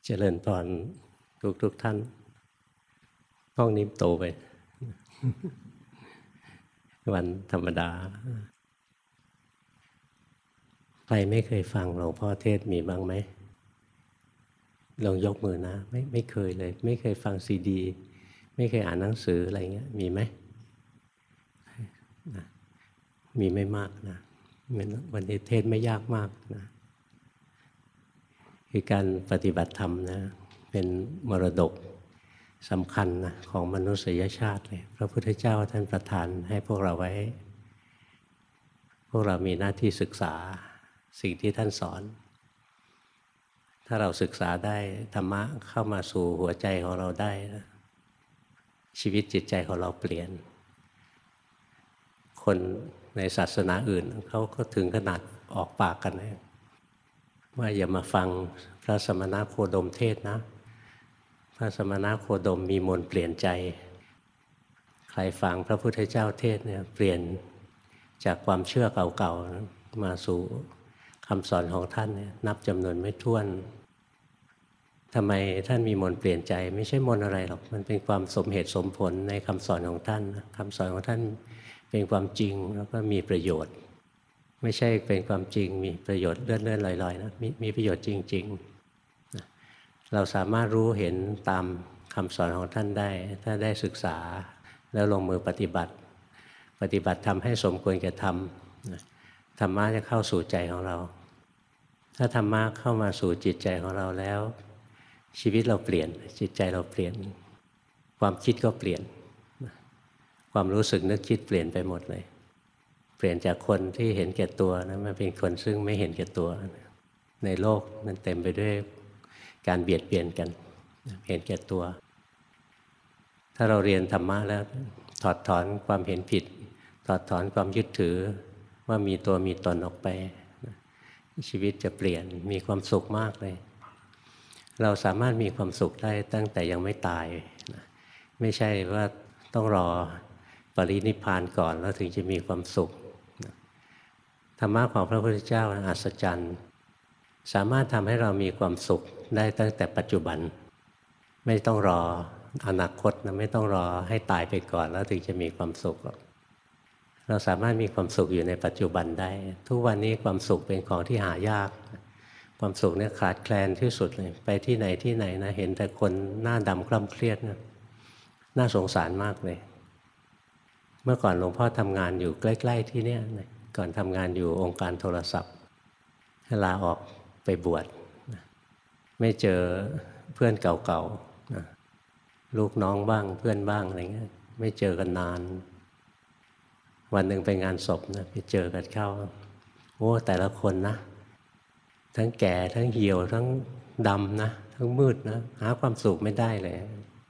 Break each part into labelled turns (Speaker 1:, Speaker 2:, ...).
Speaker 1: เจริญพรทุกท่านห้องนี้โตไป วันธรรมดาใครไม่เคยฟังหลวงพ่อเทศมีบ้างไหมลองยกมือนะไม่เคยเลยไม่เคยฟังซีดีไม่เคยอ่านหนังสืออะไรเงี้ยมีไหมมีไม่มากนะวันนี้เทศไม่ยากมากนะคือการปฏิบัติธรรมนะเป็นมรดกสำคัญนะของมนุษยชาติเลยพระพุทธเจ้าท่านประทานให้พวกเราไว้พวกเรามีหน้าที่ศึกษาสิ่งที่ท่านสอนถ้าเราศึกษาได้ธรรมะเข้ามาสู่หัวใจของเราได้นะชีวิตจิตใจของเราเปลี่ยนคนในศาสนาอื่นเขาก็ถึงขนาดออกปากกันนะว่าอย่ามาฟังพระสมณโคดมเทศนะพระสมณโคดมมีมนต์เปลี่ยนใจใครฟังพระพุทธเจ้าเทศเนี่ยเปลี่ยนจากความเชื่อเก่าๆมาสู่คำสอนของท่านเนี่ยนับจำนวนไม่ถ้วนทำไมท่านมีมนต์เปลี่ยนใจไม่ใช่มนต์อะไรหรอกมันเป็นความสมเหตุสมผลในคำสอนของท่านคำสอนของท่านเป็นความจริงแล้วก็มีประโยชน์ไม่ใช่เป็นความจริงมีประโยชน์เลื่อนๆลอยๆนะมีประโยชน์จริงๆเราสามารถรู้เห็นตามคำสอนของท่านได้ถ้าได้ศึกษาแล้วลงมือปฏิบัติทำให้สมควรแก่ธรรมธรรมะจะเข้าสู่ใจของเราถ้าธรรมะเข้ามาสู่จิตใจของเราแล้วชีวิตเราเปลี่ยนจิตใจเราเปลี่ยนความคิดก็เปลี่ยนความรู้สึกนึกคิดเปลี่ยนไปหมดเลยเปลี่ยนจากคนที่เห็นแก่ตัวนะมาเป็นคนซึ่งไม่เห็นแก่ตัวในโลกมันเต็มไปด้วยการเบียดเบียนกันเห็นแก่ตัวถ้าเราเรียนธรรมะแล้วถอดถอนความเห็นผิดถอดถอนความยึดถือว่ามีตัวมีตนออกไปชีวิตจะเปลี่ยนมีความสุขมากเลยเราสามารถมีความสุขได้ตั้งแต่ยังไม่ตายไม่ใช่ว่าต้องรอปรินิพพานก่อนแล้วถึงจะมีความสุขธรรมะของพระพุทธเจ้าอัศจรรย์สามารถทำให้เรามีความสุขได้ตั้งแต่ปัจจุบันไม่ต้องรออนาคตนะไม่ต้องรอให้ตายไปก่อนแล้วถึงจะมีความสุขหรอกเราสามารถมีความสุขอยู่ในปัจจุบันได้ทุกวันนี้ความสุขเป็นของที่หายากความสุขเนี่ยขาดแคลนที่สุดเลยไปที่ไหนนะเห็นแต่คนหน้าดำคล่ำเครียดนะน่าสงสารมากเลยเมื่อก่อนหลวงพ่อทำงานอยู่ใกล้ๆที่เนี่ยก่อนทำงานอยู่องค์การโทรศัพท์ลาออกไปบวชไม่เจอเพื่อนเก่าๆลูกน้องบ้างเพื่อนบ้างอะไรเงี้ยไม่เจอกันนานวันหนึ่งไปงานศพนะไปเจอกันเข้าโอ้แต่ละคนนะทั้งแก่ทั้งเหี่ยวทั้งดำนะทั้งมืดนะหาความสุขไม่ได้เลย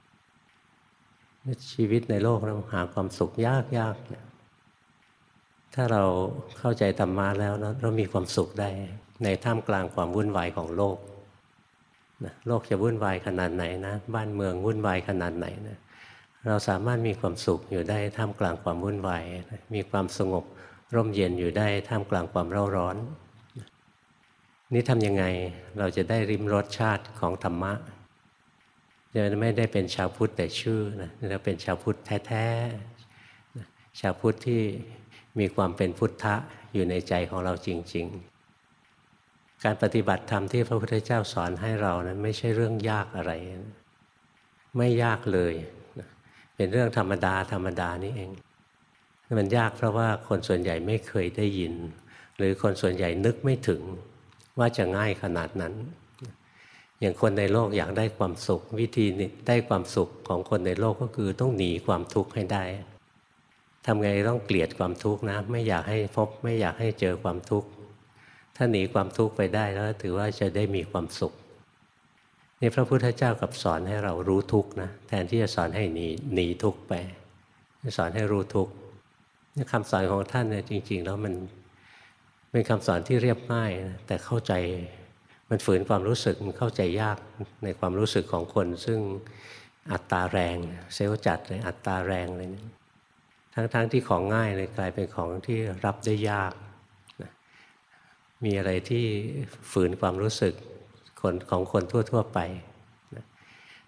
Speaker 1: ชีวิตในโลกเราหาความสุขยากเนี่ยถ้าเราเข้าใจธรรมะแล้วเรามีความสุขได้ในท่ามกลางความวุ่นวายของโลกนะโลกจะวุ่นวายขนาดไหนนะบ้านเมืองวุ่นวายขนาดไหนนะเราสามารถมีความสุขอยู่ได้ท่ามกลางความวุ่นวายมีความสงบร่มเย็นอยู่ได้ท่ามกลางความเร่าร้อนนี่ทำยังไงเราจะได้ริมรสชาติของธรรมะจะไม่ได้เป็นชาวพุทธแต่ชื่อนะเราเป็นชาวพุทธแท้ๆชาวพุทธที่มีความเป็นพุทธะอยู่ในใจของเราจริงๆการปฏิบัติธรรมที่พระพุทธเจ้าสอนให้เรานั้นไม่ใช่เรื่องยากอะไรไม่ยากเลยเป็นเรื่องธรรมดานี่เองมันยากเพราะว่าคนส่วนใหญ่ไม่เคยได้ยินหรือคนส่วนใหญ่นึกไม่ถึงว่าจะง่ายขนาดนั้นอย่างคนในโลกอยากได้ความสุขวิธีได้ความสุขของคนในโลกก็คือต้องหนีความทุกข์ให้ได้ทำไงต้องเกลียดความทุกข์นะไม่อยากให้พบไม่อยากให้เจอความทุกข์ถ้าหนีความทุกข์ไปได้แล้วถือว่าจะได้มีความสุขนี่พระพุทธเจ้ากับสอนให้เรารู้ทุกข์นะแทนที่จะสอนให้หนีทุกข์ไปสอนให้รู้ทุกข์นี่คำสอนของท่านเนี่ยจริงๆแล้วมันเป็นคำสอนที่เรียบง่ายนะแต่เข้าใจมันฝืนความรู้สึกมันเข้าใจยากในความรู้สึกของคนซึ่งอัตตาแรงเซลล์จัดเลยอัตตาแรงเลยนะทั้งที่ของง่ายเลยกลายเป็นของที่รับได้ยากนะมีอะไรที่ฝืนความรู้สึกของคนทั่วๆไป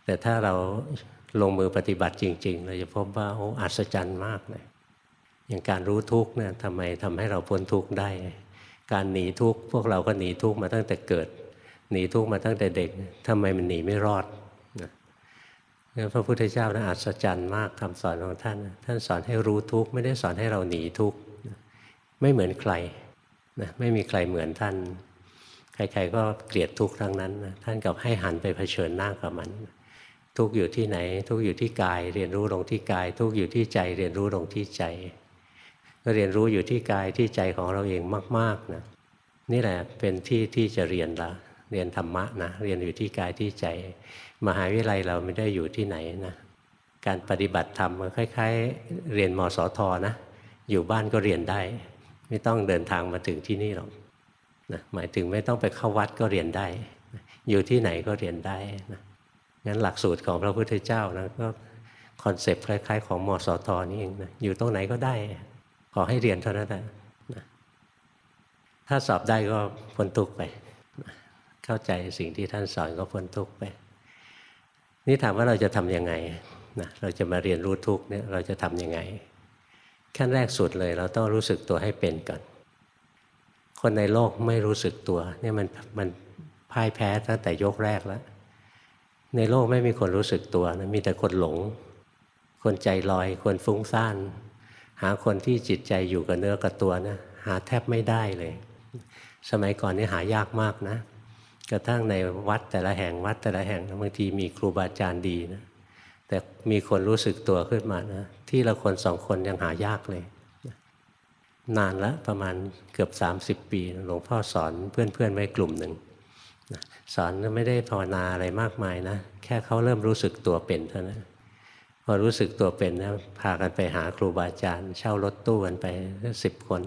Speaker 1: แต่ถ้าเราลงมือปฏิบัติจริงๆเราจะพบว่าโอ้อัศจรรย์มากเลยอย่างการรู้ทุกข์เนี่ยทำไมทำให้เราพ้นทุกข์ได้การหนีทุกข์พวกเราก็หนีทุกข์มาตั้งแต่เกิดหนีทุกข์มาตั้งแต่เด็กทำไมมันหนีไม่รอดพระพุทธเจ้านะอัศจรรย์มากคำสอนของท่านท่านสอนให้รู้ทุกข์ไม่ได้สอนให้เราหนีทุกข์ไม่เหมือนใครนะไม่มีใครเหมือนท่านใครๆก็เกลียดทุกข์ทั้งนั้นนะท่านกับให้หันไปเผชิญหน้ากับมันทุกข์อยู่ที่ไหนทุกข์อยู่ที่กายเรียนรู้ลงที่กายทุกข์อยู่ที่ใจเรียนรู้ลงที่ใจก็เรียนรู้อยู่ที่กายที่ใจของเราเองมากๆนะนี่แหละเป็นที่ที่จะเรียนละเรียนธรรมะนะเรียนอยู่ที่กายที่ใจมหาวิทยาลัยเราไม่ได้อยู่ที่ไหนนะการปฏิบัติธรรมมันคล้ายๆเรียนมสทนะอยู่บ้านก็เรียนได้ไม่ต้องเดินทางมาถึงที่นี่หรอกนะหมายถึงไม่ต้องไปเข้าวัดก็เรียนได้อยู่ที่ไหนก็เรียนได้นะงั้นหลักสูตรของพระพุทธเจ้านะก็คอนเซปต์คล้ายๆของมสทนี่เองนะอยู่ตรงไหนก็ได้ขอให้เรียนเท่านั้นแหละนะถ้าสอบได้ก็พ้นทุกข์ไปนะเข้าใจสิ่งที่ท่านสอนก็พ้นทุกข์ไปนี่ถามว่าเราจะทำยังไงนะเราจะมาเรียนรู้ทุกข์เนี่ยเราจะทำยังไงขั้นแรกสุดเลยเราต้องรู้สึกตัวให้เป็นก่อนคนในโลกไม่รู้สึกตัวเนี่ยมันพ่ายแพ้ตั้งแต่ยกแรกแล้วในโลกไม่มีคนรู้สึกตัวนะมีแต่คนหลงคนใจลอยคนฟุ้งซ่านหาคนที่จิตใจอยู่กับเนื้อกับตัวนะหาแทบไม่ได้เลยสมัยก่อนนี่หายากมากนะกระทั่งในวัดแต่ละแห่งบางทีมีครูบาอาจารย์ดีนะแต่มีคนรู้สึกตัวขึ้นมานะที่ละคนสองคนยังหายากเลยนานแล้วประมาณเกือบ30 ปีหลวงพ่อสอนเพื่อนๆไว้กลุ่มหนึ่งสอนไม่ได้ภาวนาอะไรมากมายนะแค่เขาเริ่มรู้สึกตัวเป็นเท่านั้นพอรู้สึกตัวเป็นนะพากันไปหาครูบาอาจารย์เช่ารถตู้กันไป10 คน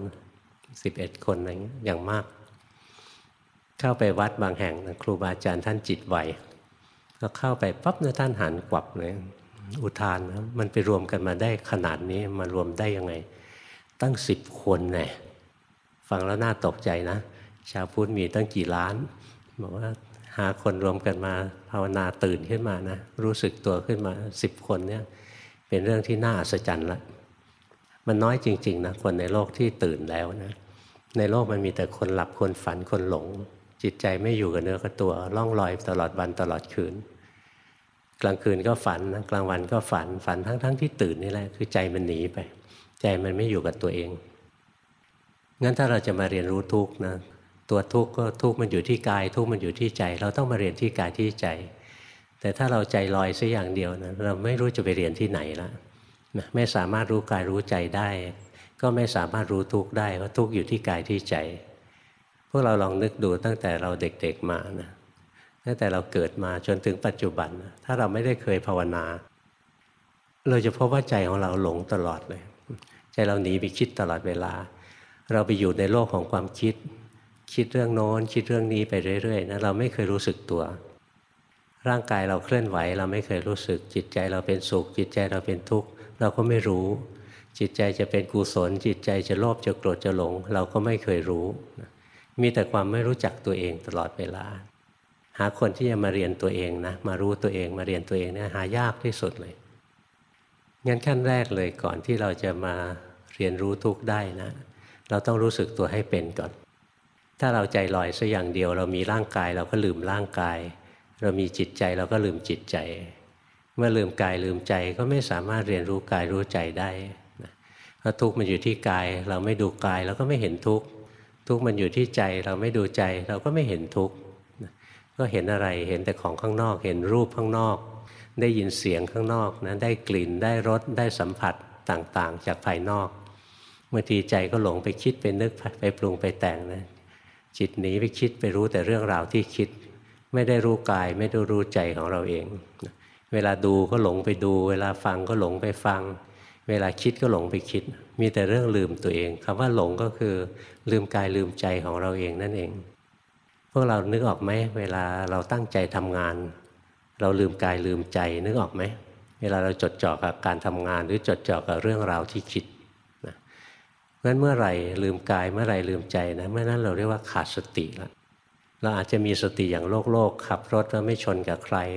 Speaker 1: 11 คนอะไรอย่างมากเข้าไปวัดบางแห่งครูบาอาจารย์ท่านจิตไวก็เข้าไปปั๊บนะท่านหันกวับเลยอุทานนะมันไปรวมกันมาได้ขนาดนี้มารวมได้ยังไงตั้ง10 คนแน่ฟังแล้วน่าตกใจนะชาวพุทธมีตั้งกี่ล้านบอกว่าหาคนรวมกันมาภาวนาตื่นขึ้นมานะรู้สึกตัวขึ้นมา10 คนเนี่ยเป็นเรื่องที่น่าอัศจรรย์ละมันน้อยจริงๆนะคนในโลกที่ตื่นแล้วนะในโลกมันมีแต่คนหลับคนฝันคนหลงจิตใจไม่อยู่กับเนื้อกับตัวล่องลอยตลอดวันตลอดคืนกลางคืนก็ฝันนะกลางวันก็ฝันทั้งที่ตื่นนี่แหละคือใจมันหนีไปใจมันไม่อยู่กับตัวเองงั้นถ้าเราจะมาเรียนรู้ทุกข์นะตัวทุกข์ก็ทุกข์มันอยู่ที่กายทุกข์มันอยู่ที่ใจเราต้องมาเรียนที่กายที่ใจแต่ถ้าเราใจลอยสักอย่างเดียวนะเราไม่รู้จะไปเรียนที่ไหนละนะไม่สามารถรู้กายรู้ใจได้ก็ไม่สามารถรู้ทุกข์ได้เพราะทุกข์อยู่ที่กายที่ใจพวกเราลองนึกดูตั้งแต่เราเด็กๆมานะตั้งแต่เราเกิดมาจนถึงปัจจุบันนะถ้าเราไม่ได้เคยภาวนาเราจะพบว่าใจของเราหลงตลอดเลยใจเราหนีไปคิดตลอดเวลาเราไปอยู่ในโลกของความคิดเรื่องโน้นคิดเรื่องนี้ไปเรื่อยๆนะเราไม่เคยรู้สึกตัวร่างกายเราเคลื่อนไหวเราไม่เคยรู้สึกจิตใจเราเป็นสุขจิตใจเราเป็นทุกข์เราก็ไม่รู้จิตใจจะเป็นกุศลจิตใจจะโลภจะโกรธจะหลงเราก็ไม่เคยรู้มีแต่ความไม่รู้จักตัวเองตลอดเวลาหาคนที่จะมาเรียนตัวเองนะมารู้ตัวเองมาเรียนตัวเองเนี่ยหายากที่สุดเลยงั้นขั้นแรกเลยก่อนที่เราจะมาเรียนรู้ทุกข์ได้นะเราต้องรู้สึกตัวให้เป็นก่อนถ้าเราใจลอยสักอย่างเดียวเรามีร่างกายเราก็ลืมร่างกายเรามีจิตใจเราก็ลืมจิตใจเมื่อลืมกายลืมใจก็ไม่สามารถเรียนรู้กายรู้ใจได้เพราะทุกข์มันอยู่ที่กายเราไม่ดูกายเราก็ไม่เห็นทุกข์ทุกข์มันอยู่ที่ใจเราไม่ดูใจเราก็ไม่เห็นทุกข์ก็เห็นอะไรเห็นแต่ของข้างนอกเห็นรูปข้างนอกได้ยินเสียงข้างนอกนะได้กลิ่นได้รสได้สัมผัสต่างๆจากภายนอกบางทีใจก็หลงไปคิดไปนึกไปปรุงไปแต่งนะจิตหนีไปคิดไปรู้แต่เรื่องราวที่คิดไม่ได้รู้กายไม่ได้รู้ใจของเราเองเวลาดูก็หลงไปดูเวลาฟังก็หลงไปฟังเวลาคิดก็หลงไปคิดมีแต่เรื่องลืมตัวเองคำว่าหลงก็คือลืมกายลืมใจของเราเองนั่นเองพวกเรานึกออกไหมเวลาเราตั้งใจทำงานเราลืมกายลืมใจนึกออกไหมเวลาเราจดจ่อกับการทำงานหรือจดจ่อกับเรื่องราวที่คิดงั้นเมื่อไหร่ลืมกายเมื่อไหร่ลืมใจนะเมื่อนั้นเราเรียกว่าขาดสติแล้วเราอาจจะมีสติอย่างโลกขับรถแล้วไม่ชนกับใคร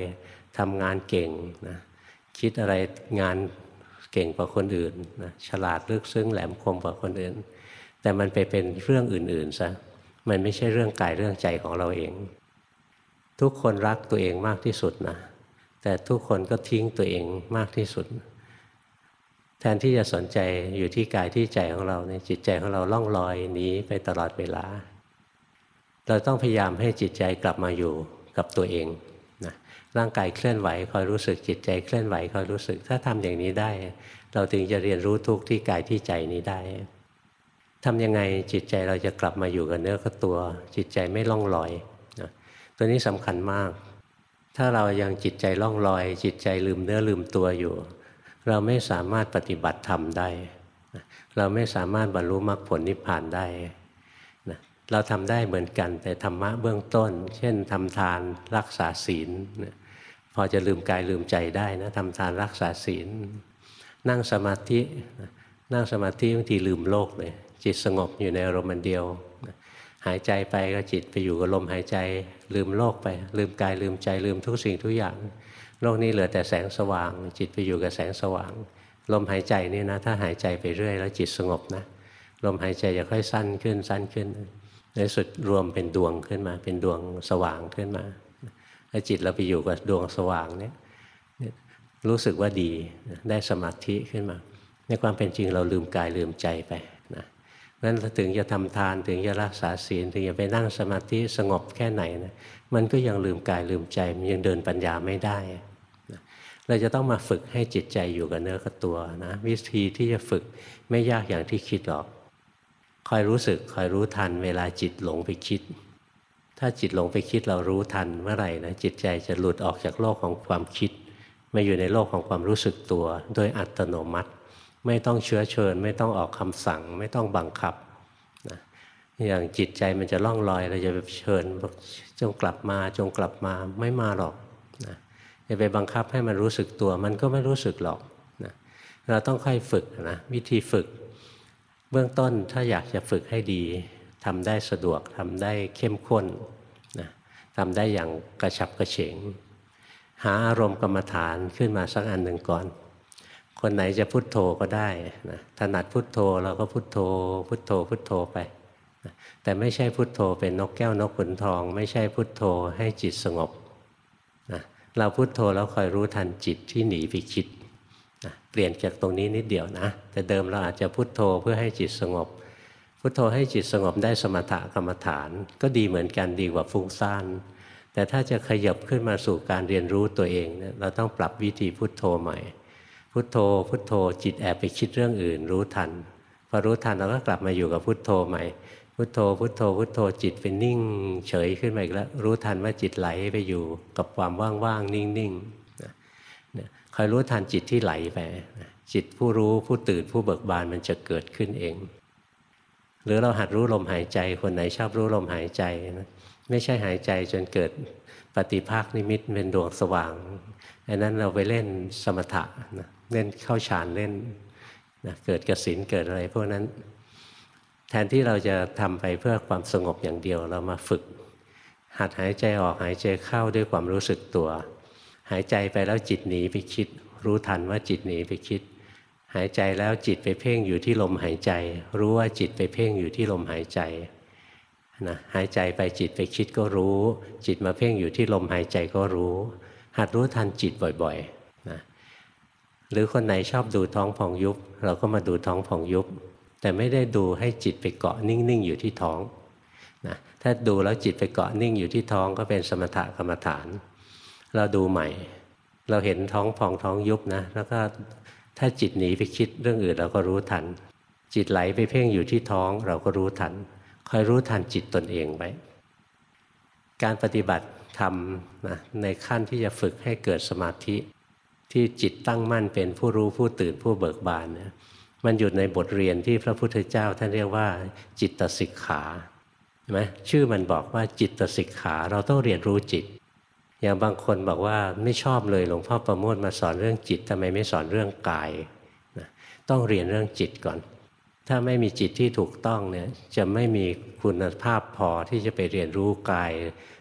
Speaker 1: ทำงานเก่งนะคิดอะไรงานเก่งกว่าคนอื่นนะฉลาดลึกซึ้งแหลมคมกว่าคนอื่นแต่มันไปเป็นเรื่องอื่นๆซะมันไม่ใช่เรื่องกายเรื่องใจของเราเองทุกคนรักตัวเองมากที่สุดนะแต่ทุกคนก็ทิ้งตัวเองมากที่สุดแทนที่จะสนใจอยู่ที่กายที่ใจของเราเนี่ยจิตใจของเราล่องลอยหนีไปตลอดเวลาเราต้องพยายามให้จิตใจกลับมาอยู่กับตัวเองนะร่างกายเคลื่อนไหวคอยรู้สึกจิตใจเคลื่อนไหวคอยรู้สึกถ้าทำอย่างนี้ได้เราถึงจะเรียนรู้ทุกข์ที่กายที่ใจนี้ได้ทำยังไงจิตใจเราจะกลับมาอยู่กับเนื้อกับตัวจิตใจไม่ล่องลอยนะตัวนี้สำคัญมากถ้าเรายังจิตใจล่องลอยจิตใจลืมเนื้อลืมตัวอยู่เราไม่สามารถปฏิบัติธรรมได้เราไม่สามารถบรรลุมรรคผลนิพพานได้นะเราทำได้เหมือนกันแต่ธรรมะเบื้องต้นเช่นทำทานรักษาศีลนะพอจะลืมกายลืมใจได้นะทำทานรักษาศีลนั่งสมาธินั่งสมาธิบางทีลืมโลกเลยจิตสงบอยู่ในอารมณ์เดียวหายใจไปก็จิตไปอยู่กับลมหายใจลืมโลกไปลืมกายลืมใจลืมทุกสิ่งทุกอย่างโลกนี้เหลือแต่แสงสว่างจิตไปอยู่กับแสงสว่างลมหายใจนี่นะถ้าหายใจไปเรื่อยแล้วจิตสงบนะลมหายใจจะค่อยสั้นขึ้นสั้นขึ้นในสุดรวมเป็นดวงขึ้นมาเป็นดวงสว่างขึ้นมาแล้วจิตเราไปอยู่กับดวงสว่างเนี่ยรู้สึกว่าดีได้สมาธิขึ้นมาในความเป็นจริงเราลืมกายลืมใจไปนะนั้นถึงจะทำทานถึงจะรักษาศีลถึงจะไปนั่งสมาธิสงบแค่ไหนนะมันก็ยังลืมกายลืมใจมันยังเดินปัญญาไม่ได้นะเราจะต้องมาฝึกให้จิตใจอยู่กับเนื้อกับตัวนะวิธีที่จะฝึกไม่ยากอย่างที่คิดหรอกคอยรู้สึกคอยรู้ทันเวลาจิตหลงไปคิดถ้าจิตหลงไปคิดเรารู้ทันเมื่อไหร่นะจิตใจจะหลุดออกจากโลกของความคิดมาอยู่ในโลกของความรู้สึกตัวโดยอัตโนมัติไม่ต้องเชื้อเชิญไม่ต้องออกคำสั่งไม่ต้องบังคับนะอย่างจิตใจมันจะล่องลอยเราจะไปเชิญจงกลับมาจงกลับมาไม่มาหรอกนะจะไปบังคับให้มันรู้สึกตัวมันก็ไม่รู้สึกหรอกนะเราต้องค่อยฝึกนะวิธีฝึกเบื้องต้นถ้าอยากจะฝึกให้ดีทำได้สะดวกทำได้เข้มข้นนะทำได้อย่างกระฉับกระเฉงหาอารมณ์กรรมฐานขึ้นมาสักอันหนึ่งก่อนคนไหนจะพุทโธก็ได้นะถนัดพุทโธเราก็พุทโธพุทโธพุทโธไปนะแต่ไม่ใช่พุทโธเป็นนกแก้วนกขุนทองไม่ใช่พุทโธให้จิตสงบนะเราพุทโธแล้วคอยรู้ทันจิตที่หนีไปคิดนะเปลี่ยนจากตรงนี้นิดเดียวนะแต่เดิมเราอาจจะพุทโธเพื่อให้จิตสงบพุทโธให้จิตสงบได้สมถกรรมฐานก็ดีเหมือนกันดีกว่าฟุ้งซ่านแต่ถ้าจะขยับขึ้นมาสู่การเรียนรู้ตัวเองเนี่ยเราต้องปรับวิธีพุทโธใหม่พุทโธพุทโธจิตแอบไปคิดเรื่องอื่นรู้ทันพอรู้ทันเราก็กลับมาอยู่กับพุทโธใหม่พุทโธพุทโธพุทโธจิตเป็นนิ่งเฉยขึ้นมาอีกแล้วรู้ทันว่าจิตไหลไปอยู่กับความว่างๆนิ่งๆคอยรู้ทันจิตที่ไหลไปจิตผู้รู้ผู้ตื่นผู้เบิกบานมันจะเกิดขึ้นเองหรือเราหัดรู้ลมหายใจคนไหนชอบรู้ลมหายใจไม่ใช่หายใจจนเกิดปฏิภาคนิมิตเป็นดวงสว่างอันนั้นเราไปเล่นสมถะนะเล่นเข้าฌานเล่นนะเกิดกสิณเกิดอะไรพวกนั้นแทนที่เราจะทำไปเพื่อความสงบอย่างเดียวเรามาฝึกหัดหายใจออกหายใจเข้าด้วยความรู้สึกตัวหายใจไปแล้วจิตหนีไปคิดรู้ทันว่าจิตหนีไปคิดหายใจแล้วจิตไปเพ่งอยู่ที่ลมหายใจรู้ว่าจิตไปเพ่งอยู่ที่ลมหายใจนะหายใจไปจิตไปคิดก็รู้จิตมาเพ่งอยู่ที่ลมหายใจก็รู้หัดรู้ทันจิตบ่อยๆนะหรือคนไหนชอบดูท้องพองยุบเราก็มาดูท้องพองยุบแต่ไม่ได้ดูให้จิตไปเกาะนิ่งๆอยู่ที่ท้องนะถ้าดูแล้วจิตไปเกาะนิ่งอยู่ที่ท้องก็เป็นสมถกรรมฐานเราดูใหม่เราเห็นท้องพองท้องยุบนะแล้วก็ถ้าจิตหนีไปคิดเรื่องอื่นเราก็รู้ทันจิตไหลไปเพ่งอยู่ที่ท้องเราก็รู้ทันคอยรู้ทันจิตตนเองไว้การปฏิบัติธรรมนะในขั้นที่จะฝึกให้เกิดสมาธิที่จิตตั้งมั่นเป็นผู้รู้ผู้ตื่นผู้เบิกบานเนี่ยมันอยู่ในบทเรียนที่พระพุทธเจ้าท่านเรียกว่าจิตสิกขาใช่ไหมชื่อมันบอกว่าจิตสิกขาเราต้องเรียนรู้จิตอย่างบางคนบอกว่าไม่ชอบเลยหลวงพ่อประโมทมาสอนเรื่องจิตทำไมไม่สอนเรื่องกายนะต้องเรียนเรื่องจิตก่อนถ้าไม่มีจิตที่ถูกต้องเนี่ยจะไม่มีคุณภาพพอที่จะไปเรียนรู้กาย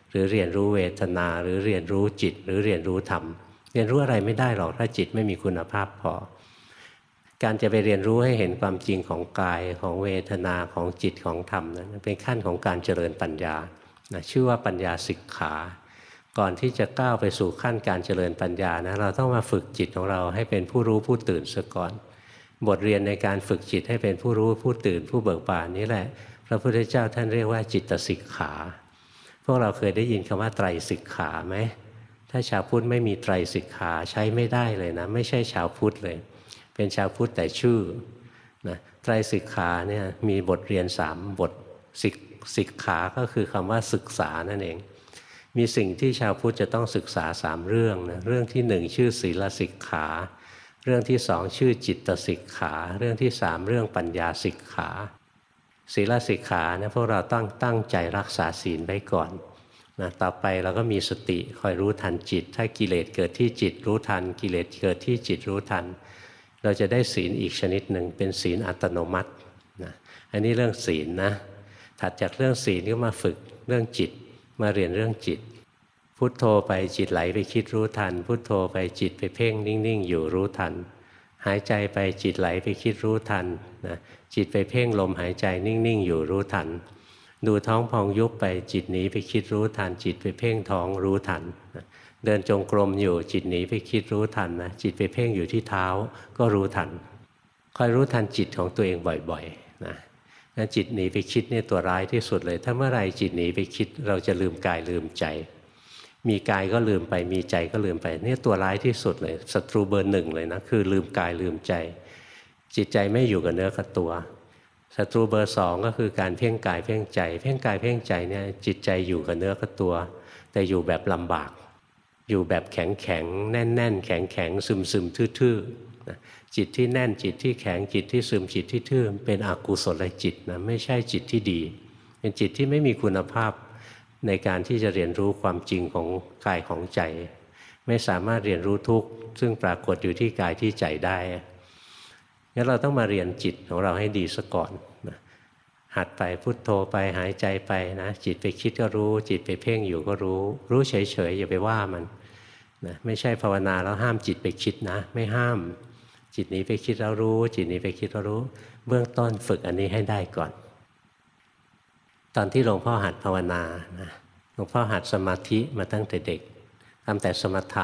Speaker 1: หรือเรียนรู้เวทนาหรือเรียนรู้จิตหรือเรียนรู้ธรรมเรียนรู้อะไรไม่ได้หรอกถ้าจิตไม่มีคุณภาพพอการจะไปเรียนรู้ให้เห็นความจริงของกายของเวทนาของจิตของธรรมนั้นเป็นขั้นของการเจริญปัญญาชื่อว่าปัญญาสิกขาก่อนที่จะก้าวไปสู่ขั้นการเจริญปัญญานะเราต้องมาฝึกจิตของเราให้เป็นผู้รู้ผู้ตื่นซะก่อนบทเรียนในการฝึกจิตให้เป็นผู้รู้ผู้ตื่นผู้เบิกบานนี้แหละพระพุทธเจ้าท่านเรียกว่าจิตสิกขาพวกเราเคยได้ยินคำว่าไตรสิกขาไหมถ้าชาวพุทธไม่มีไตรสิกขาใช้ไม่ได้เลยนะไม่ใช่ชาวพุทธเลยเป็นชาวพุทธแต่ชื่อนะไตรสิกขาเนี่ยมีบทเรียน3บทสิกขาก็คือคำว่าศึกษานั่นเองมีสิ่งที่ชาวพุทธจะต้องศึกษา3เรื่องนะเรื่องที่1ชื่อศีลสิกขาเรื่องที่2ชื่อจิตสิกขาเรื่องที่3เรื่องปัญญาสิกขาศีลสิกขาเนี่ยพวกเราต้องตั้งใจรักษาศีลไว้ก่อนนะต่อไปเราก็มีสติคอยรู้ทันจิตถ้ากิเลสเกิดที่จิตรู้ทันกิเลสเกิดที่จิตรู้ทันเราจะได้ศีลอีกชนิดหนึ่งเป็นศีลอัตโนมัตินะอันนี้เรื่องศีลนะถัดจากเรื่องศีลก็มาฝึกเรื่องจิตมาเรียนเรื่องจิตพุทโธไปจิตไหลไปคิดรู้ทันพุทโธไปจิตไปเพ่งนิ่งๆอยู่รู้ทันหายใจไปจิตไหลไปคิดรู้ทันนะจิตไปเพ่งลมหายใจนิ่งๆอยู่รู้ทันดูท้องพองยุบไปจิตหนีไปคิดรู้ทันจิตไปเพ่งท้องรู้ทันนะเดินจงกรมอยู่จิตหนีไปคิดรู้ทันนะจิตไปเพ่งอยู่ที่เท้าก็รู้ทันคอยรู้ทันจิตของตัวเองบ่อยๆนะงั้นจิตหนีไปคิดเนี่ยตัวร้ายที่สุดเลยถ้าเมื่อไรจิตหนีไปคิดเราจะลืมกายลืมใจมีกายก็ลืมไปมีใจก็ลืมไปนี่ตัวร้ายที่สุดเลยศัตรูเบอร์1เลยนะคือลืมกายลืมใจจิตใจไม่อยู่กับเนื้อกับตัวศัตรูเบอร์2ก็คือการเพ่งกายเพ่งใจเพ่งกายเพ่งใจเนี่ยจิตใจอยู่กับเนื้อกับตัวแต่อยู่แบบลำบากอยู่แบบแข็งแข็งแน่นแน่นแข็งแข็งซึมซึมทื่อๆจิตที่แน่นจิตที่แข็งจิตที่ซึมจิตที่ทื่อเป็นอกุศลจิตนะไม่ใช่จิตที่ดีเป็นจิตที่ไม่มีคุณภาพในการที่จะเรียนรู้ความจริงของกายของใจไม่สามารถเรียนรู้ทุกข์ซึ่งปรากฏอยู่ที่กายที่ใจได้งั้นเราต้องมาเรียนจิตของเราให้ดีซะก่อนนะหัดไปพุทโธไปหายใจไปนะจิตไปคิดก็รู้จิตไปเพ่งอยู่ก็รู้เฉยๆอย่าไปว่ามันนะไม่ใช่ภาวนาแล้วห้ามจิตไปคิดนะไม่ห้ามจิตนี้ไปคิดแล้วรู้จิตนี้ไปคิดแล้วรู้เบื้องต้นฝึกอันนี้ให้ได้ก่อนตอนที่หลวงพ่อหัดภาวนานะหลวงพ่อหัดสมาธิมาตั้งแต่เด็กทำแต่สมถะ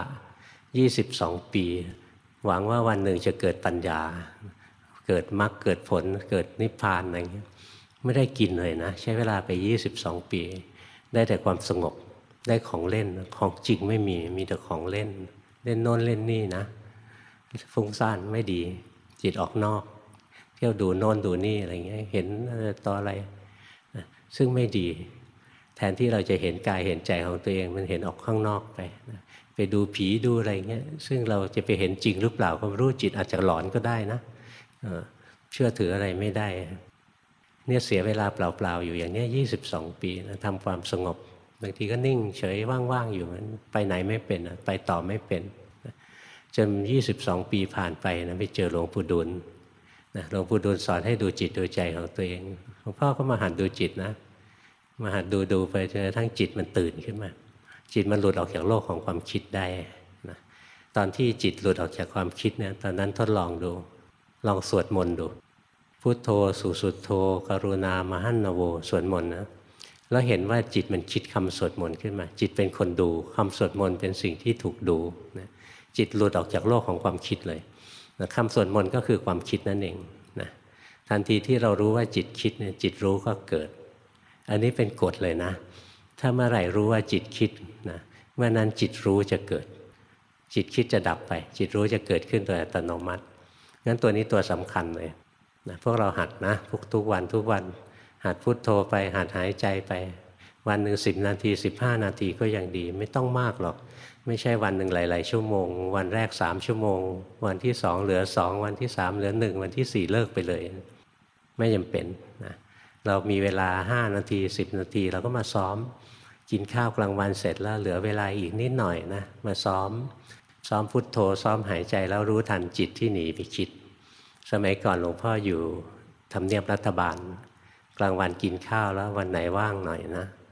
Speaker 1: 22 ปีหวังว่าวันหนึ่งจะเกิดปัญญาเกิดมรรคเกิดผลเกิดนิพพานอะไรเงี้ยไม่ได้กินเลยนะใช้เวลาไป22 ปีได้แต่ความสงบได้ของเล่นของจริงไม่มีแต่ของเล่นเล่นโน้นเล่นนี่นะฟุ้งซ่านไม่ดีจิตออกนอกเที่ยวดูโน้นดูนี่อะไรเงี้ยเห็นต่ออะไรซึ่งไม่ดีแทนที่เราจะเห็นกายเห็นใจของตัวเองมันเห็นออกข้างนอกไปดูผีดูอะไรเงี้ยซึ่งเราจะไปเห็นจริงหรือเปล่าก็ไม่รู้จิตอาจจะหลอนก็ได้นะเชื่อถืออะไรไม่ได้เนี่ยเสียเวลาเปล่าๆอยู่อย่างนี้22 ปีนะทำความสงบบางทีก็นิ่งเฉยว่างๆอยู่ไปไหนไม่เป็นไปต่อไม่เป็นจน22 ปีผ่านไปนะไปเจอหลวงปู่ดูลหลวงปู่ดูลสอนให้ดูจิตดูใจของตัวเองหลวงพ่อก็มาหัดดูจิตนะมาหัดดูไปจนกระทั่งจิตมันตื่นขึ้นมาจิตมันหลุดออกจากโลกของความคิดได้นะตอนที่จิตหลุดออกจากความคิดเนี่ยตอนนั้นทดลองดูลองสวดมนต์ดูพุทโธสุสุทโธกรุณามหันนโวสวดมนต์นะแล้วเห็นว่าจิตมันคิดคำสวดมนต์ขึ้นมาจิตเป็นคนดูคำสวดมนต์เป็นสิ่งที่ถูกดูนะจิตหลุดออกจากโลกของความคิดเลยนะคำสวดมนต์ก็คือความคิดนั่นเองนะทันทีที่เรารู้ว่าจิตคิดเนี่ยจิตรู้ก็เกิดอันนี้เป็นกฎเลยนะถ้าเมื่อไหร่รู้ว่าจิตคิดนะเมื่อนั้นจิตรู้จะเกิดจิตคิดจะดับไปจิตรู้จะเกิดขึ้นโดยอัตโนมัติงั้นตัวนี้ตัวสำคัญเลยนะพวกเราหัดนะทุกวันหัดพุทโธไปหัดหายใจไปวันหนึ่ง10 นาที15 นาทีก็ยังดีไม่ต้องมากหรอกไม่ใช่วันหนึ่งหลายๆชั่วโมงวันแรก3 ชั่วโมงวันที่2เหลือ2วันที่3เหลือ1วันที่4เลิกไปเลยไม่จำเป็นนะเรามีเวลา5 นาที10 นาทีเราก็มาซ้อมกินข้าวกลางวันเสร็จแล้วเหลือเวลาอีกนิดหน่อยนะมาซ้อมพุทโธซ้อมหายใจแล้วรู้ทันจิตที่หนีไปคิดสมัยก่อนหลวงพ่ออยู่ทำเนียบรัฐบาลกลางวันกินข้าวแล้ววันไหนว่างหน่อยนะ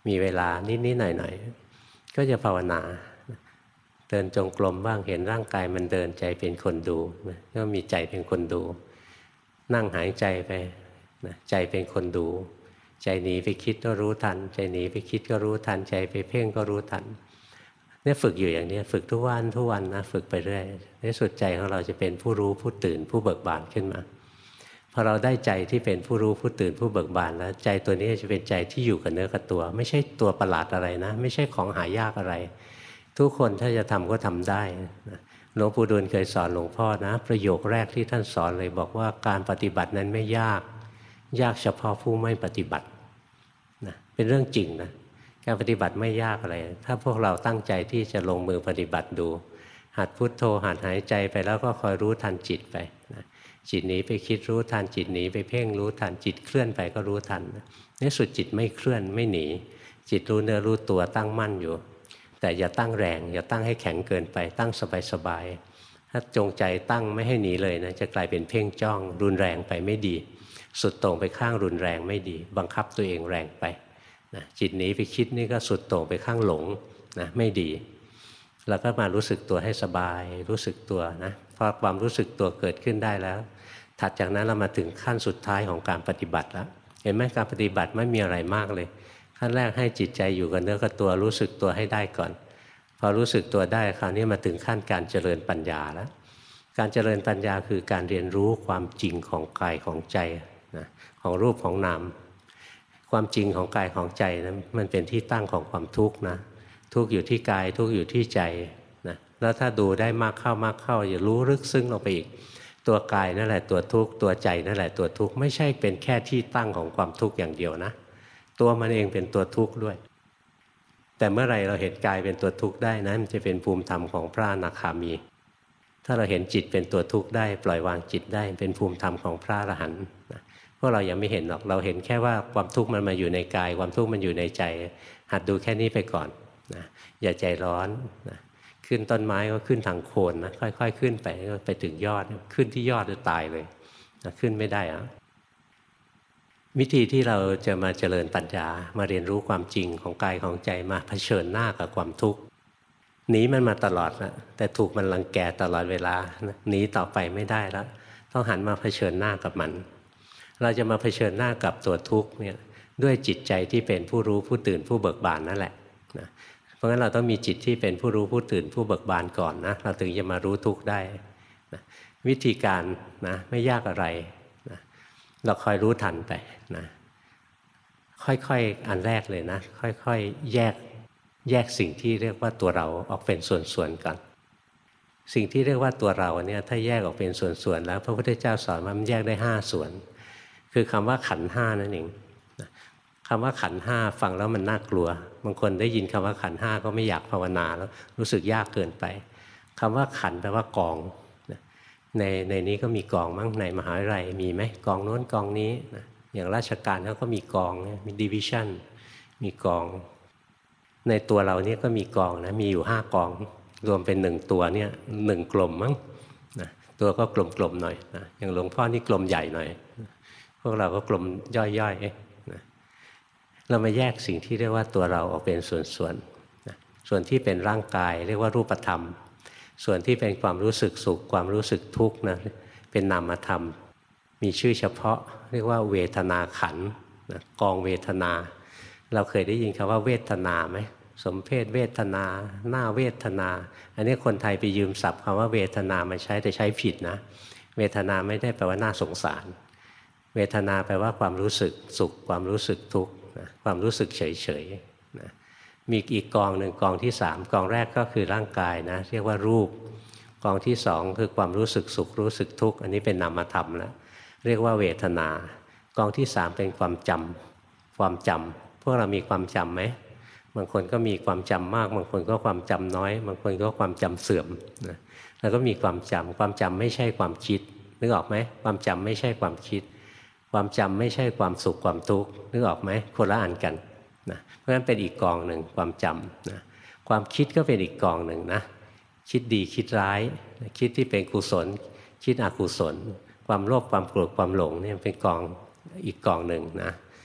Speaker 1: มีเวลานิดๆหน่อยๆก็จะภาวนาเดินจงกรมบ้างเห็นร่างกายมันเดินใจเป็นคนดูก็มีใจเป็นคนดูนั่งหายใจไปใจเป็นคนดูใจหนีไปคิดก็รู้ทันใจหนีไปคิดก็รู้ทันใจไปเพ่งก็รู้ทันเนี่ยฝึกอยู่อย่างนี้ฝึกทุกวันนะฝึกไปเรื่อยในสุดใจของเราจะเป็นผู้รู้ผู้ตื่นผู้เบิกบานขึ้นมาพอเราได้ใจที่เป็นผู้รู้ผู้ตื่นผู้เบิกบานแล้วใจตัวนี้จะเป็นใจที่อยู่กับเนื้อกับตัวไม่ใช่ตัวประหลาดอะไรนะไม่ใช่ของหายากอะไรทุกคนถ้าจะทำก็ทำได้หลวงปู่ดูลย์เคยสอนหลวงพ่อนะประโยคแรกที่ท่านสอนเลยบอกว่าการปฏิบัตินั้นไม่ยากเฉพาะผู้ไม่ปฏิบัตินะเป็นเรื่องจริงนะการปฏิบัติไม่ยากอะไรถ้าพวกเราตั้งใจที่จะลงมือปฏิบัติดูหัดพุทโธหัดหายใจไปแล้วก็คอยรู้ทันจิตไปนะจิตหนีไปคิดรู้ทันจิตหนีไปเพ่งรู้ทันจิตเคลื่อนไปก็รู้ทันในสุดจิตไม่เคลื่อนไม่หนีจิตรู้เนื้อรู้ตัวตั้งมั่นอยู่แต่อย่าตั้งแรงอย่าตั้งให้แข็งเกินไปตั้งสบายๆถ้าจงใจตั้งไม่ให้หนีเลยนะจะกลายเป็นเพ่งจ้องรุนแรงไปไม่ดีสุดโต่งไปข้างรุนแรงไม่ดีบังคับตัวเองแรงไปนะจิตหนีไปคิดนี่ก็สุดโต่งไปข้างหลงนะไม่ดีแล้วก็มารู้สึกตัวให้สบายรู้สึกตัวนะพอความรู้สึกตัวเกิดขึ้นได้แล้วถัดจากนั้นเรามาถึงขั้นสุดท้ายของการปฏิบัติแล้วเห็นไหมการปฏิบัติไม่มีอะไรมากเลยขั้นแรกให้จิตใจอยู่กับเนื้อกับตัวรู้สึกตัวให้ได้ก่อนพอรู้สึกตัวได้คราวนี้มาถึงขั้นการเจริญปัญญาแล้วการเจริญปัญญาคือการเรียนรู้ความจริงของกายของใจนะของรูปของนามความจริงของกายของใจนะมันเป็นที่ตั้งของความทุกข์นะทุกข์อยู่ที่กายทุกข์อยู่ที่ใจนะแล้วถ้าดูได้มากเข้าอย่ารู้ลึกซึ้งลงไปอีกตัวกายนั่นแหละตัวทุกข์ตัวใจนั่นแหละตัวทุกข์ไม่ใช่เป็นแค่ที่ตั้งของความทุกข์อย่างเดียวนะตัวมันเองเป็นตัวทุกข์ด้วยแต่เมื่อไรเราเห็นกายเป็นตัวทุกข์ได้นะมันจะเป็นภูมิธรรมของพระอนาคามีถ้าเราเห็นจิตเป็นตัวทุกข์ได้ปล่อยวางจิตได้เป็นภูมิธรรมของพระอรหันต์พวกเรายังไม่เห็นหรอกเราเห็นแค่ว่าความทุกข์มันมาอยู่ในกายความทุกข์มันอยู่ในใจหัดดูแค่นี้ไปก่อนนะอย่าใจร้อนนะขึ้นต้นไม้ก็ขึ้นทางโคนนะค่อยๆขึ้นไปก็ไปถึงยอดขึ้นที่ยอดจะตายเลยนะขึ้นไม่ได้อะวิธีที่เราจะมาเจริญปัญญามาเรียนรู้ความจริงของกายของใจมาเผชิญหน้ากับความทุกข์หนีมันมาตลอดนะแต่ถูกมันรังแกตลอดเวลาหนีต่อไปไม่ได้แล้วต้องหันมาเผชิญหน้ากับมันเราจะมาเผชิญหน้ากับตัวทุกข์เนี่ยด้วยจิตใจที่เป็นผู้รู้ผู้ตื่นผู้เบิกบานนั่นแหละนะเพราะงั้นเราต้องมีจิตที่เป็นผู้รู้ผู้ตื่นผู้เบิกบานก่อนนะเราถึงจะมารู้ทุกข์ได้นะวิธีการนะไม่ยากอะไรนะเราคอยรู้ทันไปนะค่อยๆอันแรกเลยนะค่อยๆแยกสิ่งที่เรียกว่าตัวเราออกเป็นส่วนๆกันสิ่งที่เรียกว่าตัวเราเนี่ยถ้าแยกออกเป็นส่วนๆแล้วพระพุทธเจ้าสอนว่ามันแยกได้5ส่วนคือคำว่าขันธ์ห้านั่นเองคำว่าขันธ์ห้าฟังแล้วมันน่ากลัวบางคนได้ยินคำว่าขันธ์ห้าก็ไม่อยากภาวนาแล้วรู้สึกยากเกินไปคำว่าขันธ์แปลว่ากองในนี้ก็มีกองมั้งในมหาวิทยาลัยมีไหมกองโน้นกองนี้อย่างราชการเขาก็มีกองมีดิวิชั่นมีกองในตัวเราเนี่ยก็มีกองนะมีอยู่5กองรวมเป็น1ตัวเนี่ย1กลมมั้งนะตัวก็กลมๆหน่อยนะอย่างหลวงพ่อนี่กลมใหญ่หน่อยพวกเราก็กลมย่อยๆนะเรามาแยกสิ่งที่เรียกว่าตัวเราออกเป็นส่วนๆนะส่วนที่เป็นร่างกายเรียกว่ารูปธรรมส่วนที่เป็นความรู้สึกสุขความรู้สึกทุกข์นะเป็นนามธรรมมีชื่อเฉพาะเรียกว่าเวทนาขันธ์นะกองเวทนาเราเคยได้ยินคำว่าเวทนาไหมสมเพศเวทนาหน้าเวทนาอันนี้คนไทยไปยืมศัพท์คำว่าเวทนามาใช้แต่ใช้ผิดนะเวทนาไม่ได้แปลว่าน่าสงสารเวทนาแปลว่าความรู้สึกสุขความรู้สึกทุกข์นะความรู้สึกเฉยๆนะมีอีกกองหนึ่งกองที่3กองแรกก็คือร่างกายนะเรียกว่ารูปกองที่2คือความรู้สึกสุขรู้สึกทุกข์อันนี้เป็นนามธรรมแล้วเรียกว่าเวทนากองที่3เป็นความจำพวกเรามีความจำไหมบางคนก็มีความจำมากบางคนก็ความจำน้อยบางคนก็ความจำเสื่อมนะแล้วก็มีความจำไม่ใช่ความคิดนึกออกไหมความจำไม่ใช่ความคิดความจำไม่ใช่ความสุขความทุกข์นึกออกไหมคนละอันกันนะเพราะฉะนั้นเป็นอีกกองหนึ่งความจำนะความคิดก็เป็นอีกกองหนึ่งนะคิดดีคิดร้ายคิดที่เป็นกุศลคิดอกุศลความโลภความโกรธความหลงเนี่ยเป็นกองอีกกองหนึ่งนะ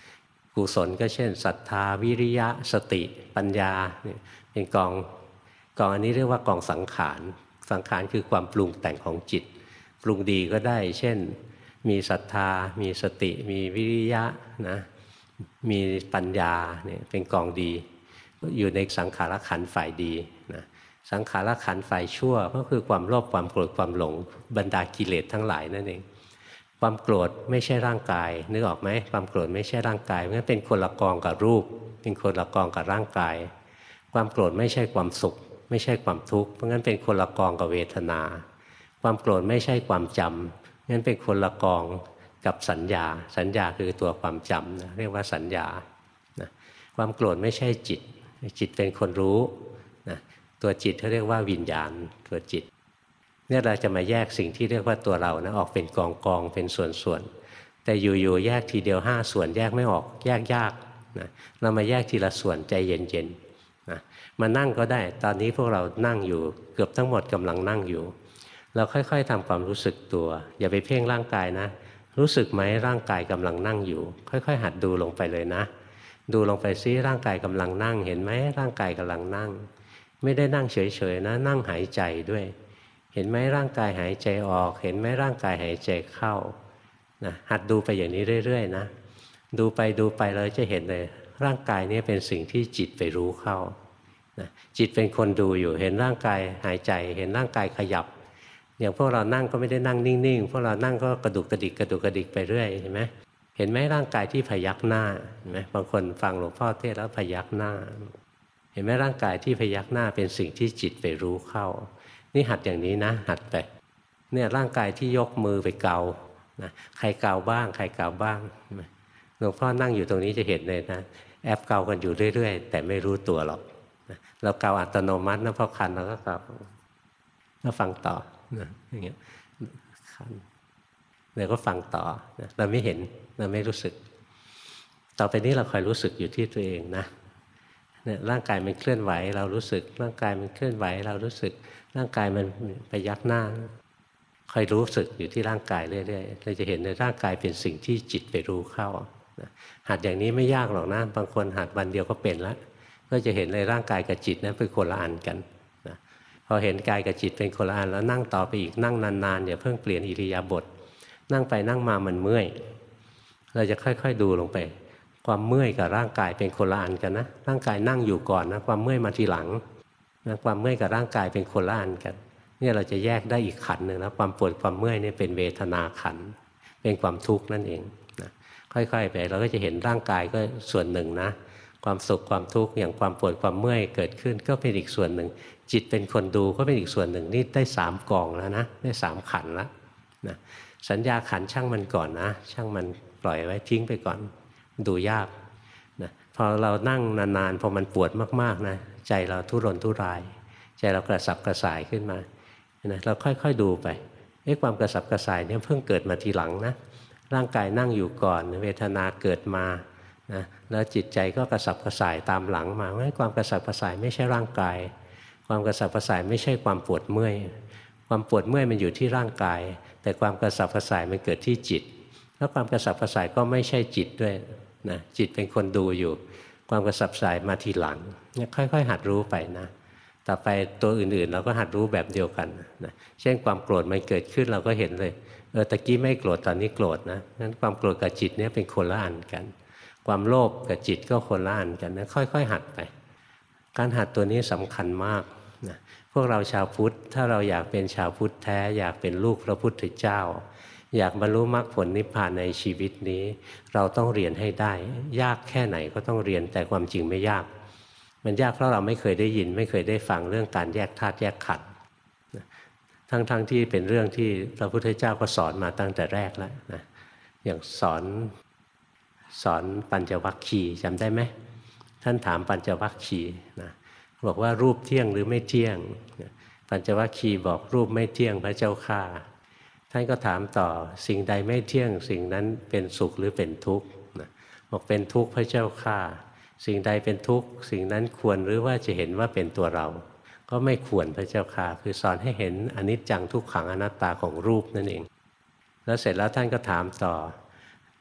Speaker 1: กุศลก็เช่นศรัทธาวิริยะสติปัญญาเนี่ยเป็นกองอันนี้เรียกว่ากองสังขารคือความปรุงแต่งของจิตปรุงดีก็ได้เช่นมีศรัทธามีสติมีวิริยะนะมีปัญญาเนี่ยเป็นกองดีอยู่ในสังขารขันธ์ฝ่ายดีนะสังขารขันธ์ฝ่ายชั่วก็คือความโลภความโกรธความหลงบรรดากิเลสทั้งหลายนั่นเองความโกรธไม่ใช่ร่างกายนึกออกไหมความโกรธไม่ใช่ร่างกายเพราะฉะนั้นเป็นคนละกองกับรูปเป็นคนละกองกับร่างกายความโกรธไม่ใช่ความสุขไม่ใช่ความทุกข์เพราะงั้นเป็นคนละกองกับเวทนาความโกรธไม่ใช่ความจำงั้นเป็นคนละกองกับสัญญาคือตัวความจำนะเรียกว่าสัญญานะความโกรธไม่ใช่จิตเป็นคนรู้นะตัวจิตเขาเรียกว่าวิญญาณตัวจิตเนี่ยเราจะมาแยกสิ่งที่เรียกว่าตัวเรานะออกเป็นกองเป็นส่วนๆแต่อยู่ๆแยกทีเดียว5ส่วนแยกไม่ออกแยกยากนะเรามาแยกทีละส่วนใจเย็นๆนะมานั่งก็ได้ตอนนี้พวกเรานั่งอยู่เกือบทั้งหมดกำลังนั่งอยู่เราค่อยๆทำความรู้สึกตัวอย่าไปเพ่งร่างกายนะรู้สึกไหมร่างกายกำลังนั่งอยู่ค่อยๆหัดดูลงไปเลยนะดูลงไปซิร่างกายกำลังนั่งเห็นไหมร่างกายกำลังนั่งไม่ได้นั่งเฉยๆนะนั่งหายใจด้วยเห็นไหมร่างกายหายใจออกเห็นไหมร่างกายหายใจเข้านะหัดดูไปอย่างนี้เรื่อยๆนะดูไปเราจะเห็นเลยร่างกายนี้เป็นสิ่งที่จิตไปรู้เข้านะจิตเป็นคนดูอยู่เห็นร่างกายหายใจเห็นร่างกายขยับอย่างพวกเรานั่งก็ไม่ได้นั่งนิ่งๆพวกเรานั่งก็กระดุกกระดิกไปเรื่อยเห็นไหมเห็นไหมร่างกายที่พยักหน้าเห็นไหมบางคนฟังหลวงพ่อเทศน์แล้วพยักหน้าเห็นไหมร่างกายที่พยักหน้าเป็นสิ่งที่จิตไปรู้เข้านี่หัดอย่างนี้นะหัดไปเนี่ยร่างกายที่ยกมือไปเกานะใครเกาบ้างหลวงพ่อนั่งอยู่ตรงนี้จะเห็นเลยนะแอบเกากันอยู่เรื่อยๆแต่ไม่รู้ตัวหรอกเราเกาอัตโนมัตินะพอคันเราก็เกาแล้วฟังต่อนะอย่างเงี้ยคันเราก็ฟังต่อนะเราไม่เห็นเราไม่รู้สึกต่อไปนี้เราคอยรู้สึกอยู่ที่ตัวเองนะเนี่ยร่างกายมันเคลื่อนไหวเรารู้สึกร่างกายมันเคลื่อนไหวเรารู้สึกร่างกายมันไปยักหน้าคอยรู้สึกอยู่ที่ร่างกายเรื่อยๆเราจะเห็นในร่างกายเป็นสิ่งที่จิตไปรู้เข้าหัดอย่างนี้ไม่ยากหรอกนะบางคนหัดวันเดียวก็เป็นแล้วก็จะเห็นในร่างกายกับจิตนั้นเป็นคนละอันกันนะพอเห็นกายกับจิตเป็นคนละอันแล้วนั่งต่อไปอีกนั่งนานๆอย่าเพิ่งเปลี่ยนอิริยาบถนั่งไปนั่งมามันเมื่อยเราจะค่อยๆดูลงไปความเมื่อยกับร่างกายเป็นคนละอันกันนะร่างกายนั่งอยู่ก่อนนะความเมื่อยมาทีหลังนะความเมื่อยกับร่างกายเป็นคนละอันกันเนี่ยเราจะแยกได้อีกขันหนึ่งนะความปวดความเมื่อยนี่เป็นเวทนาขันเป็นความทุกข์นั่นเองนะค่อยๆไปเราก็จะเห็นร่างกายก็ส่วนหนึ่งนะความสุขความทุกข์อย่างความปวดความเมื่อยเกิดขึ้นก็เป็นอีกส่วนหนึ่งจิตเป็นคนดูก็เป็นอีกส่วนหนึ่งนี่ได้3กองแล้วนะได้3ขันแล้วนะสัญญาขันช่างมันก่อนนะช่างมันปล่อยไว้ทิ้งไปก่อนดูยากนะพอเรานั่งนานๆพอมันปวดมากๆนะใจเราทุรนทุรายใจเรากระสับกระส่ายขึ้นมานะเราค่อยๆดูไปความกระสับกระส่ายเนี่ยเพิ่งเกิดมาทีหลังนะร่างกายนั่งอยู่ก่อนเวทนาเกิดมานะแล้วจิตใจก็กระสับกระส่ายตามหลังมาเพราะฉะนั้นความกระสับกระส่ายไม่ใช่ร่างกายความกระสับกระส่ายไม่ใช่ความปวดเมื่อยความปวดเมื่อยมันอยู่ที่ร่างกายแต่ความกระสับกระส่ายมันเกิดที่จิตแล้วความกระสับกระส่ายก็ไม่ใช่จิตด้วยนะจิตเป็นคนดูอยู่ความกระสับกระส่ายมาทีหลังเนี่ยค่อยๆหัดรู้ไปนะต่อไปตัวอื่นๆเราก็หัดรู้แบบเดียวกันนะเช่นความโกรธมันเกิดขึ้นเราก็เห็นเลยตะกี้ไม่โกรธตอนนี้โกรธนะนั้นความโกรธกับจิตเนี่ยเป็นคนละอันกันความโลภกับจิตก็คนละอันกันนะค่อยๆหัดไปการหัดตัวนี้สำคัญมากนะพวกเราชาวพุทธถ้าเราอยากเป็นชาวพุทธแท้อยากเป็นลูกพระพุทธเจ้าอยากบรรลุมรรคผลนิพพานในชีวิตนี้เราต้องเรียนให้ได้ยากแค่ไหนก็ต้องเรียนแต่ความจริงไม่ยากมันยากเพราะเราไม่เคยได้ยินไม่เคยได้ฟังเรื่องการแยกธาตุแยกขันธ์ทั้งที่เป็นเรื่องที่พระพุทธเจ้าก็สอนมาตั้งแต่แรกแล้วนะอย่างสอนปัญจวัคคีย์จำได้ไหมท่านถามปัญจวัคคีย์นะบอกว่ารูปเที่ยงหรือไม่เที่ยงปัญจวัคคีย์บอกรูปไม่เที่ยงพระเจ้าข้าท่านก็ถามต่อสิ่งใดไม่เที่ยงสิ่งนั้นเป็นสุขหรือเป็นทุกข์บอกเป็นทุกข์พระเจ้าข้าสิ่งใดเป็นทุกข์สิ่งนั้นควรหรือว่าจะเห็นว่าเป็นตัวเราก็ไม่ควรพระเจ้าค่ะคือสอนให้เห็นอนิจจังทุกขังอนัตตาของรูปนั่นเองแล้วเสร็จแล้วท่านก็ถามต่อ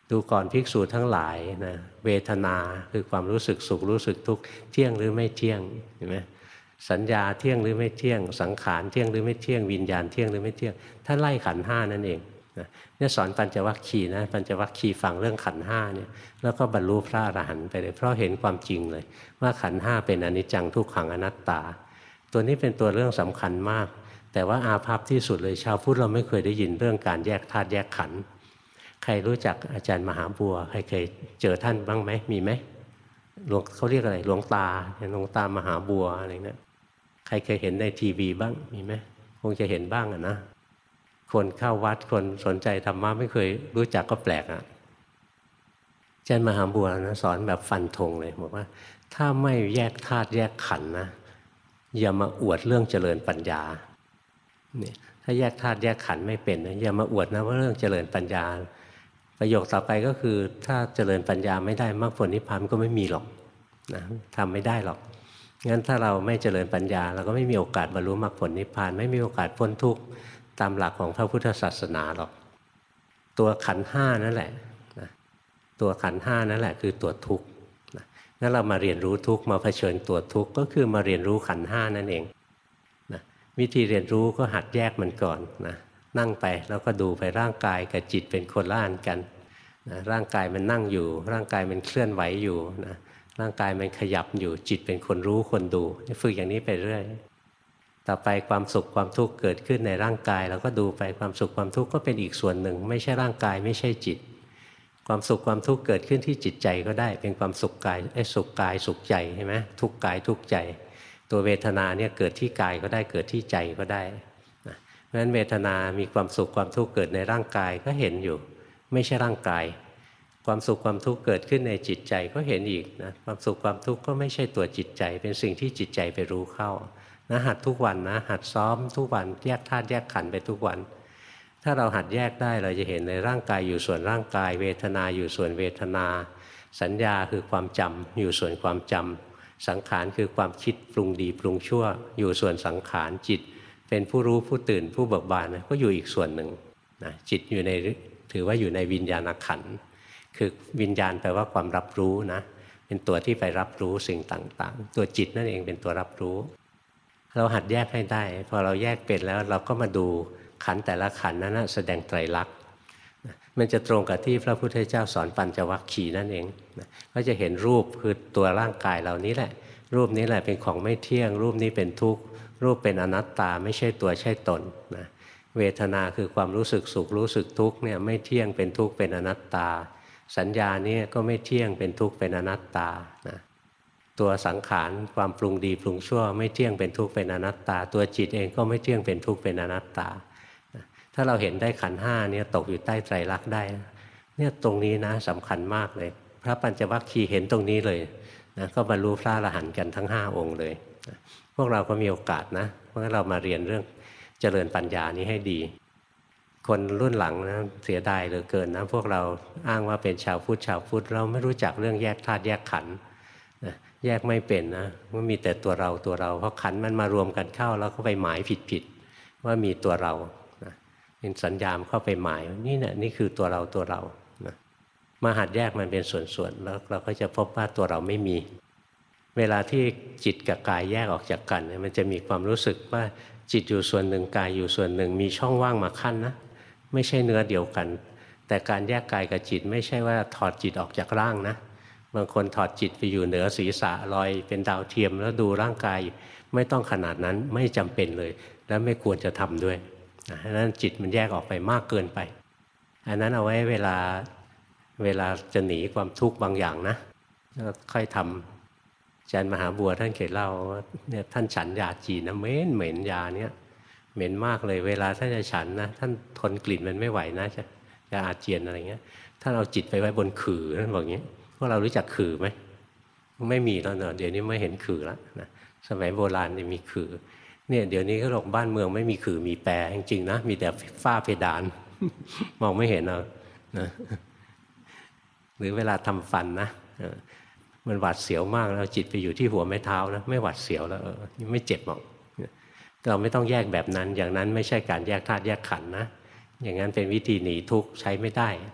Speaker 1: ดูก่อนภิกษุทั้งหลายนะเวทนาคือความรู้สึกสุขรู้สึกทุกข์เที่ยงหรือไม่เที่ยงเห็นไหมสัญญาเที่ยงหรือไม่เที่ยงสังขารเที่ยงหรือไม่เที่ยงวิญญาณเที่ยงหรือไม่เที่ยงท่านไล่ขันธ์ห้านั่นเองเนี่ยสอนปัญจวัคคีย์นะปัญจวัคคีย์ฟังเรื่องขันธ์ห้าเนี่ยแล้วก็บรรลุพระอรหันต์ไปเลยเพราะเห็นความจริงเลยว่าขันธ์ห้าเป็นอนิจจังทุกขังอนัตตาตัวนี้เป็นตัวเรื่องสำคัญมากแต่ว่าอาภัพที่สุดเลยชาวพุทธเราไม่เคยได้ยินเรื่องการแยกธาตุแยกขันธ์ใครรู้จักอาจารย์มหาบัวใครเคยเจอท่านบ้างไหมมีไหมหลวงเขาเรียกอะไรหลวงตามหาบัวอะไรเนี่ยใครเคยเห็นในทีวีบ้างมีไหมคงจะเห็นบ้างนะคนเข้าวัดคนสนใจธรรมะไม่เคยรู้จักก็แปลกอาจารย์มหาบัวนะสอนแบบฟันธงเลยบอกว่าถ้าไม่แยกธาตุแยกขันธ์นะอย่ามาอวดเรื่องเจริญปัญญาเนี่ยถ้าแยกธาตุแยกขันธ์ไม่เป็นนะอย่ามาอวดนะว่าเรื่องเจริญปัญญาประโยคต่อไปก็คือถ้าเจริญปัญญาไม่ได้มรรคผลนิพพานก็ไม่มีหรอกนะทำไม่ได้หรอกงั้นถ้าเราไม่เจริญปัญญาเราก็ไม่มีโอกาสบรรลุมรรคผลนิพพานไม่มีโอกาสพ้นทุกข์ตามหลักของพระพุทธศาสนาหรอกตัวขันธ์ห้านั่นแหละนะตัวขันธ์ห้านั่นแหละคือตัวทุกข์นะงั้นเรามาเรียนรู้ทุกข์มาเผชิญตัวทุกข์ก็คือมาเรียนรู้ขันธ์ห้านั่นเองนะวิธีเรียนรู้ก็หัดแยกมันก่อนนะนั่งไปแล้วก็ดูไปร่างกายกับจิตเป็นคนละอันกันนะร่างกายมันนั่งอยู่ร่างกายมันเคลื่อนไหวอยู่นะร่างกายมันขยับอยู่จิตเป็นคนรู้คนดูฝึกอย่างนี้ไปเรื่อยต่อไปความสุขความทุกข์เกิดขึ้นในร่างกายเราก็ดูไปความสุขความทุกข์ก็เป็นอีกส่วนหนึ่งไม่ใช่ร่างกายไม่ใช่จิตความสุขความทุกข์เกิดขึ้นที่จิตใจก็ได้เป็นความสุขกายสุขกายสุขใจใช่ไหมทุกข์กายทุกข์ใจตัวเวทนาเนี่ยเกิดที่กายก็ได้เกิดที่ใจก็ได้เพราะฉะนั้นเวทนามีความสุขความทุกข์เกิดในร่างกายก็เห็นอยู่ไม่ใช่ร่างกายความสุขความทุกข์เกิดขึ้นในจิตใจก็เห็นอีกนะความสุขความทุกข์ก็ไม่ใช่ตัวจิตใจเป็นสิ่งที่จิตใจไปรู้เข้านะหัดทุกวันนะหัดซ้อมทุกวันแยกธาตุแยกขันธ์ไปทุกวันถ้าเราหัดแยกได้เราจะเห็นในร่างกายอยู่ส่วนร่างกายเวทนาอยู่ส่วนเวทนาสัญญาคือความจำอยู่ส่วนความจำสังขารคือความคิดปรุงดีปรุงชั่วอยู่ส่วนสังขารจิตเป็นผู้รู้ผู้ตื่นผู้เบิกบานนะก็อยู่อีกส่วนหนึ่งนะจิตอยู่ในถือว่าอยู่ในวิญญาณขันธ์คือวิญญาณแปลว่าความรับรู้นะเป็นตัวที่ไปรับรู้สิ่งต่างๆตัวจิตนั่นเองเป็นตัวรับรู้เราหัดแยกให้ได้พอเราแยกเป็นแล้วเราก็มาดูขันธ์แต่ละขันธ์นั้นแสดงไตรลักษณ์มันจะตรงกับที่พระพุทธเจ้าสอนปัญจวัคคีย์นั่นเองก็จะเห็นรูปคือตัวร่างกายเหล่านี้แหละรูปนี้แหละเป็นของไม่เที่ยงรูปนี้เป็นทุกข์รูปเป็นอนัตตาไม่ใช่ตัวใช่ตนนะเวทนาคือความรู้สึกสุขรู้สึกทุกข์เนี่ยไม่เที่ยงเป็นทุกข์เป็นอนัตตาสัญญาเนี่ยก็ไม่เที่ยงเป็นทุกข์เป็นอนัตตานะตัวสังขารความปรุงดีปรุงชั่วไม่เที่ยงเป็นทุกข์เป็นอนัตตาตัวจิตเองก็ไม่เที่ยงเป็นทุกข์เป็นอนัตตาถ้าเราเห็นได้ขันธ์ห้าเนี่ยตกอยู่ใต้ไตรลักษณ์ได้เนี่ยตรงนี้นะสำคัญมากเลยพระปัญจวัคคีย์เห็นตรงนี้เลยนะก็บรรลุพระอรหันต์กันทั้ง5องค์เลยพวกเราก็มีโอกาสนะเพราะฉะนั้นเรามาเรียนเรื่องเจริญปัญญานี้ให้ดีคนรุ่นหลังนะเสียดายเหลือเกินนะพวกเราอ้างว่าเป็นชาวพุทธเราไม่รู้จักเรื่องแยกธาตุแยกขันธ์นะแยกไม่เป็นนะมันมีแต่ตัวเราเพราะขันธ์มันมารวมกันเข้าแล้วก็ไปหมายผิดว่ามีตัวเรานะเป็นสัญญาเข้าไปหมายนี่แหละนี่คือตัวเรานะมาหัดแยกมันเป็นส่วนๆแล้วเราก็จะพบว่าตัวเราไม่มีเวลาที่จิตกับกายแยกออกจากกันมันจะมีความรู้สึกว่าจิตอยู่ส่วนหนึ่งกายอยู่ส่วนหนึ่งมีช่องว่างมาขั้นนะไม่ใช่เนื้อเดียวกันแต่การแยกกายกับจิตไม่ใช่ว่าถอดจิตออกจากร่างนะบางคนถอดจิตไปอยู่เหนือศีรษะลอยเป็นดาวเทียมแล้วดูร่างกายไม่ต้องขนาดนั้นไม่จำเป็นเลยและไม่ควรจะทำด้วยเพราะนั้นจิตมันแยกออกไปมากเกินไปอันนั้นเอาไว้เวลาจะหนีความทุกข์บางอย่างนะค่อยทำอาจารย์มหาบัวท่านเคยเล่าว่าเนี่ยท่านฉันยาจีนนะเหม็นยาเนี่ยเหม็นมากเลยเวลาท่านจะฉันนะท่านทนกลิ่นมันไม่ไหวนะจะอาเจียนอะไรเงี้ยท่านเอาจิตไปไว้บนขื่อท่านบอกอย่างนี้พวกเรารู้จักขื่อไหมไม่มีแล้วเนอะเดี๋ยวนี้ไม่เห็นขื่อแล้วนะสมัยโบราณจะมีขื่อเนี่ยเดี๋ยวนี้ก็บอกบ้านเมืองไม่มีขื่อมีแปรจริงๆนะมีแต่ฝ้าเพดานมองไม่เห็นเอานะหรือเวลาทำฟันนะมันหวาดเสียวมากแล้วจิตไปอยู่ที่หัวแม่เท้านะไม่หวาดเสียวแล้วไม่เจ็บหรอกเราไม่ต้องแยกแบบนั้นอย่างนั้นไม่ใช่การแยกธาตุแยกขันธ์นะอย่างนั้นเป็นวิธีหนีทุกข์ใช้ไม่ได้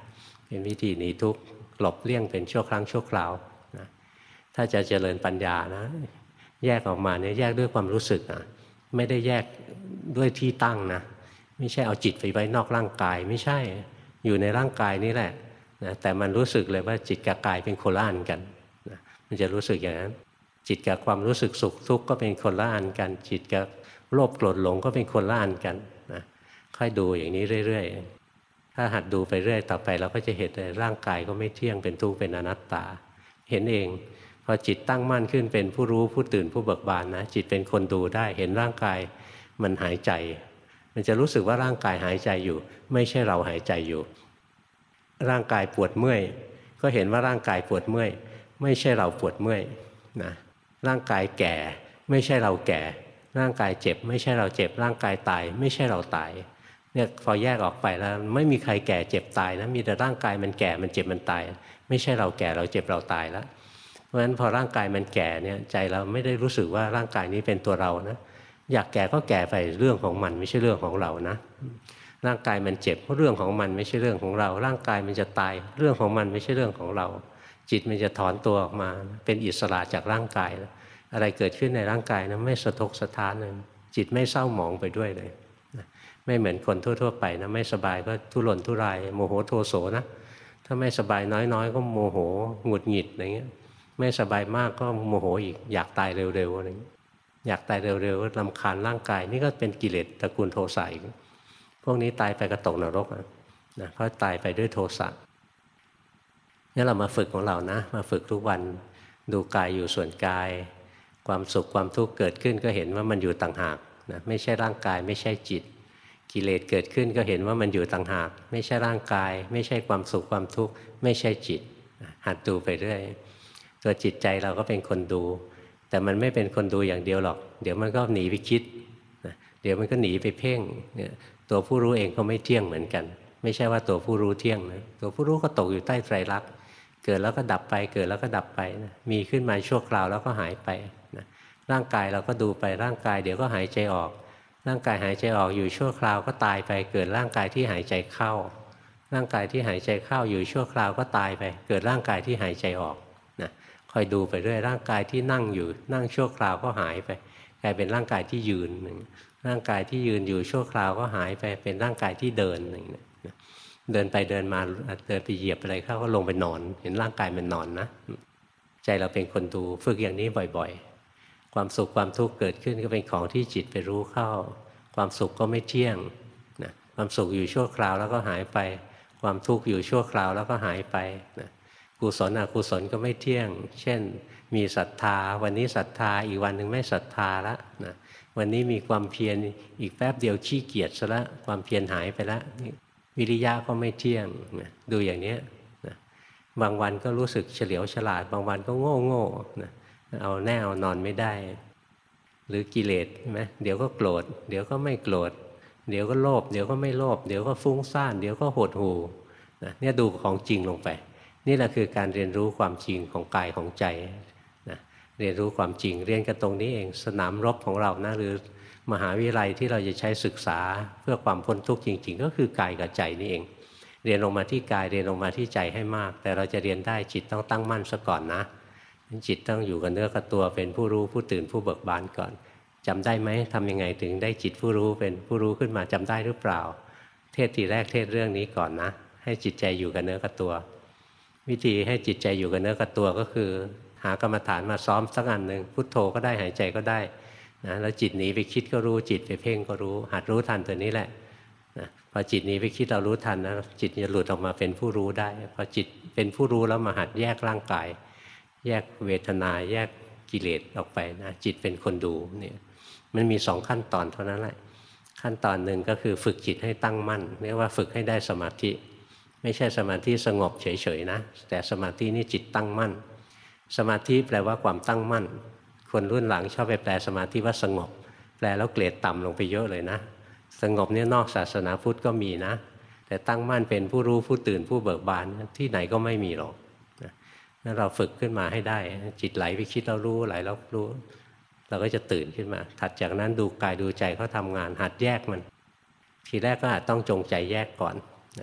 Speaker 1: เป็นวิธีหนีทุกข์หลบเลี่ยงเป็นชั่วครั้งชั่วคราวนะถ้าจะเจริญปัญญานะแยกออกมาเนี่ยแยกด้วยความรู้สึกนะไม่ได้แยกด้วยที่ตั้งนะไม่ใช่เอาจิตไปไว้นอกร่างกายไม่ใช่อยู่ในร่างกายนี่แหละนะแต่มันรู้สึกเลยว่าจิตกับกายเป็นคนละอันกันนะมันจะรู้สึกอย่างนั้นจิตกับความรู้สึกสุขทุกข์ก็เป็นคนละอันกันจิตกับโลภโกรธหลงก็เป็นคนละอันกันนะค่อยดูอย่างนี้เรื่อยๆถ้าหัดดูไปเรื่อยต่อไปเราก็จะเห็นเลยร่างกายก็ไม่เที่ยงเป็นทุกข์เป็นอนัตตาเห็นเองพอจิตตั้งมั่นขึ้นเป็นผู้รู้ผู้ตื่นผู้เบิกบานนะจิตเป็นคนดูได้เห็นร่างกายมันหายใจมันจะรู้สึกว่าร่างกายหายใจอยู่ไม่ใช่เราหายใจอยู่ร่างกายปวดเมื่อยก็เห็นว่าร่างกายปวดเมื่อยไม่ใช่เราปวดเมื่อยนะร่างกายแก่ไม่ใช่เราแก่ร่างกายเจ็บไม่ใช่เราเจ็บร่างกายตายไม่ใช่เราตายเนี่ยพอแยกออกไปแล้วไม่มีใครแก่เจ็บตายนะมีแต่ร่างกายมันแก่มันเจ็บมันตายไม่ใช่เราแก่เราเจ็บเราตายแล้วเพราะฉะนั้นพอร่างกายมันแก่เนี่ยใจเราไม่ได้รู้สึกว่าร่างกายนี้เป็นตัวเรานะอยากแก่ก็แก่ไปเรื่องของมันไม่ใช่เรื่องของเรานะร่างกายมันเจ็บเรื่องของมันไม่ใช่เรื่องของเราร่างกายมันจะตายเรื่องของมันไม่ใช่เรื่องของเราจิตมันจะถอนตัวออกมาเป็นอิสระจากร่างกายอะไรเกิดขึ้นในร่างกายนะไม่สะทกสะท้านเลยจิตไม่เศร้าหมองไปด้วยเลยไม่เหมือนคนทั่วๆไปนะไม่สบายก็ทุรนทุรายโมโหโทโสนะถ้าไม่สบายน้อยๆก็โมโหหงุดหงิดอะไรเงี้ยไม่สบายมากก็โมโหอีกอยากตายเร็วๆอะไรเงี้ยอยากตายเร็วๆรำคาญร่างกายนี่ก็เป็นกิเลสตระกูลโทสะอีกพวกนี้ตายไปก็ตกนรกนะเพราะตายไปด้วยโทสะนี่เรามาฝึกของเรานะมาฝึกทุกวันดูกายอยู่ส่วนกายความสุขความทุกข์เกิดขึ้นก็เห็นว่ามันอยู่ต่างหากนะไม่ใช่ร่างกายไม่ใช่จิตกิเลสเกิดขึ้นก็เห็นว่ามันอยู่ต่างหากไม่ใช่ร่างกายไม่ใช่ความสุขความทุกข์ไม่ใช่จิตหัดดูไปเรื่อยตัวจิตใจเราก็เป็นคนดูแต่มันไม่เป็นคนดูอย่างเดียวหรอกเดี๋ยวมันก็หนีไปคิดเดี๋ยวมันก็หนีไปเพ่งเนี่ยตัวผู้รู้เองก็ไม่เที่ยงเหมือนกันไม่ใช่ว่าตัวผู้รู้เที่ยงนะตัวผู้รู้ก็ตกอยู่ใต้ไตรลักษณ์เกิดแล้วก็ดับไปเกิดแล้วก็ดับไปนะมีขึ้นมาชั่วคราวแล้วก็หายไปนะร่างกายเราก็ดูไปร่างกายเดี๋ยวก็หายใจออกร่างกายหายใจออกอยู่ชั่วคราวก็ตายไปเกิดร่างกายที่หายใจเข้าร่างกายที่หายใจเข้าอยู่ชั่วคราวก็ตายไปเกิดร่างกายที่หายใจออกนะคอยดูไปเรื่อยร่างกายที่นั่งอยู่นั่งชั่วคราวก็หายไปกลายเป็นร่างกายที่ยืนหนึ่งร่างกายที่ยืนอยู่ชั่วคราวก็หายไปเป็นร่างกายที่เดินหนึ่งเดินไปเดินมาเดินไปเหยียบอะไรเข้าก็ลงไปนอนเห็นร่างกายมันนอนนะใจเราเป็นคนดูฝึกอย่างนี้บ่อยๆความสุขความทุกข์เกิดขึ้นก็เป็นของที่จิตไปรู้เข้าความสุขก็ไม่เที่ยงนะความสุขอยู่ชั่วคราวแล้วก็หายไปความทุกข์อยู่ชั่วคราวแล้วก็หายไปนะกุศลอกุศลก็ไม่เที่ยงเช่นมีศรัทธาวันนี้ศรัทธาอีกวันหนึ่งไม่ศรัทธาแล้วนะวันนี้มีความเพียรอีกแป๊บเดียวขี้เกียจซะละความเพียรหายไปแล้ววิริยะก็ไม่เที่ยงนะดูอย่างนี้นะบางวันก็รู้สึกเฉลียวฉลาดบางวันก็โง่นะเอาแน่เอานอนไม่ได้หรือกิเลสใช่ไหมเดี๋ยวก็โกรธเดี๋ยวก็ไม่โกรธเดี๋ยวก็โลภเดี๋ยวก็ไม่โลภเดี๋ยวก็ฟุ้งซ่านเดี๋ยวก็หดหู่นะเนี่ยดูของจริงลงไปนี่แหละคือการเรียนรู้ความจริงของกายของใจนะเรียนรู้ความจริงเรียนกันตรงนี้เองสนามรบของเรานะหรือมหาวิทยาลัยที่เราจะใช้ศึกษาเพื่อความพ้นทุกข์จริงๆก็คือกายกับใจนี่เองเรียนลงมาที่กายเรียนลงมาที่ใจให้มากแต่เราจะเรียนได้จิตต้องตั้งมั่นซะก่อนนะจิตต้องอยู่กับเนื้อกับตัวเป็นผู้รู้ผู้ตื่นผู้เบิกบานก่อนจำได้ไหมทำยังไงถึงได้จิตผู้รู้เป็นผู้รู้ขึ้นมาจำได้หรือเปล่าเทศทีแรกเทศเรื่องนี้ก่อนนะให้จิตใจอยู่กับเนื้อกับตัววิธีให้จิตใจอยู่กับเนื้อกับตัวก็คือหากรรมฐานมาซ้อมสักอันหนึ่งพุทโธก็ได้หายใจก็ได้นะแล้วจิตหนีไปคิดก็รู้จิตไปเพ่งก็รู้หัดรู้ทันตัวนี้แหละนะพอจิตหนีไปคิดเรารู้ทันนะจิตจะหลุดออกมาเป็นผู้รู้ได้พอจิตเป็นผู้รู้แล้วมาหัดแยกร่างกายแยกเวทนาแยกกิเลสออกไปนะจิตเป็นคนดูเนี่ยมันมี2ขั้นตอนเท่านั้นแหละขั้นตอนหนึ่งก็คือฝึกจิตให้ตั้งมั่นเรียกว่าฝึกให้ได้สมาธิไม่ใช่สมาธิสงบเฉยๆนะแต่สมาธินี่จิตตั้งมั่นสมาธิแปลว่าความตั้งมั่นคนรุ่นหลังชอบไปแปลสมาธิว่าสงบแปลแล้วเกรดต่ำลงไปเยอะเลยนะสงบเนี่ยนอกศาสนาพุทธก็มีนะแต่ตั้งมั่นเป็นผู้รู้ผู้ตื่นผู้เบิกบานที่ไหนก็ไม่มีหรอกนั่นเราฝึกขึ้นมาให้ได้จิตไหลไปคิดเรารู้ไหลเรารู้เราก็จะตื่นขึ้นมาถัดจากนั้นดูกายดูใจเขาทำงานหัดแยกมันทีแรกก็อาจต้องจงใจแยกก่อนนะ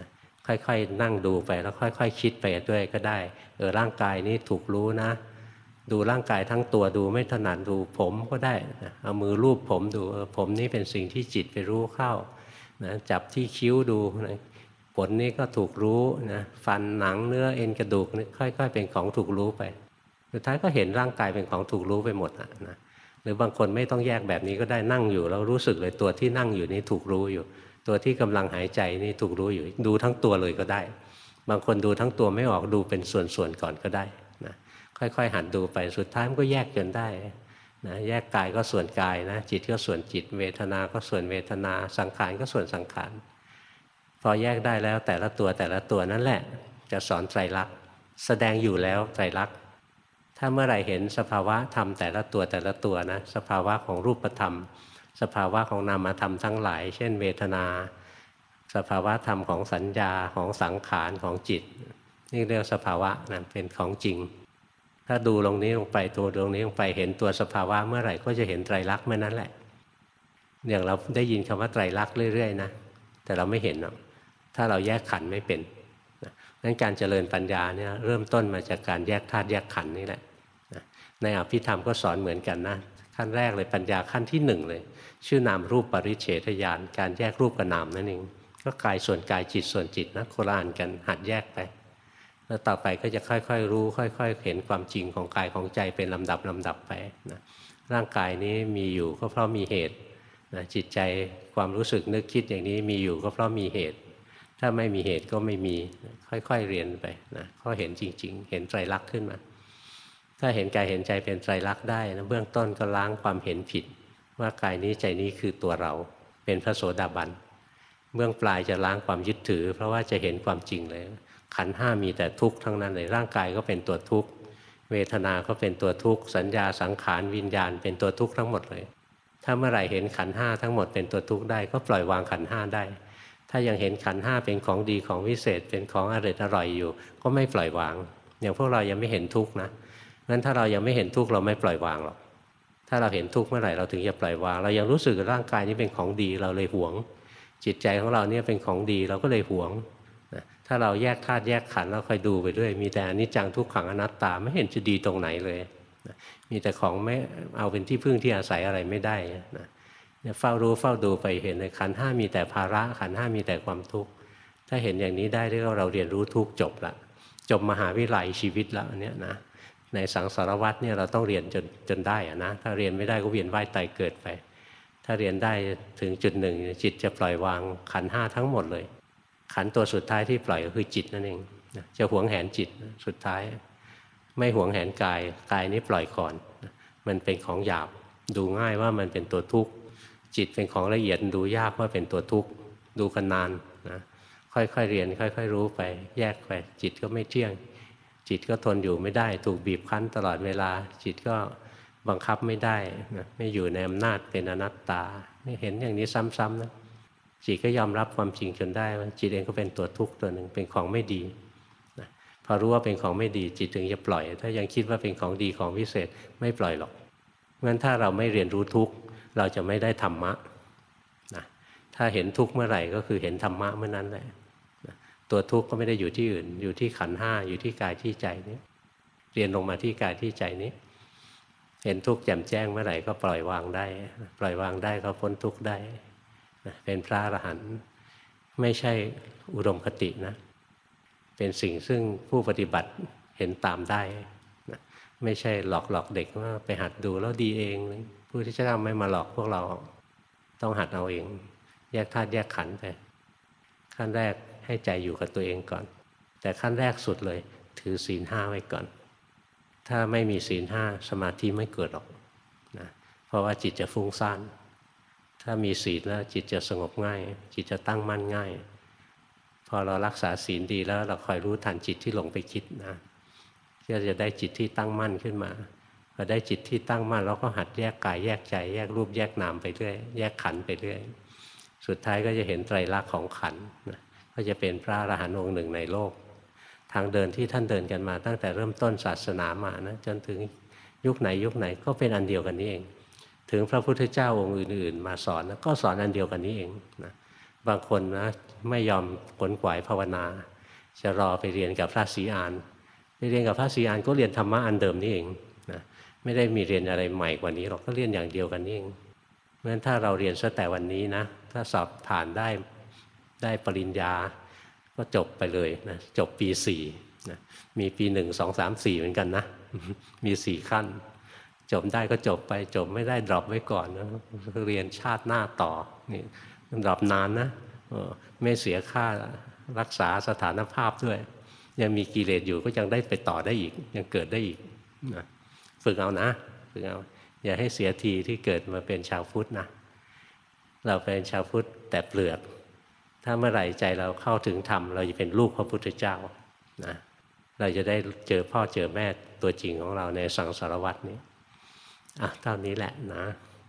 Speaker 1: ค่อยๆนั่งดูไปแล้วค่อยๆคิดไปด้วยก็ได้ร่างกายนี้ถูกรู้นะดูร่างกายทั้งตัวดูไม่ถนัดดูผมก็ได้นะเอามือลูบผมดูผมนี้เป็นสิ่งที่จิตไปรู้เข้านะจับที่คิ้วดูนะขนนี้ก็ถูกรู้นะฟันหนังเนื้อเอ็นกระดูกนี่ค่อยๆเป็นของถูกรู้ไปสุดท้ายก็เห็นร่างกายเป็นของถูกรู้ไปหมดนะหรือบางคนไม่ต้องแยกแบบนี้ก็ได้นั่งอยู่แล้วรู้สึกเลยตัวที่นั่งอยู่นี้ถูกรู้อยู่ตัวที่กำลังหายใจนี่ถูกรู้อยู่ดูทั้งตัวเลยก็ได้บางคนดูทั้งตัวไม่ออกดูเป็นส่วนๆก่อนก็ได้นะค่อยๆหัดดูไปสุดท้ายมันก็แยกจนได้นะแยกกายก็ส่วนกายนะจิตก็ส่วนจิตเวทนาก็ส่วนเวทนาสังขารก็ส่วนสังขารพอแยกได้แล้วแต่ละตัวนั่นแหละจะสอนไตรลักษณ์แสดงอยู่แล้วไตรลักษณ์ถ้าเมื่อไหร่เห็นสภาวะธรรมแต่ละตัวนะสภาวะของรูปธรรมสภาวะของนามธรรมทั้งหลายเช่นเวทนาสภาวะธรรมของสัญญาของสังขารของจิตนี่เรียกสภาวะนะเป็นของจริงถ้าดูตรงนี้ลงไปตัวตรงนี้ลงไปเห็นตัวสภาวะเมื่อไหร่ก็จะเห็นไตรลักษณ์เมื่อนั้นแหละอย่างเราได้ยินคำว่าไตรลักษณ์เรื่อยๆนะแต่เราไม่เห็นหรอกถ้าเราแยกขันธ์ไม่เป็นนั้นการเจริญปัญญาเนี่ยเริ่มต้นมาจากการแยกธาตุแยกขันธ์นี่แหละในอภิธรรมก็สอนเหมือนกันนะขั้นแรกเลยปัญญาขั้นที่หนึ่งเลยชื่อนามรูปปริเฉทญาณการแยกรูปกับนามนั่นเองก็กายส่วนกายจิตส่วนจิตนะโคราณกันหัดแยกไปแล้วต่อไปก็จะค่อยๆรู้ค่อยๆเห็นความจริงของกายของใจเป็นลำดับไปนะร่างกายนี้มีอยู่ก็เพราะมีเหตุนะจิตใจความรู้สึกนึกคิดอย่างนี้มีอยู่ก็เพราะมีเหตุถ้าไม่มีเหตุก็ไม่มีค่อยๆเรียนไปนะก็เห็นจริงๆเห็นไตรลักษณ์ขึ้นมาถ้าเห็นกายเห็นใจเป็นไตรลักษณ์ได้นะเบื้องต้นก็ล้างความเห็นผิดว่ากายนี้ใจนี้คือตัวเราเป็นพระโสดาบันเบื้องปลายจะล้างความยึดถือเพราะว่าจะเห็นความจริงเลยขันธ์ห้ามีแต่ทุกข์ทั้งนั้นเลยร่างกายก็เป็นตัวทุกข์เวทนาก็เป็นตัวทุกข์สัญญาสังขารวิญญาณเป็นตัวทุกข์ทั้งหมดเลยถ้าเมื่อไหร่เห็นขันธ์ห้าทั้งหมดเป็นตัวทุกข์ได้ก็ปล่อยวางขันธ์ห้าได้ถ้ายังเห็นขันธ์ห้าเป็นของดีของวิเศษเป็นของอร่อยอยู่ก็ไม่ปล่อยวางอย่างพวกเรายังไม่เห็นทุกข์นะงั้นถ้าเรายังไม่เห็นทุกข์เราไม่ปล่อยวางหรอกถ้าเราเห็นทุกข์เมื่อไหร่เราถึงจะปล่อยวางเรายังรู้สึกร่างกายนี้เป็นของดีเราเลยหวงจิตใจของเราเนี่ยเป็นของดีเราก็เลยหวงถ้าเราแยกธาตุแยกขันธ์แล้วคอยดูไปด้วยมีแต่อนิจจังทุกขังอนัตตาไม่เห็นจะดีตรงไหนเลยมีแต่ของไม่เอาเป็นที่พึ่งที่อาศัยอะไรไม่ได้นะเฝ้ารู้เฝ้าดูไปเห็นในขันธ์ห้ามีแต่ภาระขันธ์ห้ามีแต่ความทุกข์ถ้าเห็นอย่างนี้ได้เรียกว่าเราเรียนรู้ทุกข์จบละจบมหาวิทยาลัยชีวิตแล้วอันเนี้ยนะในสังสารวัฏเนี่ยเราต้องเรียนจนได้นะถ้าเรียนไม่ได้ก็เวียนว่ายตายเกิดไปถ้าเรียนได้ถึงจุดหนึ่งจิตจะปล่อยวางขันธ์ห้าทั้งหมดเลยขันธ์ตัวสุดท้ายที่ปล่อยก็คือจิตนั่นเองจะหวงแหนจิตสุดท้ายไม่หวงแหนกายกายนี้ปล่อยก่อนมันเป็นของหยาบดูง่ายว่ามันเป็นตัวทุกข์จิตเป็นของละเอียดดูยากว่าเป็นตัวทุกข์ดูกันนานนะค่อยๆเรียนค่อยๆรู้ไปแยกไปจิตก็ไม่เที่ยงจิตก็ทนอยู่ไม่ได้ถูกบีบคั้นตลอดเวลาจิตก็บังคับไม่ได้นะไม่อยู่ในอำนาจเป็นอนัตตาไม่เห็นอย่างนี้ซ้ำๆนะจิตก็ยอมรับความจริงจนได้ว่าจิตเองก็เป็นตัวทุกข์ตัวหนึ่งเป็นของไม่ดีนะพอรู้ว่าเป็นของไม่ดีจิตถึงจะปล่อยถ้ายังคิดว่าเป็นของดีของวิเศษไม่ปล่อยหรอกงั้นถ้าเราไม่เรียนรู้ทุกข์เราจะไม่ได้ธรรมะนะถ้าเห็นทุกข์เมื่อไหร่ก็คือเห็นธรรมะเมื่อนั้นแหละตัวทุกข์ก็ไม่ได้อยู่ที่อื่นอยู่ที่ขันธ์ห้าอยู่ที่กายที่ใจนี้เรียนลงมาที่กายที่ใจนี้เห็นทุกข์แจ่มแจ้งเมื่อไหร่ก็ปล่อยวางได้ปล่อยวางได้ก็พ้นทุกข์ได้เป็นพระอรหันต์ไม่ใช่อุดมคตินะเป็นสิ่งซึ่งผู้ปฏิบัติเห็นตามได้นะไม่ใช่หลอกเด็กว่าไปหัดดูแล้วดีเองผู้ที่จะทำไม่มาหลอกพวกเราต้องหัดเอาเองแยกธาตุแยกขันธ์ไปขั้นแรกให้ใจอยู่กับตัวเองก่อนแต่ขั้นแรกสุดเลยถือศีลห้าไว้ก่อนถ้าไม่มีศีลห้าสมาธิไม่เกิดหรอกนะเพราะว่าจิตจะฟุ้งซ่านถ้ามีศีลแล้วจิตจะสงบง่ายจิตจะตั้งมั่นง่ายพอเรารักษาศีลดีแล้วเราคอยรู้ทันจิตที่หลงไปคิดนะก็จะได้จิตที่ตั้งมั่นขึ้นมาพอได้จิตที่ตั้งมั่นเราก็หัดแยกกายแยกใจแยกรูปแยกนามไปเรื่อยแยกขันธ์ไปเรื่อยสุดท้ายก็จะเห็นไตรลักษณ์ของขันธ์ก็จะเป็นพระอรหันต์องค์หนึ่งในโลกทางเดินที่ท่านเดินกันมาตั้งแต่เริ่มต้นศาสนามานะจนถึงยุคไหนก็เป็นอันเดียวกันนี้เองถึงพระพุทธเจ้าองค์อื่นๆมาสอนก็สอนอันเดียวกันนี้เองนะบางคนนะไม่ยอมขวนขวายภาวนาจะรอไปเรียนกับพระศรีอานไปเรียนกับพระศรีอานก็เรียนธรรมะอันเดิมนี่เองนะไม่ได้มีเรียนอะไรใหม่กว่านี้หรอกก็เรียนอย่างเดียวกันนี่เองเพราะฉะนั้นถ้าเราเรียนซะแต่วันนี้นะถ้าสอบผ่านได้ปริญญาก็จบไปเลยนะจบปี4นะมีปี1 2 3 4เหมือนกันนะมี4ขั้นจบได้ก็จบไปจบไม่ได้ดรอปไว้ก่อนนะเรียนชาติหน้าต่อนี่ดรอปนานนะไม่เสียค่ารักษาสถานภาพด้วยยังมีกิเลสอยู่ก็ยังได้ไปต่อได้อีกยังเกิดได้อีกนะฝึกเอานะฝึกเอาอย่าให้เสียทีที่เกิดมาเป็นชาวพุทธนะเราเป็นชาวพุทธแต่เปลือกถ้าเมื่อไหร่ใจเราเข้าถึงธรรมเราจะเป็นลูกพระพุทธเจ้านะเราจะได้เจอพ่อเจอแม่ตัวจริงของเราในสังสารวัฏนี้เท่านี้แหละนะ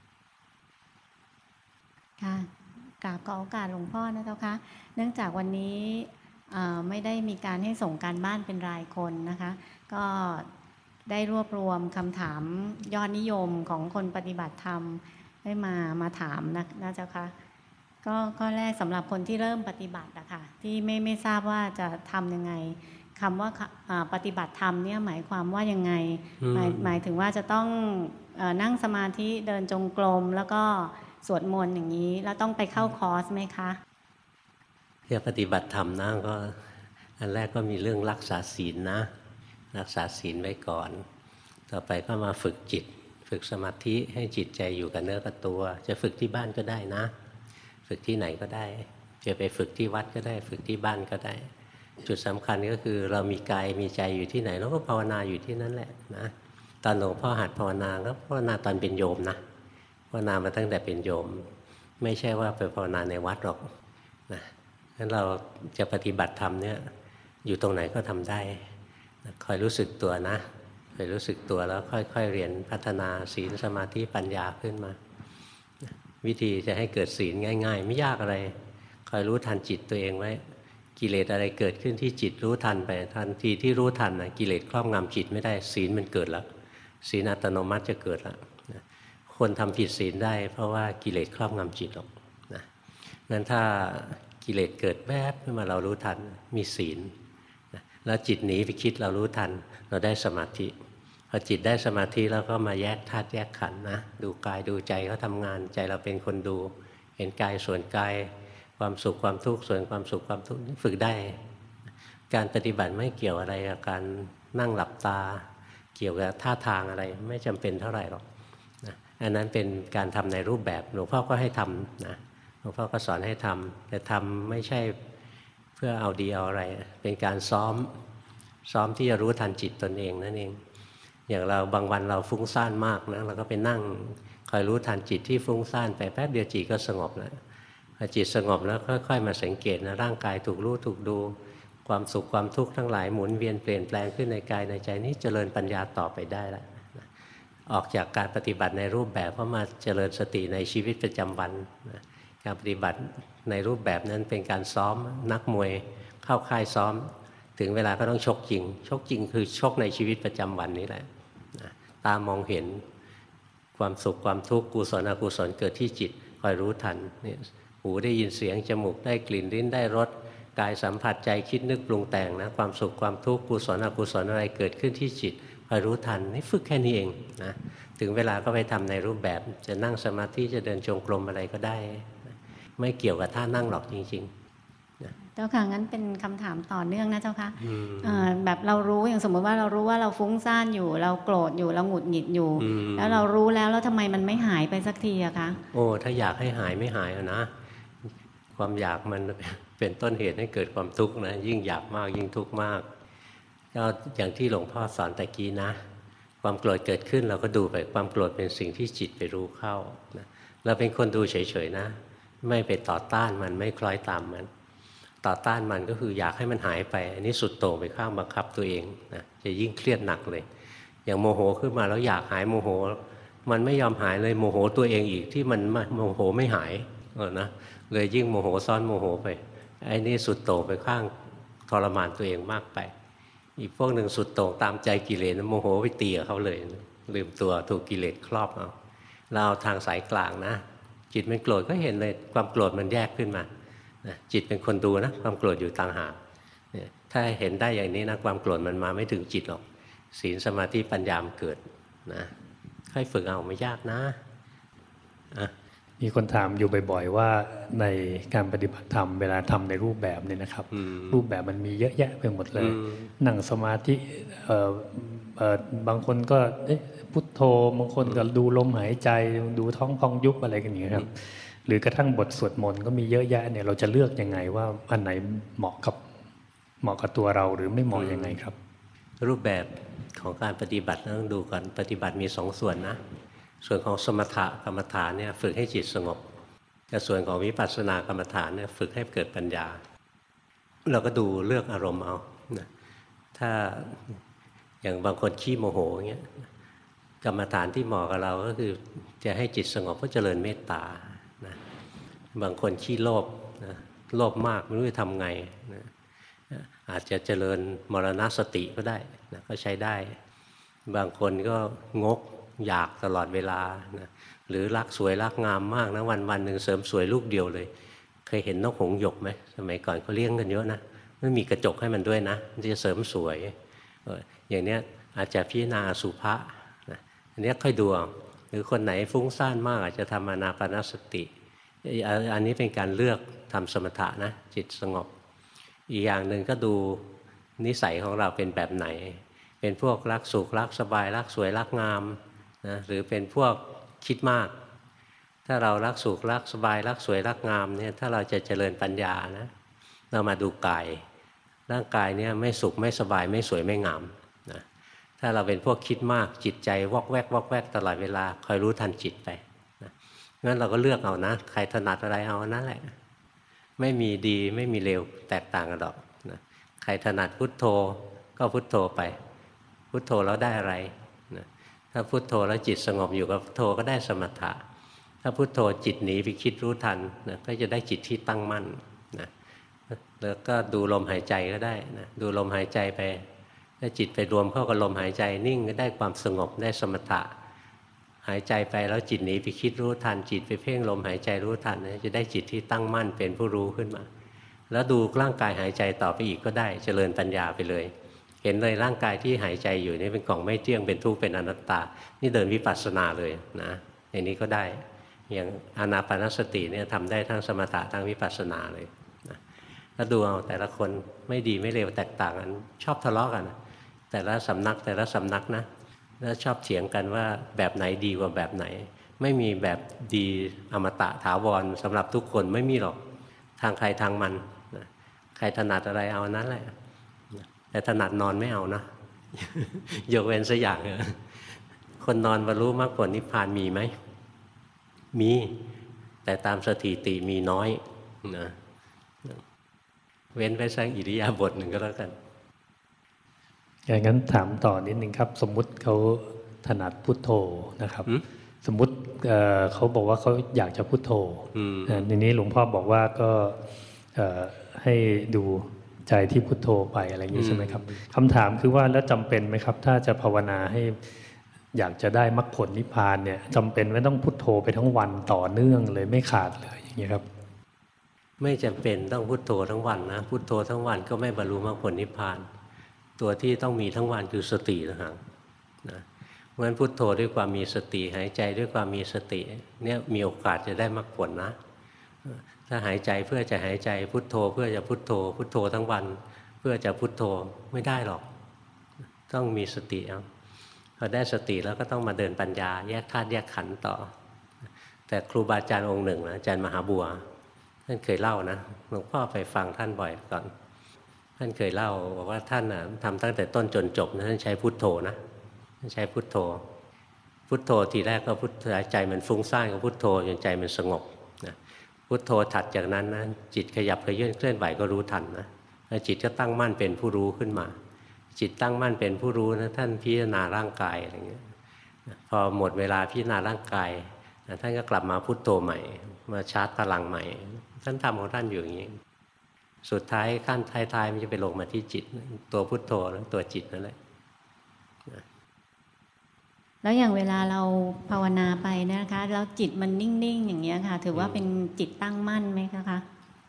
Speaker 2: ค่ะกราบขอโอกาสหลวงพ่อนะเจ้าคะเนื่องจากวันนี้ไม่ได้มีการให้ส่งการบ้านเป็นรายคนนะคะก็ได้รวบรวมคำถามยอดนิยมของคนปฏิบัติธรรมได้มาถามนะเจ้าคะก็แรกสำหรับคนที่เริ่มปฏิบัติอะค่ะที่ไม่ทราบว่าจะทำยังไงคำว่าปฏิบัติธรรมเนี่ยหมายความว่ายังไงหมายถึงว่าจะต้องนั่งสมาธิเดินจงกรมแล้วก็สวดมนต์อย่างนี้แล้วต้องไปเข้าคอร์สไหมคะ
Speaker 1: จะปฏิบัติธรรมนะก็อันแรกก็มีเรื่องรักษาศีลนะรักษาศีลไว้ก่อนต่อไปก็มาฝึกจิตฝึกสมาธิให้จิตใจอยู่กับเนื้อกับตัวจะฝึกที่บ้านก็ได้นะฝึกที่ไหนก็ได้จะไปฝึกที่วัดก็ได้ฝึกที่บ้านก็ได้จุดสำคัญก็คือเรามีกายมีใจอยู่ที่ไหนเราก็ภาวนาอยู่ที่นั่นแหละนะตอนหลวงพ่อหัดภาวนาก็ภาวนาตอนเป็นโยมนะภาวนามาตั้งแต่เป็นโยมไม่ใช่ว่าไปภาวนาในวัดหรอกนะงั้นเราจะปฏิบัติธรรมเนี่ยอยู่ตรงไหนก็ทำได้คอยรู้สึกตัวนะคอยรู้สึกตัวแล้วค่อยๆเรียนพัฒนาศีลสมาธิปัญญาขึ้นมาวิธีจะให้เกิดศีลง่ายๆไม่ยากอะไรคอยรู้ทันจิตตัวเองไว้กิเลสอะไรเกิดขึ้นที่จิตรู้ทันไปทันทีที่รู้ทันนะกิเลสครอบงำจิตไม่ได้ศีลมันเกิดแล้วศีลอัตโนมัติจะเกิดแล้วคนทำผิดศีลได้เพราะว่ากิเลสครอบงำจิตหรอกนะงั้นถ้ากิเลสเกิดแวบขึ้นมาเรารู้ทันมีศีลแล้วจิตหนีไปคิดเรารู้ทันเราได้สมาธิพอจิตได้สมาธิแล้วก็มาแยกธาตุแยกขันธ์นะดูกายดูใจเขาทำงานใจเราเป็นคนดูเห็นกายส่วนกายความสุขความทุกข์ส่วนความสุขความทุกข์ฝึกได้การปฏิบัติไม่เกี่ยวอะไรกับการนั่งหลับตาเกี่ยวกับท่าทางอะไรไม่จำเป็นเท่าไหร่หรอกนะอันนั้นเป็นการทำในรูปแบบหลวงพ่อก็ให้ทำนะหลวงพ่อก็สอนให้ทำแต่ทำไม่ใช่เพื่อเอาดีเอาอะไรเป็นการซ้อมที่จะรู้ทันจิตตนเองนั่นเองอย่างเราบางวันเราฟุ้งซ่านมากนะเราก็ไปนั่งคอยรู้ทันจิตที่ฟุ้งซ่านไปแป๊บเดียวจิตก็สงบแล้วพอจิตสงบแล้วค่อยๆมาสังเกตนะร่างกายถูกรู้ถูกดูความสุขความทุกข์ทั้งหลายหมุนเวียนเปลี่ยนแปลงขึ้นในกายในใจนี้เจริญปัญญาต่อไปได้แล้วออกจากการปฏิบัติในรูปแบบก็มาเจริญสติในชีวิตประจำวันการปฏิบัติในรูปแบบนั้นเป็นการซ้อมนักมวยเข้าค่ายซ้อมถึงเวลาก็ต้องชกจริงคือชกในชีวิตประจำวันนี้แหละตามองเห็นความสุขความทุกข์กุศลอกุศลเกิดที่จิตคอยรู้ทันนี่หูได้ยินเสียงจมูกได้กลิ่นลิ้นได้รสกายสัมผัสใจคิดนึกปรุงแต่งนะความสุขความทุกข์กุศลอกุศลอะไรเกิดขึ้นที่จิตคอยรู้ทันนี่ฝึกแค่นี้เองนะถึงเวลาก็ไปทำในรูปแบบจะนั่งสมาธิจะเดินจงกรมอะไรก็ได้ไม่เกี่ยวกับท่านั่งหรอกจริงๆ
Speaker 2: เจ้าค่ะงั้นเป็นคำถามต่อเนื่องนะเจ้าค่ะแบบเรารู้อย่างสมมติว่าเรารู้ว่าเราฟุ้งซ่านอยู่เราโกรธอยู่เราหงุดหงิดอยู่แล้วเรารู้แล้วทำไมมันไม่หายไปสักทีอะคะ
Speaker 1: โอ้ถ้าอยากให้หายไม่หายนะความอยากมันเป็นต้นเหตุให้เกิดความทุกข์นะยิ่งอยากมากยิ่งทุกข์มากก็อย่างที่หลวงพ่อสอนตะกี้นะความโกรธเกิดขึ้นเราก็ดูไปความโกรธเป็นสิ่งที่จิตไปรู้เข้านะเราเป็นคนดูเฉยๆนะไม่ไปต่อต้านมันไม่คล้อยตามมันต่อต้านมันก็คืออยากให้มันหายไปอันนี้สุดโต่งไปข้างบังคับตัวเองนะจะยิ่งเครียดหนักเลยอย่างโมโหขึ้นมาแล้วอยากหายโมโหมันไม่ยอมหายเลยโมโหตัวเองอีกที่มันโมโหไม่หายนะเลยยิ่งโมโหซ้อนโมโหไปไอ้นี่สุดโต่งไปข้างทรมานตัวเองมากไปอีกพวกหนึ่งสุดโต่งตามใจกิเลสโมโหไปตีกับเขาเลยลืมตัวถูกกิเลสครอบเอาเราทางสายกลางนะจิตมันโกรธก็เห็นเลยความโกรธมันแยกขึ้นมานะจิตเป็นคนดูนะความโกรธอยู่ต่างหากเนี่ยถ้าเห็นได้อย่างนี้นะความโกรธมันมาไม่ถึงจิตหรอกศีลสมาธิปัญญามเกิดนะค่อยฝึกเอาไม่ยากนะ
Speaker 3: มีคนถามอยู่บ่อยๆว่าในการปฏิบัติธรรมเวลาทำในรูปแบบเนี่ยนะครับรูปแบบมันมีเยอะแยะไปหมดเลยนั่งสมาธิบางคนก็พุทโธบางคนก็ดูลมหายใจดูท้องพองยุบอะไรกันอย่างนี้ครับหรือกระทั่งบทสวดมนต์ก็มีเยอะแยะเนี่ยเราจะเลือกยังไงว่าอันไหนเหมาะกับตัวเราหรือไม่เหมาะยังไงครับ
Speaker 1: รูปแบบของการปฏิบัติต้องดูก่อนปฏิบัติมีสองส่วนนะส่วนของสมถกรรมฐานเนี่ยฝึกให้จิตสงบแต่ส่วนของวิปัสสนากรรมฐานเนี่ยฝึกให้เกิดปัญญาเราก็ดูเลือกอารมณ์เอานะถ้าอย่างบางคนขี้โมโหเงี้ยกรรมฐานที่เหมาะกับเราก็คือจะให้จิตสงบก็เจริญเมตตานะบางคนขี้โลภนะโลภมากไม่รู้จะทำไงนะอาจจะเจริญมรณสติก็ได้นะก็ใช้ได้บางคนก็งกอยากตลอดเวลานะหรือรักสวยรักงามมากนะวันหนึ่งเสริมสวยลูกเดียวเลยเคยเห็นนกหงส์หยกไหมสมัยก่อนเขาเลี้ยงกันเยอะนะไม่มีกระจกให้มันด้วยนะมันจะเสริมสวยอย่างเนี้ยอาจจะพิจารณาอสุภะนะอันนี้ค่อยดูหรือคนไหนฟุ้งซ่านมากอาจจะทำอานาปานสติอันนี้เป็นการเลือกทำสมถะนะจิตสงบอีกอย่างหนึ่งก็ดูนิสัยของเราเป็นแบบไหนเป็นพวกรักสุขรักสบายรักสวยรักงามนะหรือเป็นพวกคิดมากถ้าเรารักสุขรักสบายรักสวยรักงามเนี่ยถ้าเราจะเจริญปัญญานะเรามาดูกายร่างกายเนี่ยไม่สุขไม่สบายไม่สวยไม่งามนะถ้าเราเป็นพวกคิดมากจิตใจวอกแวกวอกแวกตลอดเวลาคอยรู้ทันจิตไปนะงั้นเราก็เลือกเอานะใครถนัดอะไรเอานั่นแหละไม่มีดีไม่มีเลวแตกต่างกันหรอกนะใครถนัดพุทโธก็พุทโธไปพุทโธแล้วได้อะไรนะถ้าพุทโธแล้วจิตสงบอยู่กับพุทโธก็ได้สมถะถ้าพุทโธจิตหนีไปคิดรู้ทันนะก็จะได้จิตที่ตั้งมั่นนะแล้วก็ดูลมหายใจก็ได้นะดูลมหายใจไปถ้าจิตไปรวมเข้ากับลมหายใจนิ่งก็ได้ความสงบได้สมถะหายใจไปแล้วจิตหนีไปคิดรู้ทันจิตไปเพ่งลมหายใจรู้ทันนะจะได้จิตที่ตั้งมั่นเป็นผู้รู้ขึ้นมาแล้วดูร่างกายหายใจต่อไปอีกก็ได้เจริญปัญญาไปเลยเห็นเลยร่างกายที่หายใจอยู่นี่เป็นของไม่เที่ยงเป็นทุกข์เป็นอนัตตานี่เดินวิปัสสนาเลยนะอย่างนี้ก็ได้อย่างอานาปานสติเนี่ยทำได้ทั้งสมถะทั้งวิปัสสนาเลยนะแล้วดูเอาแต่ละคนไม่ดีไม่เลวแตกต่างกันชอบทะเลาะกันแต่ละสำนักนะแล้วชอบเถียงกันว่าแบบไหนดีกว่าแบบไหนไม่มีแบบดีอมตะถาวรสำหรับทุกคนไม่มีหรอกทางใครทางมันนะใครถนัดอะไรเอานั้นแหละแต่ถนัดนอนไม่เอานะยกเว้นสักอย่างคนนอนบรรลุมรรคผลนิพพานมีไหมมีแต่ตามสถิติมีน้อยนะเว้นไปสักอิริยาบถหนึ่งก็แล้วกัน
Speaker 3: อย่างนั้นถามต่อนิดนึงครับสมมุติเขาถนัดพุทโธนะครับสมมุติเขาบอกว่าเขาอยากจะพุทโธทีนี้หลวงพ่อบอกว่าก็ให้ดูใจที่พุทโธไปอะไรอย่างนี้ใช่ไหมครับคำถามคือว่าแล้วจำเป็นไหมครับถ้าจะภาวนาให้อยากจะได้มรรคผลนิพพานเนี่ยจำเป็นไม่ต้องพุทโธไปทั้งวันต่อเนื่องเลยไม่ขาดเลยอย่างนี้ครับ
Speaker 1: ไม่จำเป็นต้องพุทโธทั้งวันนะพุทโธทั้งวันก็ไม่บรรลุมรรคผลนิพพานตัวที่ต้องมีทั้งวันคือสตินะครับนะเพราะฉะนั้นพุทโธด้วยความมีสติหายใจด้วยความมีสติเนี่ยมีโอกาสจะได้มรรคผลนะถ้าหายใจเพื่อจะหายใจพุทโธเพื่อจะพุทโธพุทโธทั้งวันเพื่อจะพุทโธไม่ได้หรอกต้องมีสติเอาพอได้สติแล้วก็ต้องมาเดินปัญญาแยกธาตุแยกขันธ์ต่อแต่ครูบาอาจารย์องค์หนึ่งนะอาจารย์มหาบัวท่านเคยเล่านะหลวงพ่อไปฟังท่านบ่อยก่อนท่านเคยเล่าบอกว่าท่านทำตั้งแต่ต้นจนจบนะท่านใช้พุทโธนะท่านใช้พุทโธพุทโธทีแรกก็พุทโธใจมันฟุ้งซ่านก็พุทโธจนใจมันสงบนะพุทโธถัดจากนั้นนะจิตขยับขยื่นเคลื่อนไหวก็รู้ทันนะแล้วจิตก็ตั้งมั่นเป็นผู้รู้ขึ้นมาจิตตั้งมั่นเป็นผู้รู้นะท่านพิจารณาร่างกายอะไรเงี้ยพอหมดเวลาพิจารณาร่างกายท่านก็กลับมาพุทโธใหม่มาชาร์จพลังใหม่ท่านทำของท่านอยู่อย่างนี้สุดท้ายขั้นท้ายๆมันจะไปลงมาที่จิตตัวพุทโธแล้วตัวจิตนั่นแหละ
Speaker 2: แล้วอย่างเวลาเราภาวนาไปนะคะแล้วจิตมันนิ่งๆอย่างเงี้ยค่ะถือว่าเป็นจิตตั้งมั่นไหมคะ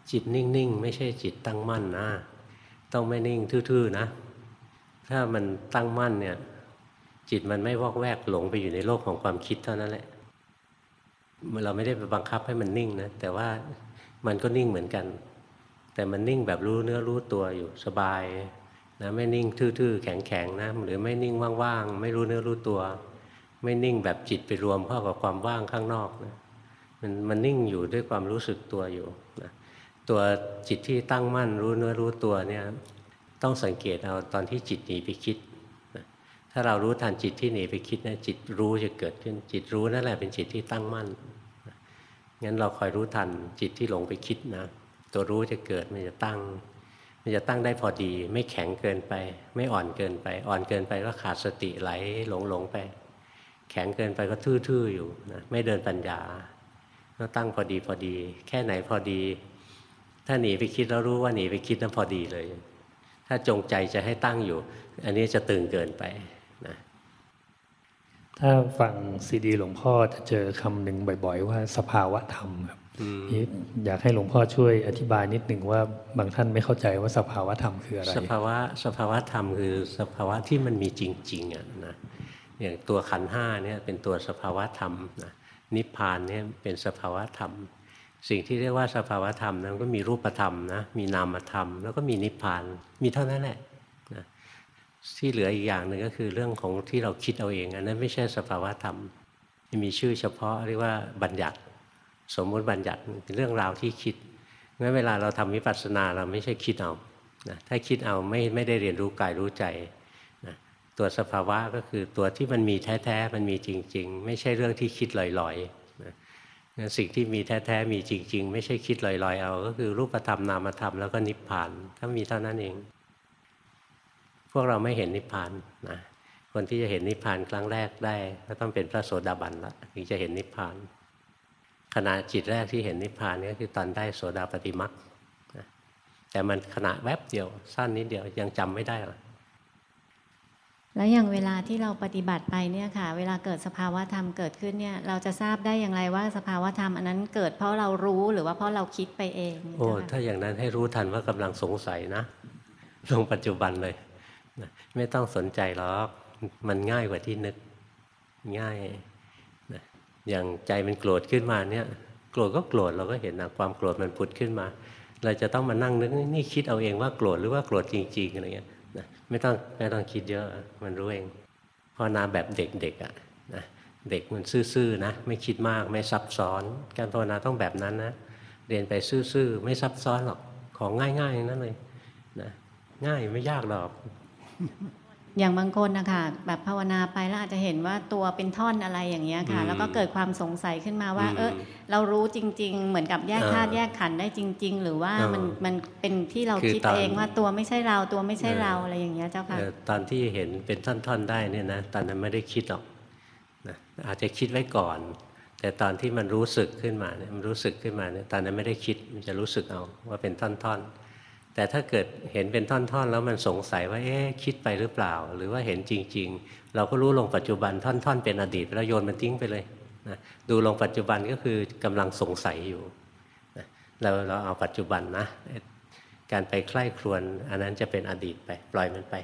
Speaker 1: จิตนิ่งๆไม่ใช่จิตตั้งมั่นนะต้องไม่นิ่งทื่อๆนะถ้ามันตั้งมั่นเนี่ยจิตมันไม่วอกแวกหลงไปอยู่ในโลกของความคิดเท่านั้นแหละเราไม่ได้ไปบังคับให้มันนิ่งนะแต่ว่ามันก็นิ่งเหมือนกันแต่มันนิ่งแบบรู้เนื้อรู้ตัวอยู่สบายนะไม่นิ่งทื่อๆแข็งๆนะหรือไม่นิ่งว่างๆไม่รู้เนื้อรู้ตัวไม่นิ่งแบบจิตไปรวมเข้ากับความว่างข้างนอกนะมันนิ่งอยู่ด้วยความรู้สึกตัวอยู่นะตัวจิตที่ตั้งมั่นรู้เนื้อรู้ตัวเนี่ยต้องสังเกตเอาตอนที่จิตหนีไปคิดนะถ้าเรารู้ทันจิตที่หนีไปคิดนะจิตรู้จะเกิดขึ้นจิตรู้นั่นแหละเป็นจิตที่ตั้งมั่นนะงั้นเราคอยรู้ทันจิตที่หลงไปคิดนะตัวรู้จะเกิดมันจะตั้งได้พอดีไม่แข็งเกินไปไม่อ่อนเกินไปอ่อนเกินไปก็ขาดสติไหลหลงไปแข็งเกินไปก็ทื่อๆอยู่นะไม่เดินปัญญาก็ตั้งพอดีแค่ไหนพอดีถ้าหนีไปคิดแล้วรู้ว่าหนีไปคิดนั้นพอดีเลยถ้าจงใจจะให้ตั้งอยู่อันนี้จะตึงเกินไปนะ
Speaker 3: ถ้าฟังซีดีหลวงพ่อจะเจอคำหนึ่งบ่อยๆว่าสภาวะธรรมครับอยากให้หลวงพ่อช่วยอธิบายนิดหนึ่งว่าบางท่านไม่เข้าใจว่าสภาวะธรรมคืออะไรสภ
Speaker 1: าวะธรรมคือสภาวะที่มันมีจริงๆอ่ะนะอย่างตัวขันธ์ห้าเนี่ยเป็นตัวสภาวะธรรมนะนิพพานเนี่ยเป็นสภาวะธรรมสิ่งที่เรียกว่าสภาวะธรรมนั้นก็มีรูปธรรมนะมีนามธรรมแล้วก็มีนิพพานมีเท่านั้นแหละนะที่เหลืออีกอย่างหนึ่งก็คือเรื่องของที่เราคิดเอาเองอันนั้นไม่ใช่สภาวะธรรมมีชื่อเฉพาะเรียกว่าบัญญัติสมมติบัญญัติเป็นเรื่องราวที่คิดงั้นเวลาเราทำวิปัสสนาเราไม่ใช่คิดเอานะถ้าคิดเอาไม่ได้เรียนรู้กายรู้ใจนะตัวสภาวะก็คือตัวที่มันมีแท้ๆมันมีจริงๆไม่ใช่เรื่องที่คิดลอยๆนะสิ่งที่มีแท้ๆมีจริงๆไม่ใช่คิดลอยๆเอาก็คือรูปธรรมนามธรรมแล้วก็นิพพานถ้ามีเท่านั้นเองพวกเราไม่เห็นนิพพานนะคนที่จะเห็นนิพพานครั้งแรกได้ก็ต้องเป็นพระโสดาบันละถึงจะเห็นนิพพานขณะจิตแรกที่เห็นนิพพานนี่คือตอนได้โสดาปัตติมรรคนะแต่มันขณะแวบเดียวสั้นนิดเดียวยังจำไม่ได้หรอก
Speaker 2: แล้วอย่างเวลาที่เราปฏิบัติไปเนี่ยค่ะเวลาเกิดสภาวะธรรมเกิดขึ้นเนี่ยเราจะทราบได้อย่างไรว่าสภาวะธรรมอันนั้นเกิดเพราะเรารู้หรือว่าเพราะเราคิดไปเอง
Speaker 1: โอ้ถ้าอย่างนั้นให้รู้ทันว่ากำลังสงสัยนะลงปัจจุบันเลยนะไม่ต้องสนใจหรอกมันง่ายกว่าที่นึกง่ายนะอย่างใจมันโกรธขึ้นมาเนี่ยโกรธก็โกรธเราก็เห็นนะความโกรธมันผุดขึ้นมาเราจะต้องมานั่งนึกนี่คิดเอาเองว่าโกรธหรือว่าโกรธจริงๆอะไรเงี้ยนะไม่ต้องคิดเยอะมันรู้เองภาวนาแบบเด็กๆอ่ะนะเด็กมันซื่อๆนะไม่คิดมากไม่ซับซ้อนการภาวนาต้องแบบนั้นนะเรียนไปซื่อๆไม่ซับซ้อนหรอกของง่ายๆนั่นเลยนะง่ายไม่ยากหรอก
Speaker 2: อย่างบางคนนะคะแบบภาวนาไปแล้วอาจจะเห็นว่าตัวเป็นท่อนอะไรอย่างเงี้ยค่ะแล้วก็เกิดความสงสัยขึ้นมาว่าเรารู้จริงๆเหมือนกับแยกธาตุแยกขันธ์ได้จริงๆหรือว่ามันเป็นที่เราคิดเองว่าตัวไม่ใช่เราตัวไม่ใช่เราอะไรอย่างเงี้ยเจ้าค่ะ
Speaker 1: ตอนที่เห็นเป็นท่อนๆได้เนี่ยนะตอนนั้นไม่ได้คิดหรอกนะอาจจะคิดไว้ก่อนแต่ตอนที่มันรู้สึกขึ้นมาเนี่ยมันรู้สึกขึ้นมาเนี่ยตอนนั้นไม่ได้คิดมันจะรู้สึกเอาว่าเป็นท่อนๆแต่ถ้าเกิดเห็นเป็นท่อนๆแล้วมันสงสัยว่าคิดไปหรือเปล่าหรือว่าเห็นจริงๆเราก็รู้ลงปัจจุบันท่อนๆเป็นอดีตแล้วโยนมันทิ้งไปเลยนะดูลงปัจจุบันก็คือกำลังสงสัยอยู่นะเราเอาปัจจุบันนะการไปใคร่ครวญอันนั้นจะเป็นอดีตไปปล่อยมันไป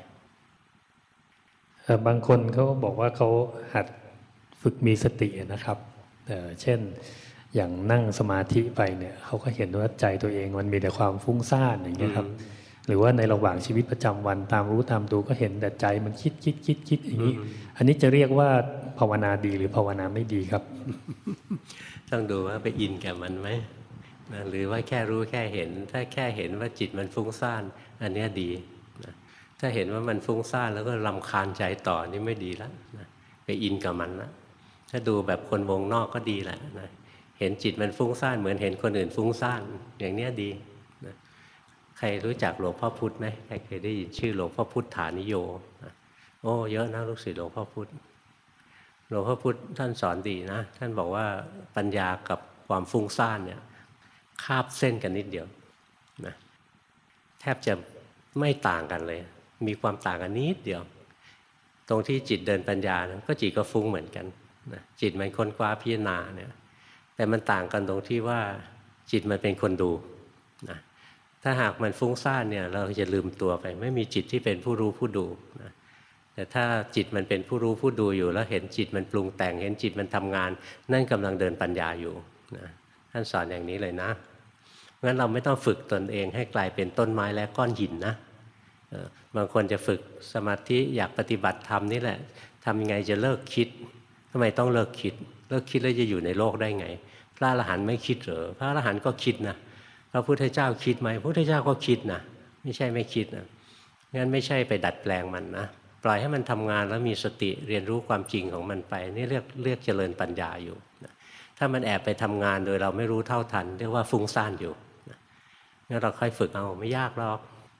Speaker 3: บางคนเขาบอกว่าเขาหัดฝึกมีสตินะครับเช่นอย่างนั่งสมาธิไปเนี่ยเขาก็เห็นว่าใจตัวเองมันมีแต่ความฟุ้งซ่านอย่างเงี้ยครับหรือว่าในระหว่างชีวิตประจำวันตามรู้ตามดูก็เห็นแต่ใจมันคิดอย่างนี้อันนี้จะเรียกว่าภาวนาดีหรือภาวนาไม่ดีครับ
Speaker 1: ต้องดูว่าไปอินกับมันไหมนะหรือว่าแค่รู้แค่เห็นถ้าแค่เห็นว่าจิตมันฟุ้งซ่านอันนี้ดีนะถ้าเห็นว่ามันฟุ้งซ่านแล้วก็รำคาญใจต่อนี่ไม่ดีแล้วนะไปอินกับมันนะถ้าดูแบบคนวงนอกก็ดีแหละนะเห็นจิตมันฟุ้งซ่านเหมือนเห็นคนอื่นฟุ้งซ่านอย่างนี้ดีนะใครรู้จักหลวงพ่อพุธไหมใครเคยได้ยินชื่อหลวงพ่อพุทธานิโยนะโอ้เยอะนะลูกศิษย์หลวงพ่อพุธท่านสอนดีนะท่านบอกว่าปัญญากับความฟุ้งซ่านเนี่ยคาบเส้นกันนิดเดียวนะแทบจะไม่ต่างกันเลยมีความต่างกันนิดเดียวตรงที่จิตเดินปัญญานะก็จิตก็ฟุ้งเหมือนกันนะจิตมันค้นคว้าพิจารณาเนี่ยแต่มันต่างกันตรงที่ว่าจิตมันเป็นคนดูนะถ้าหากมันฟุ้งซ่านเนี่ยเราจะลืมตัวไปไม่มีจิตที่เป็นผู้รู้ผู้ดูนะแต่ถ้าจิตมันเป็นผู้รู้ผู้ดูอยู่แล้วเห็นจิตมันปรุงแต่งเห็นจิตมันทำงานนั่นกำลังเดินปัญญาอยู่นะท่านสอนอย่างนี้เลยนะงั้นเราไม่ต้องฝึกตนเองให้กลายเป็นต้นไม้และก้อนหินนะบางคนจะฝึกสมาธิอยากปฏิบัติธรรมนี่แหละทำยังไงจะเลิกคิดทำไมต้องเลิกคิดแล้วจะอยู่ในโลกได้ไงพระอรหันต์ไม่คิดเหรอพระอรหันต์ก็คิดนะพระพุทธเจ้าคิดไหมพระพุทธเจ้าก็คิดนะไม่ใช่ไม่คิดนะงั้นไม่ใช่ไปดัดแปลงมันนะปล่อยให้มันทำงานแล้วมีสติเรียนรู้ความจริงของมันไปนี่เรียกเจริญปัญญาอยู่นะถ้ามันแอบไปทำงานโดยเราไม่รู้เท่าทันเรียกว่าฟุ้งซ่านอยู่นะงั้นเราค่อยฝึกเอาไม่ยากหรอก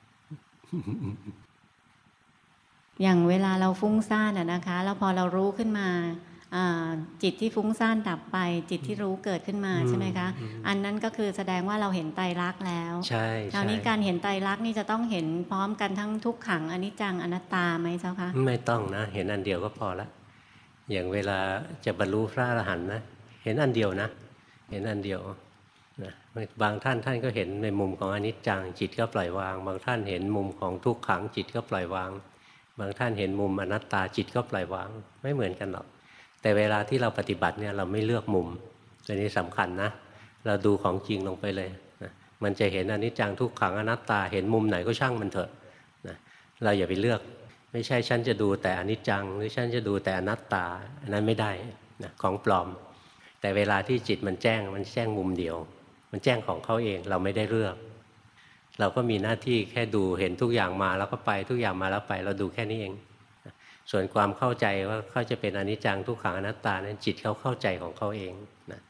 Speaker 2: อย่างเวลาเราฟุ้งซ่านนะคะแล้วพอเรารู้ขึ้นมาจิตที่ฟุ้งซ่านดับไปจิตที่รู้เกิดขึ้นมาใช่ไหมคะอันนั้นก็คือแสดงว่าเราเห็นไตรลักษณ์แล้ว
Speaker 1: ใช่
Speaker 2: คราวนี้การเห็นไตรลักษณ์นี่จะต้องเห็นพร้อมกันทั้งทุกขังอนิจจังอนัตตาไหมเจ้าคะ
Speaker 1: ไม่ต้องนะเห็นอันเดียวก็พอละอย่างเวลาจะบรรลุพระอรหันต์นะเห็นอันเดียวนะเห็นอันเดียวนะบางท่านก็เห็นในมุมของอนิจจังจิตก็ปล่อยวางบางท่านเห็นมุมของทุกขังจิตก็ปล่อยวางบางท่านเห็นมุมอนัตตาจิตก็ปล่อยวางไม่เหมือนกันหรอกแต่เวลาที่เราปฏิบัติเนี่ยเราไม่เลือกมุมตัวนี้สำคัญนะเราดูของจริงลงไปเลยนะมันจะเห็นอนิจจังทุกขังอนัตตาเห็นมุมไหนก็ช่างมันเถอะนะเราอย่าไปเลือกไม่ใช่ฉันจะดูแต่อนิจจังหรือฉันจะดูแต่อนัตตาอันนั้นไม่ได้นะของปลอมแต่เวลาที่จิตมันแจ้งมุมเดียวมันแจ้งของเขาเองเราไม่ได้เลือกเราก็มีหน้าที่แค่ดูเห็นทุกอย่างมาแล้วก็ไปทุกอย่างมาแล้วไปเราดูแค่นี้เองส่วนความเข้าใจว่าเขาจะเป็นอนิจจังทุกขังอนัตตานั้นจิตเขาเข้าใจของเขาเองนะ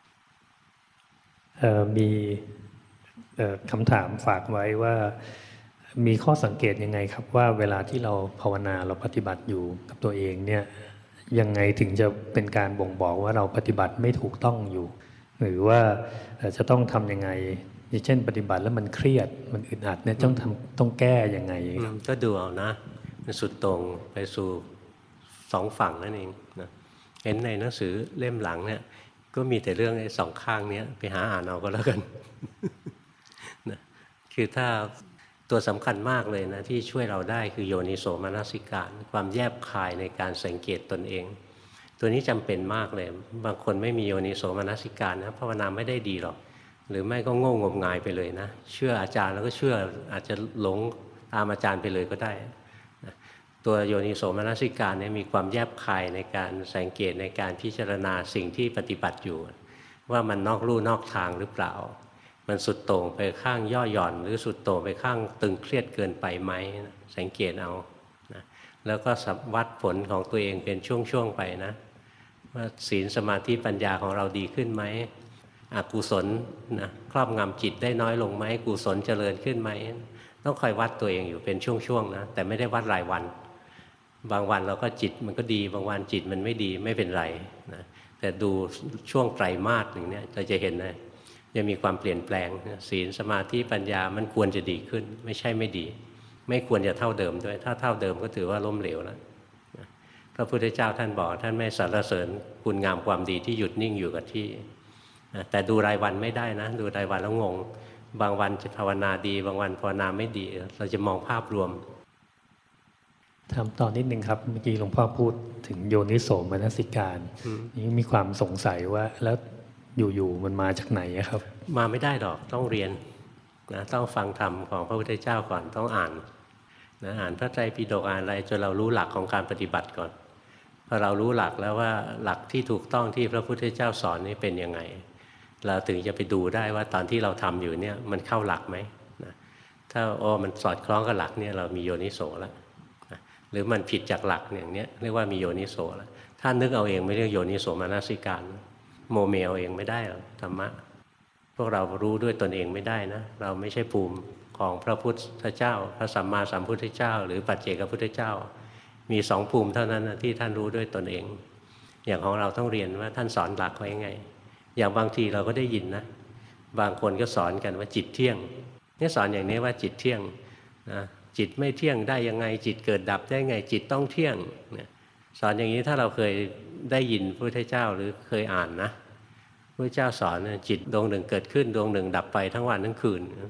Speaker 3: มีคำถามฝากไว้ว่ามีข้อสังเกตยังไงครับว่าเวลาที่เราภาวนาเราปฏิบัติอยู่กับตัวเองเนี่ยยังไงถึงจะเป็นการบ่งบอกว่าเราปฏิบัติไม่ถูกต้องอยู่หรือว่าจะต้องทำยังไงอย่างเช่นปฏิบัติแล้วมันเครียดมันอึดอัดเนี่ยต้องแก้ยังไง
Speaker 1: ก็ดูเอานะมันสุดตรงไปสู่สองฝั่งนั่นเองนะเห็นในหนังสือเล่มหลังเนี่ยก็มีแต่เรื่องไอ้สองข้างนี้ไปหาอ่านเอาก็แล้วกันนะคือถ้าตัวสำคัญมากเลยนะที่ช่วยเราได้คือโยนิโสมนสิการความแยบคายในการสังเกตตนเองตัวนี้จำเป็นมากเลยบางคนไม่มีโยนิโสมนสิการนะภาวนาไม่ได้ดีหรอกหรือไม่ก็โง่งมงายไปเลยนะเชื่ออาจารย์แล้วก็เชื่ออาจจะหลงตามอาจารย์ไปเลยก็ได้ตัวโยนิโสมนสิการเนี่ยมีความแยบคายในการสังเกตในการพิจารณาสิ่งที่ปฏิบัติอยู่ว่ามันนอกลู่นอกทางหรือเปล่ามันสุดโต่งไปข้างย่อหย่อนหรือสุดโต่งไปข้างตึงเครียดเกินไปไหมสังเกตเอานะแล้วก็วัดผลของตัวเองเป็นช่วงๆไปนะว่าศีลสมาธิปัญญาของเราดีขึ้นไหมอกุศลนะครอบงำจิตได้น้อยลงไหมกุศลเจริญขึ้นไหมต้องคอยวัดตัวเองอยู่เป็นช่วงๆนะแต่ไม่ได้วัดรายวันบางวันเราก็จิตมันก็ดีบางวันจิตมันไม่ดีไม่เป็นไรนะแต่ดูช่วงไตรมาสหนึ่งเนี่ยเราจะเห็นนะจะมีความเปลี่ยนแปลงศีลสมาธิปัญญามันควรจะดีขึ้นไม่ใช่ไม่ดีไม่ควรจะเท่าเดิมด้วยถ้าเท่าเดิมก็ถือว่าล้มเหลวแล้วพระพุทธเจ้าท่านบอกท่านไม่สรรเสริญคุณงามความดีที่หยุดนิ่งอยู่กับที่แต่ดูรายวันไม่ได้นะดูรายวันแล้วงงบางวันจะภาวนาดีบางวันภาวนาไม่ดีเราจะมองภาพรวม
Speaker 3: ถามต่อนิดนึงครับเมื่อกี้หลวงพ่อพูดถึงโยนิโสมนสิการนี่มีความสงสัยว่าแล้วอยู่ๆมันมาจากไหนครับ
Speaker 1: มาไม่ได้หรอกต้องเรียนนะต้องฟังธรรมของพระพุทธเจ้าก่อนต้องอ่านนะอ่านพระไตรปิฎกอ่านอะไรจนเรารู้หลักของการปฏิบัติก่อนพอเรารู้หลักแล้วว่าหลักที่ถูกต้องที่พระพุทธเจ้าสอนนี่เป็นยังไงเราถึงจะไปดูได้ว่าตอนที่เราทำอยู่เนี่ยมันเข้าหลักไหมนะถ้ามันสอดคล้องกับหลักเนี่ยเรามีโยนิโสแล้วหรือมันผิดจากหลักอย่างนี้เรียกว่ามีโยนิโสแล้วถ้านึกเอาเองไม่เรียกโยนิโสมนสิการโมเมเอาเองไม่ได้หรอกธรรมะพวกเรารู้ด้วยตนเองไม่ได้นะเราไม่ใช่ภูมิของพระพุทธเจ้าพระสัมมาสัมพุทธเจ้าหรือปัจเจกพุทธเจ้ามีสองภูมิเท่านั้นที่ท่านรู้ด้วยตนเองอย่างของเราต้องเรียนว่าท่านสอนหลักไว้ยังไงอย่างบางทีเราก็ได้ยินนะบางคนก็สอนกันว่าจิตเที่ยงนี่สอนอย่างนี้ว่าจิตเที่ยงนะจิตไม่เที่ยงได้ยังไงจิตเกิดดับได้ไงจิตต้องเที่ยงสอนอย่างนี้ถ้าเราเคยได้ยินพระพุทธเจ้าหรือเคยอ่านนะพระพุทธเจ้าสอนจิตดวงหนึ่งเกิดขึ้นดวงหนึ่งดับไปทั้งวันทั้งคืน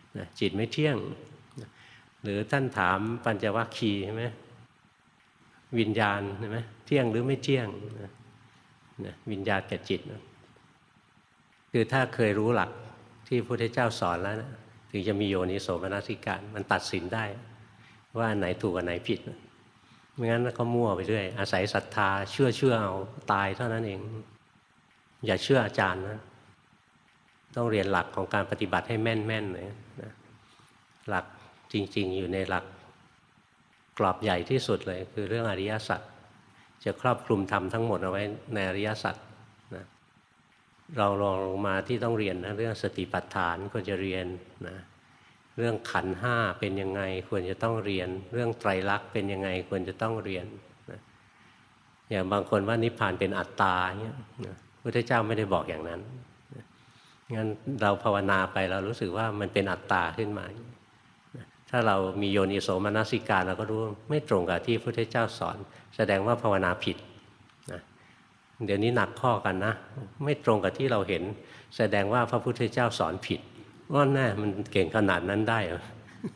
Speaker 1: จิตไม่เที่ยงหรือท่านถามปัญจวัคคีย์ใช่ไหมวิญญาณใช่ไหมเที่ยงหรือไม่เที่ยงวิญญาณกับจิตคือถ้าเคยรู้หลักที่พระพุทธเจ้าสอนแล้วนะถึงจะมีโยนิโสมนสิการมันตัดสินได้ว่าอันไหนถูกอันไหนผิดไม่งั้นก็มั่วไปเรื่อยอาศัยศรัทธาเชื่อเอาตายเท่านั้นเองอย่าเชื่ออาจารย์นะต้องเรียนหลักของการปฏิบัติให้แม่นๆเลยนะหลักจริงๆอยู่ในหลักกรอบใหญ่ที่สุดเลยคือเรื่องอริยสัจจะครอบคลุมธรรมทั้งหมดเอาไว้ในอริยสัจนะเราลองลงมาที่ต้องเรียนนะเรื่องสติปัฏฐานควรจะเรียนนะเรื่องขันธ์ห้าเป็นยังไงควรจะต้องเรียนเรื่องไตรลักษณ์เป็นยังไงควรจะต้องเรียนนะอย่างบางคนว่านิพพานเป็นอัตตาเนี่ยนะพระพุทธเจ้าไม่ได้บอกอย่างนั้นนะงั้นเราภาวนาไปเรารู้สึกว่ามันเป็นอัตตาขึ้นมานะถ้าเรามีโยนิโสมนสิการเราก็รู้ไม่ตรงกับที่พระพุทธเจ้าสอนแสดงว่าภาวนาผิดนะเดี๋ยวนี้หนักข้อกันนะไม่ตรงกับที่เราเห็นแสดงว่าพระพุทธเจ้าสอนผิดว่าแน่มันเก่งขนาดนั้นได้เหรอ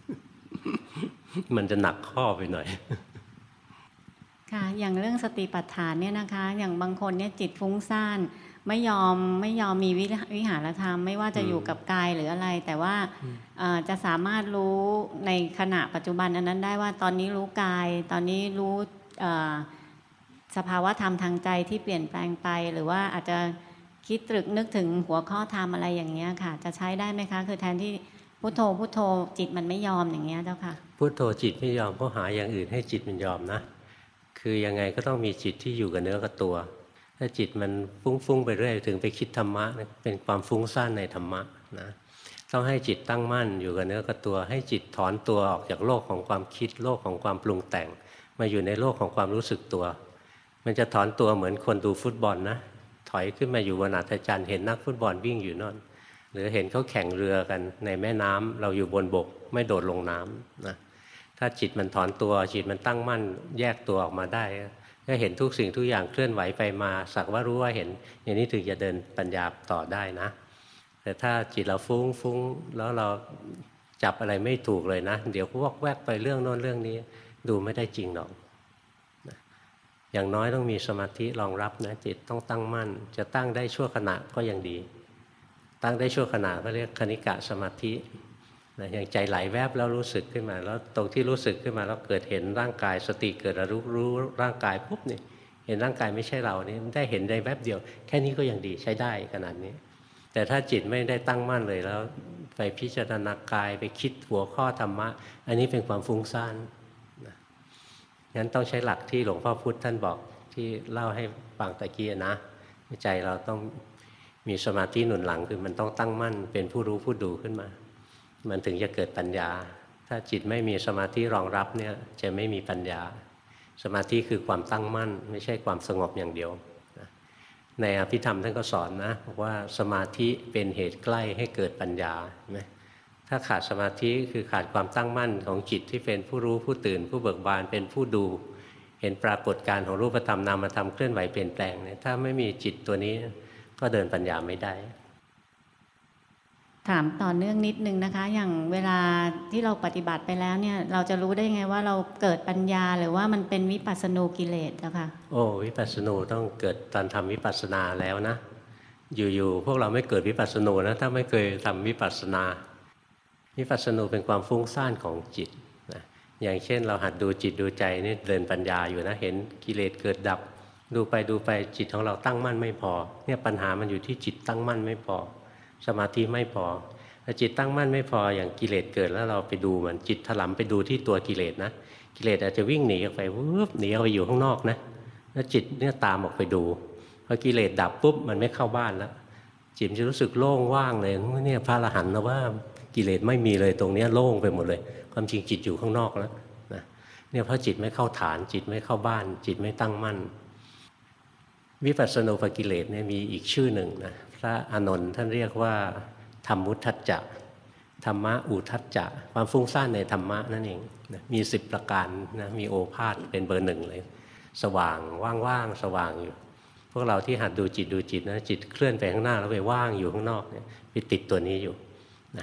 Speaker 1: มันจะหนักข้อไปหน่อย
Speaker 2: ค่ะอย่างเรื่องสติปัฏฐานเนี่ยนะคะอย่างบางคนเนี่ยจิตฟุ้งซ่านไม่ยอมมีวิหารธรรมไม่ว่าจะอยู่กับกายหรืออะไรแต่ว่าจะสามารถรู้ในขณะปัจจุบันอันนั้นได้ว่าตอนนี้รู้กายตอนนี้รู้สภาวะธรรมทางใจที่เปลี่ยนแปลงไปหรือว่าอาจจะคิดตรึกนึกถึงหัวข้อธรรมอะไรอย่างเงี้ยค่ะจะใช้ได้ไหมคะคือแทนที่พุทโธพุทโธจิตมันไม่ยอมอย่างเงี้ยเจ้าค่ะ
Speaker 1: พุทโธจิตไม่ยอมก็หาอย่างอื่นให้จิตมันยอมนะคือยังไงก็ต้องมีจิตที่อยู่กับเนื้อกับตัวถ้าจิตมันฟุ้งไปเรื่อยถึงไปคิดธรรมะเป็นความฟุ้งซ่านในธรรมะนะต้องให้จิตตั้งมั่นอยู่กับเนื้อกับตัวให้จิตถอนตัวออกจากโลกของความคิดโลกของความปรุงแต่งมาอยู่ในโลกของความรู้สึกตัวมันจะถอนตัวเหมือนคนดูฟุตบอลนะถอยขึ้นมาอยู่บนอัฐจันทร์เห็นนักฟุตบอลวิ่งอยู่นั่นหรือเห็นเขาแข่งเรือกันในแม่น้ำเราอยู่บนบกไม่โดดลงน้ำนะถ้าจิตมันถอนตัวจิตมันตั้งมั่นแยกตัวออกมาได้ก็เห็นทุกสิ่งทุกอย่างเคลื่อนไหวไปมาสักว่ารู้ว่าเห็นอย่างนี้ถึงจะเดินปัญญาต่อได้นะแต่ถ้าจิตเราฟุ้งแล้วเราจับอะไรไม่ถูกเลยนะเดี๋ยวก็วอกแวกไปเรื่องโน้นเรื่องนี้ดูไม่ได้จริงหรอกอย่างน้อยต้องมีสมาธิรองรับนะจิตต้องตั้งมั่นจะตั้งได้ชั่วขณะก็ยังดีตั้งได้ชั่วขณะก็เรียกคณิกะสมาธินะอย่างใจไหลแวบแล้วรู้สึกขึ้นมาแล้วตรงที่รู้สึกขึ้นมาแล้วเกิดเห็นร่างกายสติเกิดรู้ร่างกายปุ๊บเนี่ยเห็นร่างกายไม่ใช่เรานี่ได้เห็นได้แวบเดียวแค่นี้ก็ยังดีใช้ได้ขนาดนี้แต่ถ้าจิตไม่ได้ตั้งมั่นเลยแล้วไปพิจารณากายไปคิดหัวข้อธรรมะอันนี้เป็นความฟุ้งซ่านงั้นต้องใช้หลักที่หลวงพ่อพุธท่านบอกที่เล่าให้ฟังตะกี้นะใจเราต้องมีสมาธิหนุนหลังคือมันต้องตั้งมั่นเป็นผู้รู้ผู้ดูขึ้นมามันถึงจะเกิดปัญญาถ้าจิตไม่มีสมาธิรองรับเนี่ยจะไม่มีปัญญาสมาธิคือความตั้งมั่นไม่ใช่ความสงบอย่างเดียวในอภิธรรมท่านก็สอนนะบอกว่าสมาธิเป็นเหตุใกล้ให้เกิดปัญญาใช่ไหมถ้าขาดสมาธิคือขาดความตั้งมั่นของจิตที่เป็นผู้รู้ผู้ตื่นผู้เบิกบานเป็นผู้ดูเห็นปรากฏการณ์ของรูปธรรมนามธรรมเคลื่อนไหวเปลี่ยนแปลงเนี่ยถ้าไม่มีจิตตัวนี้ก็เดินปัญญาไม่ได้
Speaker 2: ถามต่อเนื่องนิดนึงนะคะอย่างเวลาที่เราปฏิบัติไปแล้วเนี่ยเราจะรู้ได้ไงว่าเราเกิดปัญญาหรือว่ามันเป็นวิปัสสนูกิเลสนะคะ
Speaker 1: โอ้วิปัสสนูต้องเกิดตอนทำวิปัสสนาแล้วนะอยู่ๆพวกเราไม่เกิดวิปัสสนูนะถ้าไม่เคยทำวิปัสสนาวิปัสสนูเป็นความฟุ้งซ่านของจิตนะอย่างเช่นเราหัดดูจิตดูใจนี่เดินปัญญาอยู่นะเห็นกิเลสเกิดดับดูไปจิตของเราตั้งมั่นไม่พอเนี่ยปัญหามันอยู่ที่จิตตั้งมั่นไม่พอสมาธิไม่พอถ้าจิตตั้งมั่นไม่พออย่างกิเลสเกิดแล้วเราไปดูมันจิตถลำไปดูที่ตัวกิเลสนะกิเลสอาจจะวิ่งหนีออกไปหนีออกไปอยู่ข้างนอกนะแล้วจิตเนี่ยตามออกไปดูพอกิเลสดับปุ๊บมันไม่เข้าบ้านแล้วจิตจะรู้สึกโล่งว่างเลยเนี่ยพระอรหันต์นะว่ากิเลสไม่มีเลยตรงนี้โล่งไปหมดเลยความจริงจิตอยู่ข้างนอกแล้วนะเนี่ยเพราะจิตไม่เข้าฐานจิตไม่เข้าบ้านจิตไม่ตั้งมั่นวิปัสสนูปกิเลสเนี่ยมีอีกชื่อหนึ่งนะพระอานนท์ท่านเรียกว่าธรรมุทัจจะธรรมะอุทัจจะความฟุ้งซ่านในธรรมะนั่นเองนะมี10ประการนะมีโอภาสเป็นเบอร์ 1เลยสว่างว่างๆสว่างอยู่พวกเราที่หัดดูจิตนะจิตเคลื่อนไปข้างหน้าแล้วไปว่างอยู่ข้างนอกเนี่ยไปติดตัวนี้อยู่นะ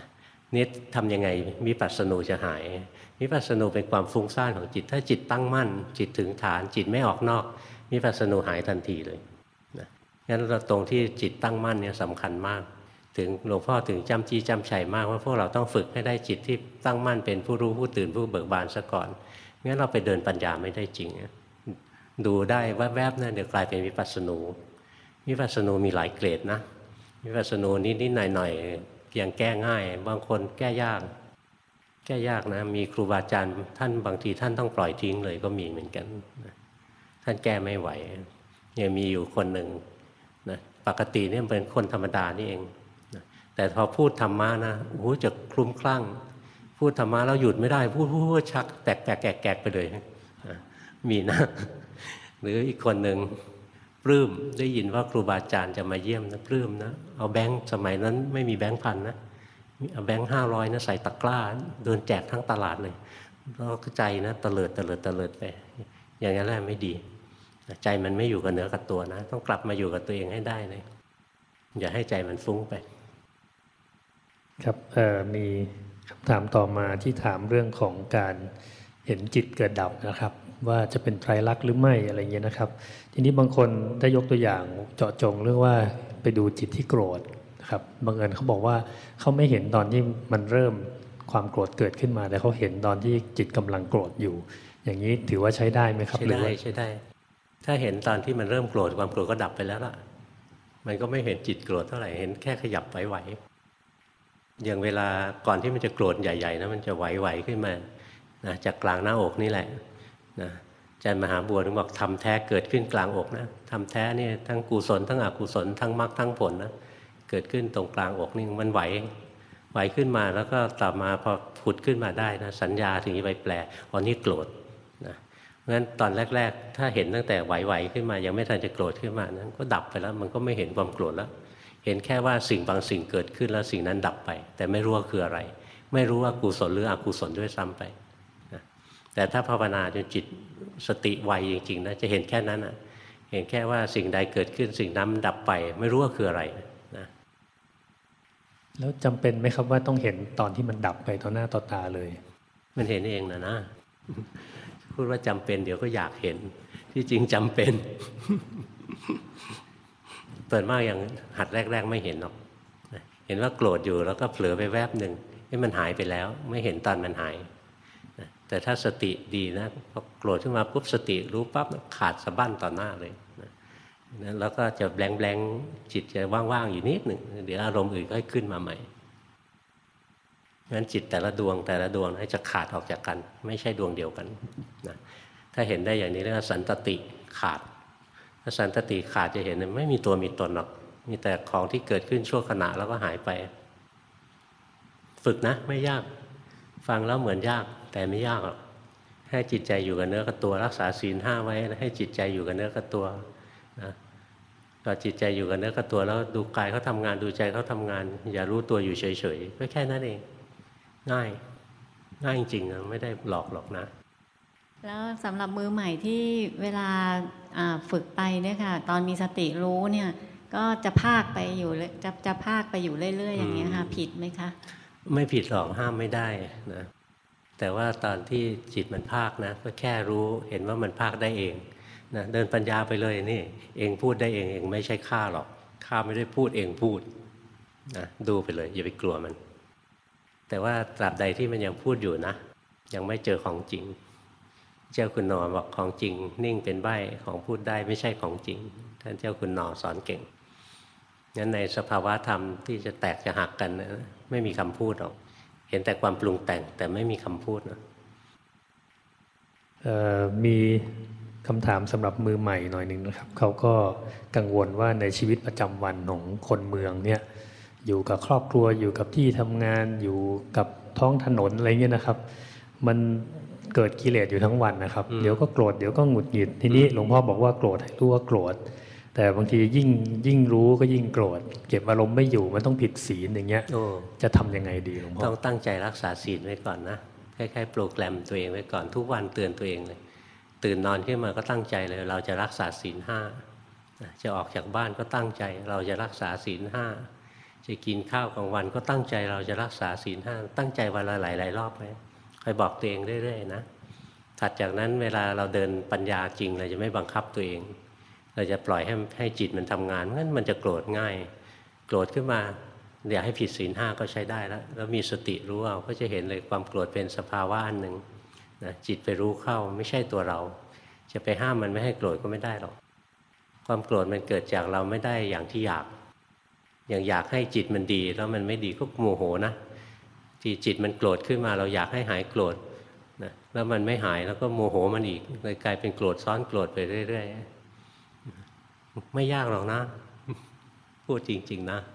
Speaker 1: นี่ทำยังไงวิปัสสนูจะหายวิปัสสนูเป็นความฟุ้งซ่านของจิตถ้าจิตตั้งมั่นจิตถึงฐานจิตไม่ออกนอกวิปัสสนูหายทันทีเลยนะงั้นเราตรงที่จิตตั้งมั่นเนี่ยสำคัญมากถึงหลวงพ่อถึงจำจี้จำชัยมากว่าพวกเราต้องฝึกให้ได้จิตที่ตั้งมั่นเป็นผู้รู้ผู้ตื่นผู้เบิกบานซะก่อนงั้นเราไปเดินปัญญาไม่ได้จริงดูได้แวบๆนั่นเดี๋ยวกลายเป็นวิปัสสนูวิปัสสนูมีหลายเกรดนะวิปัสสนูนิดๆหน่อยๆยังแก้ง่ายบางคนแก้ยากนะมีครูบาอาจารย์ท่านบางทีท่านต้องปล่อยทิ้งเลยก็มีเหมือนกันท่านแก้ไม่ไหวยังมีอยู่คนหนึ่งนะปกติเนี่ยเป็นคนธรรมดานี่เองนะแต่พอพูดธรรมะนะโอ้โหจะคลุ้มคลั่งพูดธรรมะแล้วหยุดไม่ได้พูดชักแตกไปเลยมีนะหรืออีกคนหนึ่งปลื้มได้ยินว่าครูบาอาจารย์จะมาเยี่ยมนะปลื้มนะเอาแบงค์สมัยนั้นไม่มีแบงค์พันนะเอาแบงค์500นะใส่ตะกร้าเดินแจกทั้งตลาดเลยแล้วใจนะตะเลิดไปอย่างนั้นแหละไม่ดีใจมันไม่อยู่กับเนื้อกับตัวนะต้องกลับมาอยู่กับตัวเองให้ได้เลยอย่าให้ใจมันฟุ้งไป
Speaker 3: ครับมีคำถามต่อมาที่ถามเรื่องของการเห็นจิตเกิดดับนะครับว่าจะเป็นไตรลักษณ์หรือไม่อะไรเงี้ยนะครับทีนี้บางคนได้ยกตัวอย่างเจาะจงเรื่องว่าไปดูจิตที่โกรธครับบางเอิญเขาบอกว่าเขาไม่เห็นตอนที่มันเริ่มความโกรธเกิดขึ้นมาแต่เขาเห็นตอนที่จิตกำลังโกรธอยู่อย่างนี้ถือว่าใช้ได้ไหมครับ
Speaker 1: ใช้ได้ถ้าเห็นตอนที่มันเริ่มโกรธความโกรธก็ดับไปแล้วล่ะมันก็ไม่เห็นจิตโกรธเท่าไหร่เห็นแค่ขยับไหวๆอย่างเวลาก่อนที่มันจะโกรธใหญ่ๆนะมันจะไหวๆขึ้นมานะจากกลางหน้าอกนี่แหละนะอาจารย์มหาบัวถึงบอกทำแท้เกิดขึ้นกลางอกนะทำแท้นี่ทั้งกุศลทั้งอกุศลทั้งมรรคทั้งผลนะเกิดขึ้นตรงกลางอกนี่มันไหวขึ้นมาแล้วก็ต่อมาพอผุดขึ้นมาได้นะสัญญาถึงจะไปแปลอ๋อนี่โกรธนะเพราะฉะนั้นตอนแรกๆถ้าเห็นตั้งแต่ไหวขึ้นมายังไม่ทันจะโกรธขึ้นมานั้นก็ดับไปแล้วมันก็ไม่เห็นความโกรธแล้วเห็นแค่ว่าสิ่งบางสิ่งเกิดขึ้นแล้วสิ่งนั้นดับไปแต่ไม่รู้ว่าคืออะไรไม่รู้ว่ากุศลหรืออกุศลด้วยซ้ำไปนะแต่ถ้าภาวนาจนจิตสติไวจริงๆนะจะเห็นแค่นั้นนะเห็นแค่ว่าสิ่งใดเกิดขึ้นสิ่งนั้นดับไปไม่รู้ว่าคืออะไรนะ
Speaker 3: แล้วจำเป็นไหมครับว่าต้องเห็นตอนที่มันดับไปต่อหน้าต่อตาเลย
Speaker 1: มันเห็นเองนะพูดว่าจำเป็นเดี๋ยวก็อยากเห็นที่จริงจำเป็นเปิดมากอย่างหัดแรกๆไม่เห็นหรอกเห็นว่าโกรธอยู่แล้วก็เผลอไปแวบหนึ่งมันหายไปแล้วไม่เห็นตอนมันหายแต่ถ้าสติดีนะพอโกรธขึ้นมาปุ๊บสติรู้ปั๊บขาดสะบั้นต่อหน้าเลยแล้วก็จะแบงจิตจะว่างๆอยู่นิดหนึ่งเดี๋ยวอารมณ์อื่นก็ขึ้นมาใหม่งั้นจิตแต่ละดวงจะขาดออกจากกันไม่ใช่ดวงเดียวกันนะถ้าเห็นได้อย่างนี้เรียกว่าสันตติขาดถ้าสันตติขาดจะเห็นไม่มีตัวมีตนหรอกมีแต่ของที่เกิดขึ้นชั่วขณะแล้วก็หายไปฝึกนะไม่ยากฟังแล้วเหมือนยากแต่ไม่ยากหรอกให้จิตใจอยู่กับเนื้อกับตัวรักษาศีล5ไว้ให้จิตใจอยู่กับเนื้อกับตัวนะก็จิตใจอยู่กับเนื้อกับตัวแล้วดูกายเขาทำงานดูใจเขาทำงานอย่ารู้ตัวอยู่เฉยๆก็แค่นั้นเองง่ายจริงๆนะไม่ได้หลอกนะ
Speaker 2: แล้วสำหรับมือใหม่ที่เวลาฝึกไปเนี่ยค่ะตอนมีสติรู้เนี่ยก็จะพากไปอยู่จะพากไปอยู่เรื่อยๆอย่างเงี้ยค่ะผิดไหมคะ
Speaker 1: ไม่ผิดหรอกห้ามไม่ได้นะแต่ว่าตอนที่จิตมันพากนะก็แค่รู้เห็นว่ามันพากได้เองนะเดินปัญญาไปเลยนี่เองพูดได้เองไม่ใช่ข้าหรอกข้าไม่ได้พูดเองพูดนะดูไปเลยอย่าไปกลัวมันแต่ว่าตราบใดที่มันยังพูดอยู่นะยังไม่เจอของจริงเจ้าคุณนอบอกของจริงนิ่งเป็นใบ้ของพูดได้ไม่ใช่ของจริงท่านเจ้าคุณนอสอนเก่งงั้นในสภาวะธรรมที่จะแตกจะหักกันนะไม่มีคำพูดหรอกเห็นแต่ความปรุงแต่งแต่ไม่มีคำพูดนะ
Speaker 3: มีคำถามสำหรับมือใหม่หน่อยหนึ่งนะครับเขาก็กังวลว่าในชีวิตประจำวันของคนเมืองเนี่ยอยู่กับครอบครัวอยู่กับที่ทำงานอยู่กับท้องถนนอะไรเงี้ยนะครับมันเกิดกิเลสอยู่ทั้งวันนะครับเดี๋ยวก็โกรธเดี๋ยวก็หงุดหงิดทีนี้หลวงพ่อบอกว่าโกรธให้รู้ว่าโกรธแต่บางทียิ่งรู้ก็ยิ่งโกรธเก็บอารมณ์ไม่อยู่มันต้องผิดศีลอย่างเงี้ยจะทำยังไงดีหลวงพ่อ
Speaker 1: ต้องตั้งใจรักษาศีลไว้ก่อนนะคล้ายๆโปรแกรมตัวเองไว้ก่อนทุกวันเตือนตัวเองเลยตื่นนอนขึ้นมาก็ตั้งใจเลยเราจะรักษาศีล5จะออกจากบ้านก็ตั้งใจเราจะรักษาศีล5 จะกินข้าวกลางวันก็ตั้งใจเราจะรักษาศีลห้าตั้งใจวันละหลายรอบไหมคอยบอกตัวเองเรื่อยๆนะถัดจากนั้นเวลาเราเดินปัญญาจริงเราจะไม่บังคับตัวเองเราจะปล่อยให้จิตมันทำงานงั้นมันจะโกรธง่ายโกรธขึ้นมาอยากให้ผิดศีลห้าก็ใช้ได้แล้วมีสติรู้เอาก็จะเห็นเลยความโกรธเป็นสภาวะอันหนึ่งนะจิตไปรู้เข้าไม่ใช่ตัวเราจะไปห้ามมันไม่ให้โกรธก็ไม่ได้หรอกความโกรธมันเกิดจากเราไม่ได้อย่างที่อยากให้จิตมันดีแล้วมันไม่ดีก็โมโหนะที่จิตมันโกรธขึ้นมาเราอยากให้หายโกรธนะแล้วมันไม่หายแล้วก็โมโหมันอีกเลยกลายเป็นโกรธซ้อนโกรธไปเรื่อยๆไม่ยากหรอกนะพูดจริงๆนะ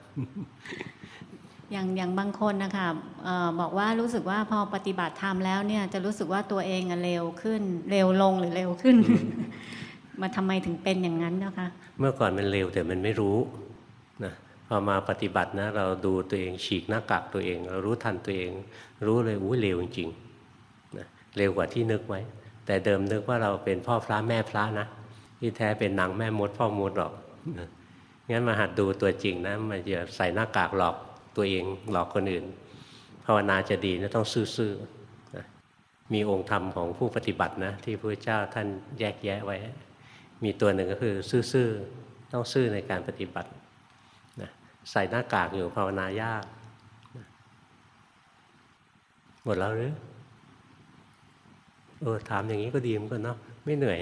Speaker 2: อย่างบางคนนะคะบอกว่ารู้สึกว่าพอปฏิบัติธรรมแล้วเนี่ยจะรู้สึกว่าตัวเองเร็วขึ้นเร็วลงหรือเร็วขึ้น มาทำไมถึงเป็นอย่างนั้นนะคะ
Speaker 1: เมื่อก่อนมันเร็วแต่มันไม่รู้นะพอมาปฏิบัตินะเราดูตัวเองฉีกหน้ากากตัวเองเรารู้ทันตัวเองรู้เลยอุ้ยเร็วจริงๆนะเร็วกว่าที่นึกไว้แต่เดิมนึกว่าเราเป็นพ่อพระแม่พระนะที่แท้เป็นนางแม่มดพ่อมดหรอกนะงั้นมาหัดดูตัวจริงนะมันจะใส่หน้ากากหลอกตัวเองหลอกคนอื่นภาวนาจะดีนะต้องซื่อๆนะมีองค์ธรรมของผู้ปฏิบัตินะที่พระเจ้าท่านแยกแยะไว้มีตัวหนึ่งก็คือซื่อๆต้องซื่อในการปฏิบัตินะใส่หน้ากากอยู่ภาวนายากนะหมดแล้วหรือถามอย่างนี้ก็ดีเหมือนกันเนาะไม่เหนื่อย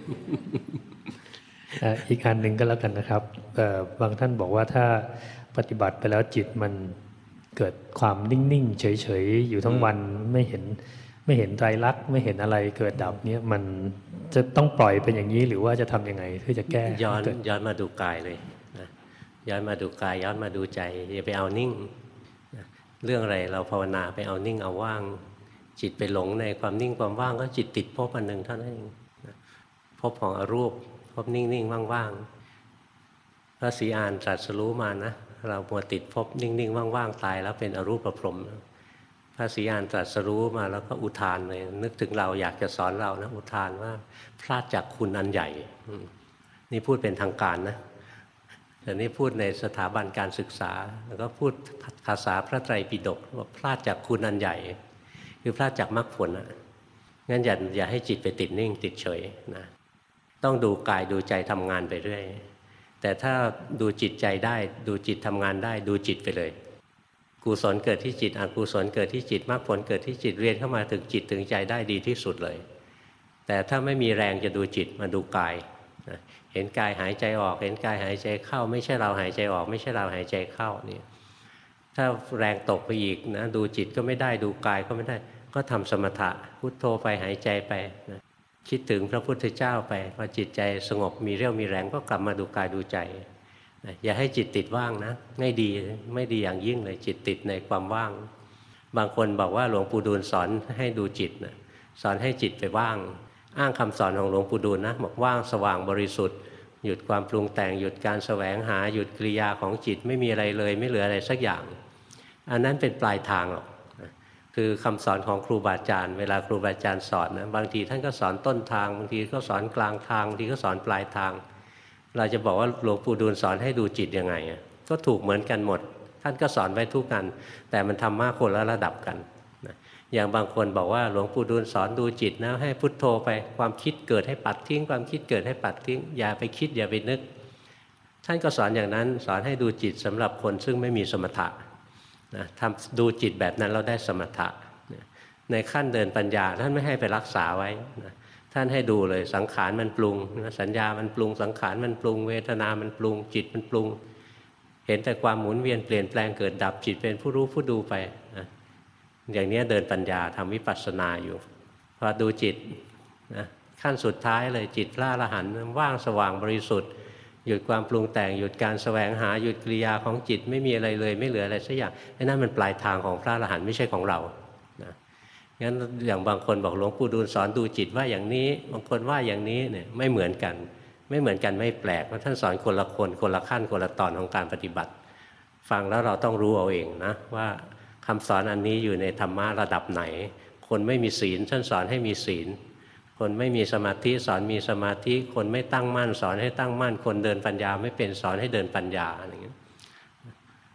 Speaker 3: อีกอันหนึ่งก็แล้วกันนะครับบางท่านบอกว่าถ้าปฏิบัติไปแล้วจิตมันเกิดความนิ่งๆเฉยๆอยู่ทั้งวันไม่เห็นไตรลักษณ์ไม่เห็นอะไรเกิดดับเนี่ยมันจะต้องปล่อยเป็นอย่างนี้หรือว่าจะทำยังไงเพื่อจะแก้
Speaker 1: ย้อนมาดูกายเลยนะย้อนมาดูกายย้อนมาดูใจอย่าไปเอานิ่งนะเรื่องอะไรเราภาวนาไปเอานิ่งเอาว่างจิตไปหลงในความนิ่งความว่างก็จิตติดภพอันหนึ่งเท่านั้นเองนะภพของอรูปภพนิ่งๆว่างๆพระศรีอานตรัสรู้มานะเรามัวติดภพนิ่งๆว่างๆตายแล้วเป็นอรูปพรหมพระศรีอานตรัสรู้มาแล้วก็อุทานเลยนึกถึงเราอยากจะสอนเรานะอุทานว่าพลาดจากคุณอันใหญ่นี่พูดเป็นทางการนะแต่นี่พูดในสถาบันการศึกษาแล้วก็พูดภาษาพระไตรปิฎกว่าพลาดจากคุณอันใหญ่คือพลาดจากมรรคผลนะงั้นอย่าให้จิตไปติดนิ่งติดเฉยนะต้องดูกายดูใจทำงานไปเรื่อยแต่ถ้าดูจิตใจได้ดูจิตทำงานได้ดูจิตไปเลยกุศลเกิดที่จิตอกุศลเกิดที่จิตมรรคผลเกิดที่จิตเรียนเข้ามาถึงจิตถึงใจได้ดีที่สุดเลยแต่ถ้าไม่มีแรงจะดูจิตมาดูกายเห็นกายหายใจออกเห็นกายหายใจเข้าไม่ใช่เราหายใจออกไม่ใช่เราหายใจเข้านี่ถ้าแรงตกไปอีกนะดูจิตก็ไม่ได้ดูกายก็ไม่ได้ก็ทำสมถะพุทโธไปหายใจไปนะคิดถึงพระพุทธเจ้าไปพอจิตใจสงบมีเรี่ยวมีแรงก็กลับมาดูกายดูใจอย่าให้จิตติดว่างนะไม่ดีอย่างยิ่งเลยจิตติดในความว่างบางคนบอกว่าหลวงปู่ดูลสอนให้ดูจิตนะสอนให้จิตไปว่างอ้างคำสอนของหลวงปู่ดูลนะบอกว่างสว่างบริสุทธิ์หยุดความปรุงแต่งหยุดการแสวงหาหยุดกิริยาของจิตไม่มีอะไรเลยไม่เหลืออะไรสักอย่างอันนั้นเป็นปลายทางหรอกคือคำสอนของครูบาอาจารย์เวลาครูบาอาจารย์สอนนะบางทีท่านก็สอนต้นทางบางทีก็สอนกลางทางบางทีก็สอนปลายทางเราจะบอกว่าหลวงปู่ดูลสอนให้ดูจิตยังไงก็ถูกเหมือนกันหมดท่านก็สอนไว้ทุกกันแต่มันทำมากคนละระดับกันนะอย่างบางคนบอกว่าหลวงปู่ดูลสอนดูจิตนะให้พุทโธไปความคิดเกิดให้ปัดทิ้งความคิดเกิดให้ปัดทิ้งอย่าไปคิดอย่าไปนึกท่านก็สอนอย่างนั้นสอนให้ดูจิตสำหรับคนซึ่งไม่มีสมถะนะทำดูจิตแบบนั้นเราได้สมถะในขั้นเดินปัญญาท่านไม่ให้ไปรักษาไว้นะท่านให้ดูเลยสังขารมันปรุงสัญญามันปรุงสังขารมันปรุงเวทนามันปรุงจิตมันปรุงเห็นแต่ความหมุนเวียนเปลี่ยนแปลงเกิดดับจิตเป็นผู้รู้ผู้ดูไปนะอย่างนี้เดินปัญญาทำวิปัสสนาอยู่พอดูจิตนะขั้นสุดท้ายเลยจิตพระอรหันต์ว่างสว่างบริสุทธิ์หยุดความปรุงแต่งหยุดการแสวงหาหยุดกิริยาของจิตไม่มีอะไรเลยไม่เหลืออะไรสักอย่างนั่นมันปลายทางของพระอรหันต์ไม่ใช่ของเรานะงั้นอย่างบางคนบอกหลวงปู่ดูลสอนดูจิตว่าอย่างนี้บางคนว่าอย่างนี้เนี่ยไม่เหมือนกันไม่แปลกเพราะท่านสอนคนละคนคนละขั้นคนละตอนของการปฏิบัติฟังแล้วเราต้องรู้เอาเองนะว่าคำสอนอันนี้อยู่ในธรรมะระดับไหนคนไม่มีศีลท่านสอนให้มีศีลคนไม่มีสมาธิสอนมีสมาธิคนไม่ตั้งมั่นสอนให้ตั้งมั่นคนเดินปัญญาไม่เป็นสอนให้เดินปัญญาอะไรอย่างนี้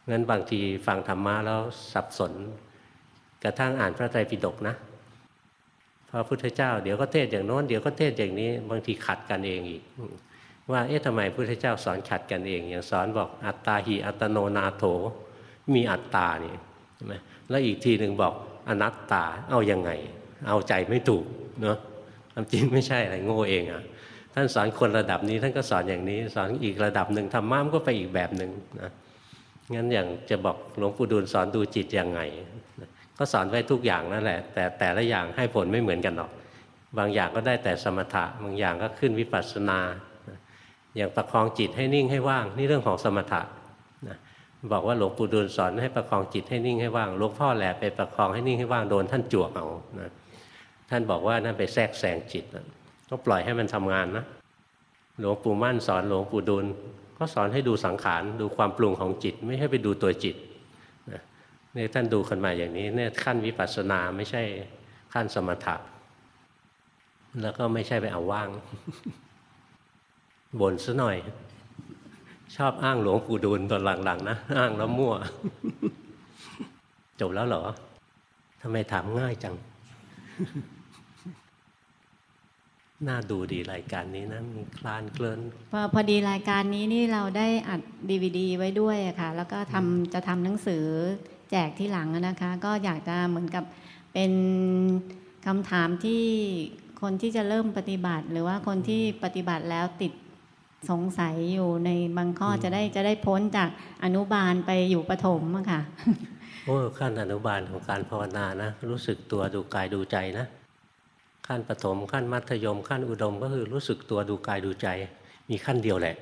Speaker 1: งั้นบางทีฟังธรรมะแล้วสับสนกระทั่งอ่านพระไตรปิฎกนะพระพุทธเจ้าเดี๋ยวก็เทศอย่างโน้นเดี๋ยวก็เทศอย่างนี้บางทีขัดกันเองอีกว่าทำไมพระพุทธเจ้าสอนขัดกันเองอย่างสอนบอกอัตตาหิอัตโนนาโถมีอัตตานี่ใช่ไหมแล้วอีกทีหนึ่งบอกอนัตตาเอายังไงเอาใจไม่ถูกเนาะความจริงไม่ใช่อะไรโง่เองอ่ะท่านสอนคนระดับนี้ท่านก็สอนอย่างนี้สอนอีกระดับหนึ่งธรรมะมันก็ไปอีกแบบหนึ่งนะงั้นอย่างจะบอกหลวงปู่ดูลสอนดูจิตยังไงก็สอนไว้ทุกอย่างนั่นแหละแต่ละอย่างให้ผลไม่เหมือนกันหรอกบางอย่างก็ได้แต่สมถะบางอย่างก็ขึ้นวิปัสสนาอย่างประคองจิตให้นิ่งให้ว่างนี่เรื่องของสมถะนะบอกว่าหลวงปู่ดูลสอนให้ประคองจิตให้นิ่งให้ว่างหลวงพ่อแหละไปประคองให้นิ่งให้ว่างโดนท่านจวกเอานะท่านบอกว่านั่นไปแทรกแซงจิตก็ปล่อยให้มันทำงานนะหลวงปู่มั่นสอนหลวงปู่ดูลก็สอนให้ดูสังขารดูความปรุงของจิตไม่ให้ไปดูตัวจิตนะนี่ท่านดูกันมาอย่างนี้เนี่ยขั้นวิปัสสนาไม่ใช่ขั้นสมถะแล้วก็ไม่ใช่ไปเอาว่าง บ่นซะหน่อยชอบอ้างหลวงปู่ดูลตอนหลังๆนะอ้างแล้วมั่ว จบแล้วเหรอทำไมถามง่ายจัง น่าดูดีรายการนี้นะมีคลานเคลื่อน
Speaker 2: พอดีรายการนี้นี่เราได้อัด DVD ไว้ด้วยอะค่ะแล้วก็จะทำหนังสือแจกที่หลังนะคะก็อยากจะเหมือนกับเป็นคำถามที่คนที่จะเริ่มปฏิบัติหรือว่าคนที่ปฏิบัติแล้วติดสงสัยอยู่ในบางข้อจะได้พ้นจากอนุบาลไปอยู่ประถมอะค่ะ
Speaker 1: โอ้ขั้นอนุบาลของการภาวนานะรู้สึกตัวดูกายดูใจนะขั้นประถมขั้นมัธยมขั้นอุดมก็คือรู้สึกตัวดูกายดูใจมีขั้นเดียวแหละ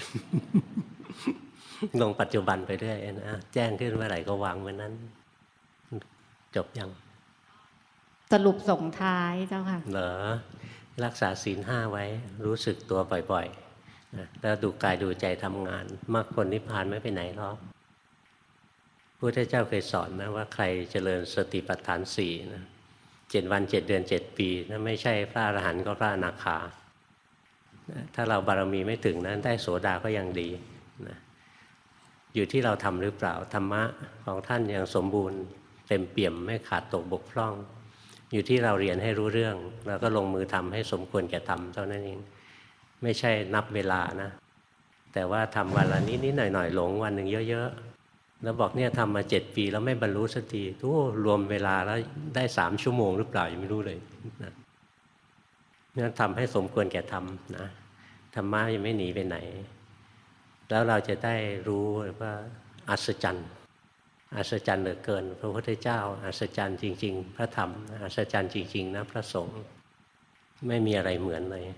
Speaker 1: ลงปัจจุบันไปเรื่อยนะแจ้งขึ้นเมื่อไหร่ก็วางไว้นั้นจบยัง
Speaker 2: สรุปส่งท้ายเจ้าค่ะ
Speaker 1: เหรอรักษาศีล 5ไว้รู้สึกตัวบ่อยๆนะแล้วดูกายดูใจทำงานมรรคผลนิพพานไม่ไปไหนหรอกพระพุทธเจ้าเคยสอนนะว่าใครเจริญสติปัฏฐาน4นะ7 วัน 7 เดือน 7 ปีถ้าไม่ใช่พระอรหันต์ก็พระอนาคาถ้าเราบารมีไม่ถึงนั้นได้โสดาก็ยังดีนะอยู่ที่เราทำหรือเปล่าธรรมะของท่านยังสมบูรณ์เต็มเปี่ยมไม่ขาดตกบกพร่องอยู่ที่เราเรียนให้รู้เรื่องแล้วก็ลงมือทำให้สมควรแก่ทำเท่านั้นเองไม่ใช่นับเวลานะแต่ว่าทำวันละนิดๆหน่อยๆหลงวันหนึ่งเยอะๆแล้วบอกเนี่ยทำมา7 ปีแล้วไม่บรรลุสักทีทุกรวมเวลาแล้วได้3 ชั่วโมงหรือเปล่ายังไม่รู้เลยนะงั้นทำให้สมควรแก่ทำนะธรรมะยังไม่หนีไปไหนแล้วเราจะได้รู้ว่าอัศจรรย์เหลือเกินพระพุทธเจ้าอัศจรรย์จริงๆพระธรรมอัศจรรย์จริงๆนะพระสงฆ์ไม่มีอะไรเหมือนเลย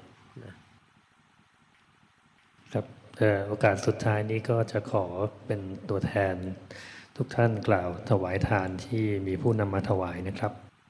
Speaker 3: นะครับโอกาสสุดท้ายนี้ก็จะขอเป็นตัวแทนทุกท่านกล่าวถวายทานที่มีผู้นำมาถวายนะครับ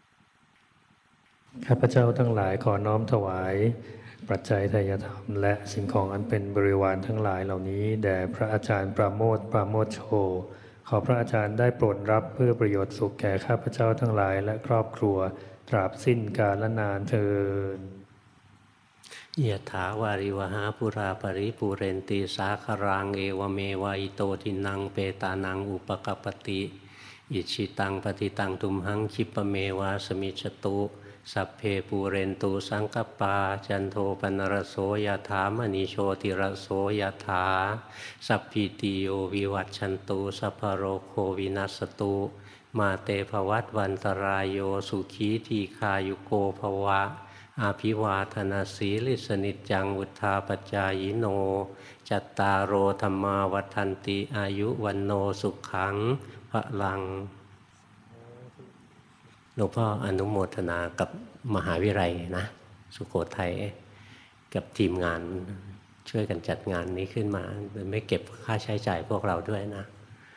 Speaker 3: ข้าพเจ้าทั้งหลายขอน้อมถวายปัจจัยทายธรรมและสิ่งของอันเป็นบริวารทั้งหลายเหล่านี้แด่พระอาจารย์ปราโมทโชขอพระอาจารย์ได้โปรดรับเพื่อประโยชน์สุขแก่ข้าพเจ้าทั้งหลายและครอบครัวตราบสิ้นกาลนานเทอญ
Speaker 1: ยะถาวาริวหาปุราปริปุเรนติสาครังเอวเมวะอิโตทินังเปตานังอุปกปติอิชิตังปฏิตังตุมหังคิปเมวะสมิจตุสัพเพปูเรนตุสังกปาจันโทปนรโสยถามณีโชติรโสยถาสัพพิติโยวิวัชชันตุสัพพโรโควินัสตุมาเตภวัตวันตรายโยสุขีทีคายุโกภวะอาภิวาทนาสีลิสนิจจังวุธาปจายโนจัตตารโอธรรมาวัฏันติอายุวันโนสุขังพลังหลวงพ่ออนุโมทนากับมหาวิทยาลัยนะสุโขทัยกับทีมงานช่วยกันจัดงานนี้ขึ้นมาโดยไม่เก็บค่าใช้จ่ายพวกเราด้วยนะ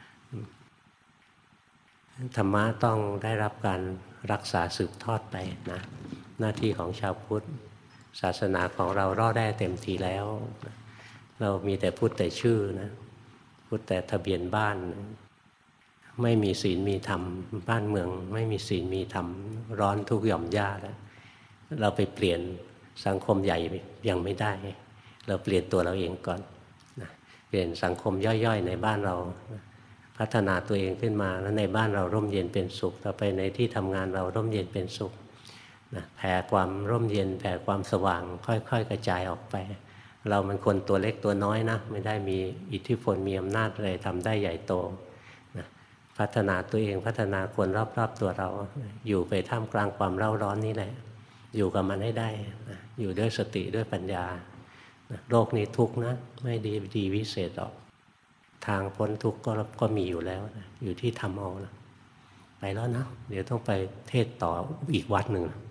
Speaker 1: ธรรมะต้องได้รับการรักษาสืบทอดไปนะหน้าที่ของชาวพุทธศาสนาของเรารอดได้เต็มทีแล้วเรามีแต่พูดแต่ชื่อนะพูดแต่ทะเบียนบ้านไม่มีศีลมีธรรมบ้านเมืองไม่มีศีลมีธรรมร้อนทุกข์หย่อมย่าแล้วเราไปเปลี่ยนสังคมใหญ่ยังไม่ได้เราเปลี่ยนตัวเราเองก่อนนะเปลี่ยนสังคมย่อยๆในบ้านเราพัฒนาตัวเองขึ้นมาแล้วในบ้านเราร่มเย็นเป็นสุขต่อไปในที่ทำงานเราร่มเย็นเป็นสุขนะแผ่ความร่มเย็นแผ่ความสว่างค่อยๆกระจายออกไปเรามันคนตัวเล็กตัวน้อยนะไม่ได้มีอิทธิพลมีอำนาจอะไรทำได้ใหญ่โตนะพัฒนาตัวเองพัฒนาคนรอบๆตัวเราอยู่ไปท่ามกลางความเร่าร้อนนี่แหละอยู่กับมันให้ได้นะอยู่ด้วยสติด้วยปัญญานะโลกนี้ทุกข์นะไม่ดีวิเศษหรอกทางพ้นทุกข์ก็มีอยู่แล้วนะอยู่ที่ทำเอานะไปแล้วนะเดี๋ยวต้องไปเทศต่ออีกวัดหนึ่งนะ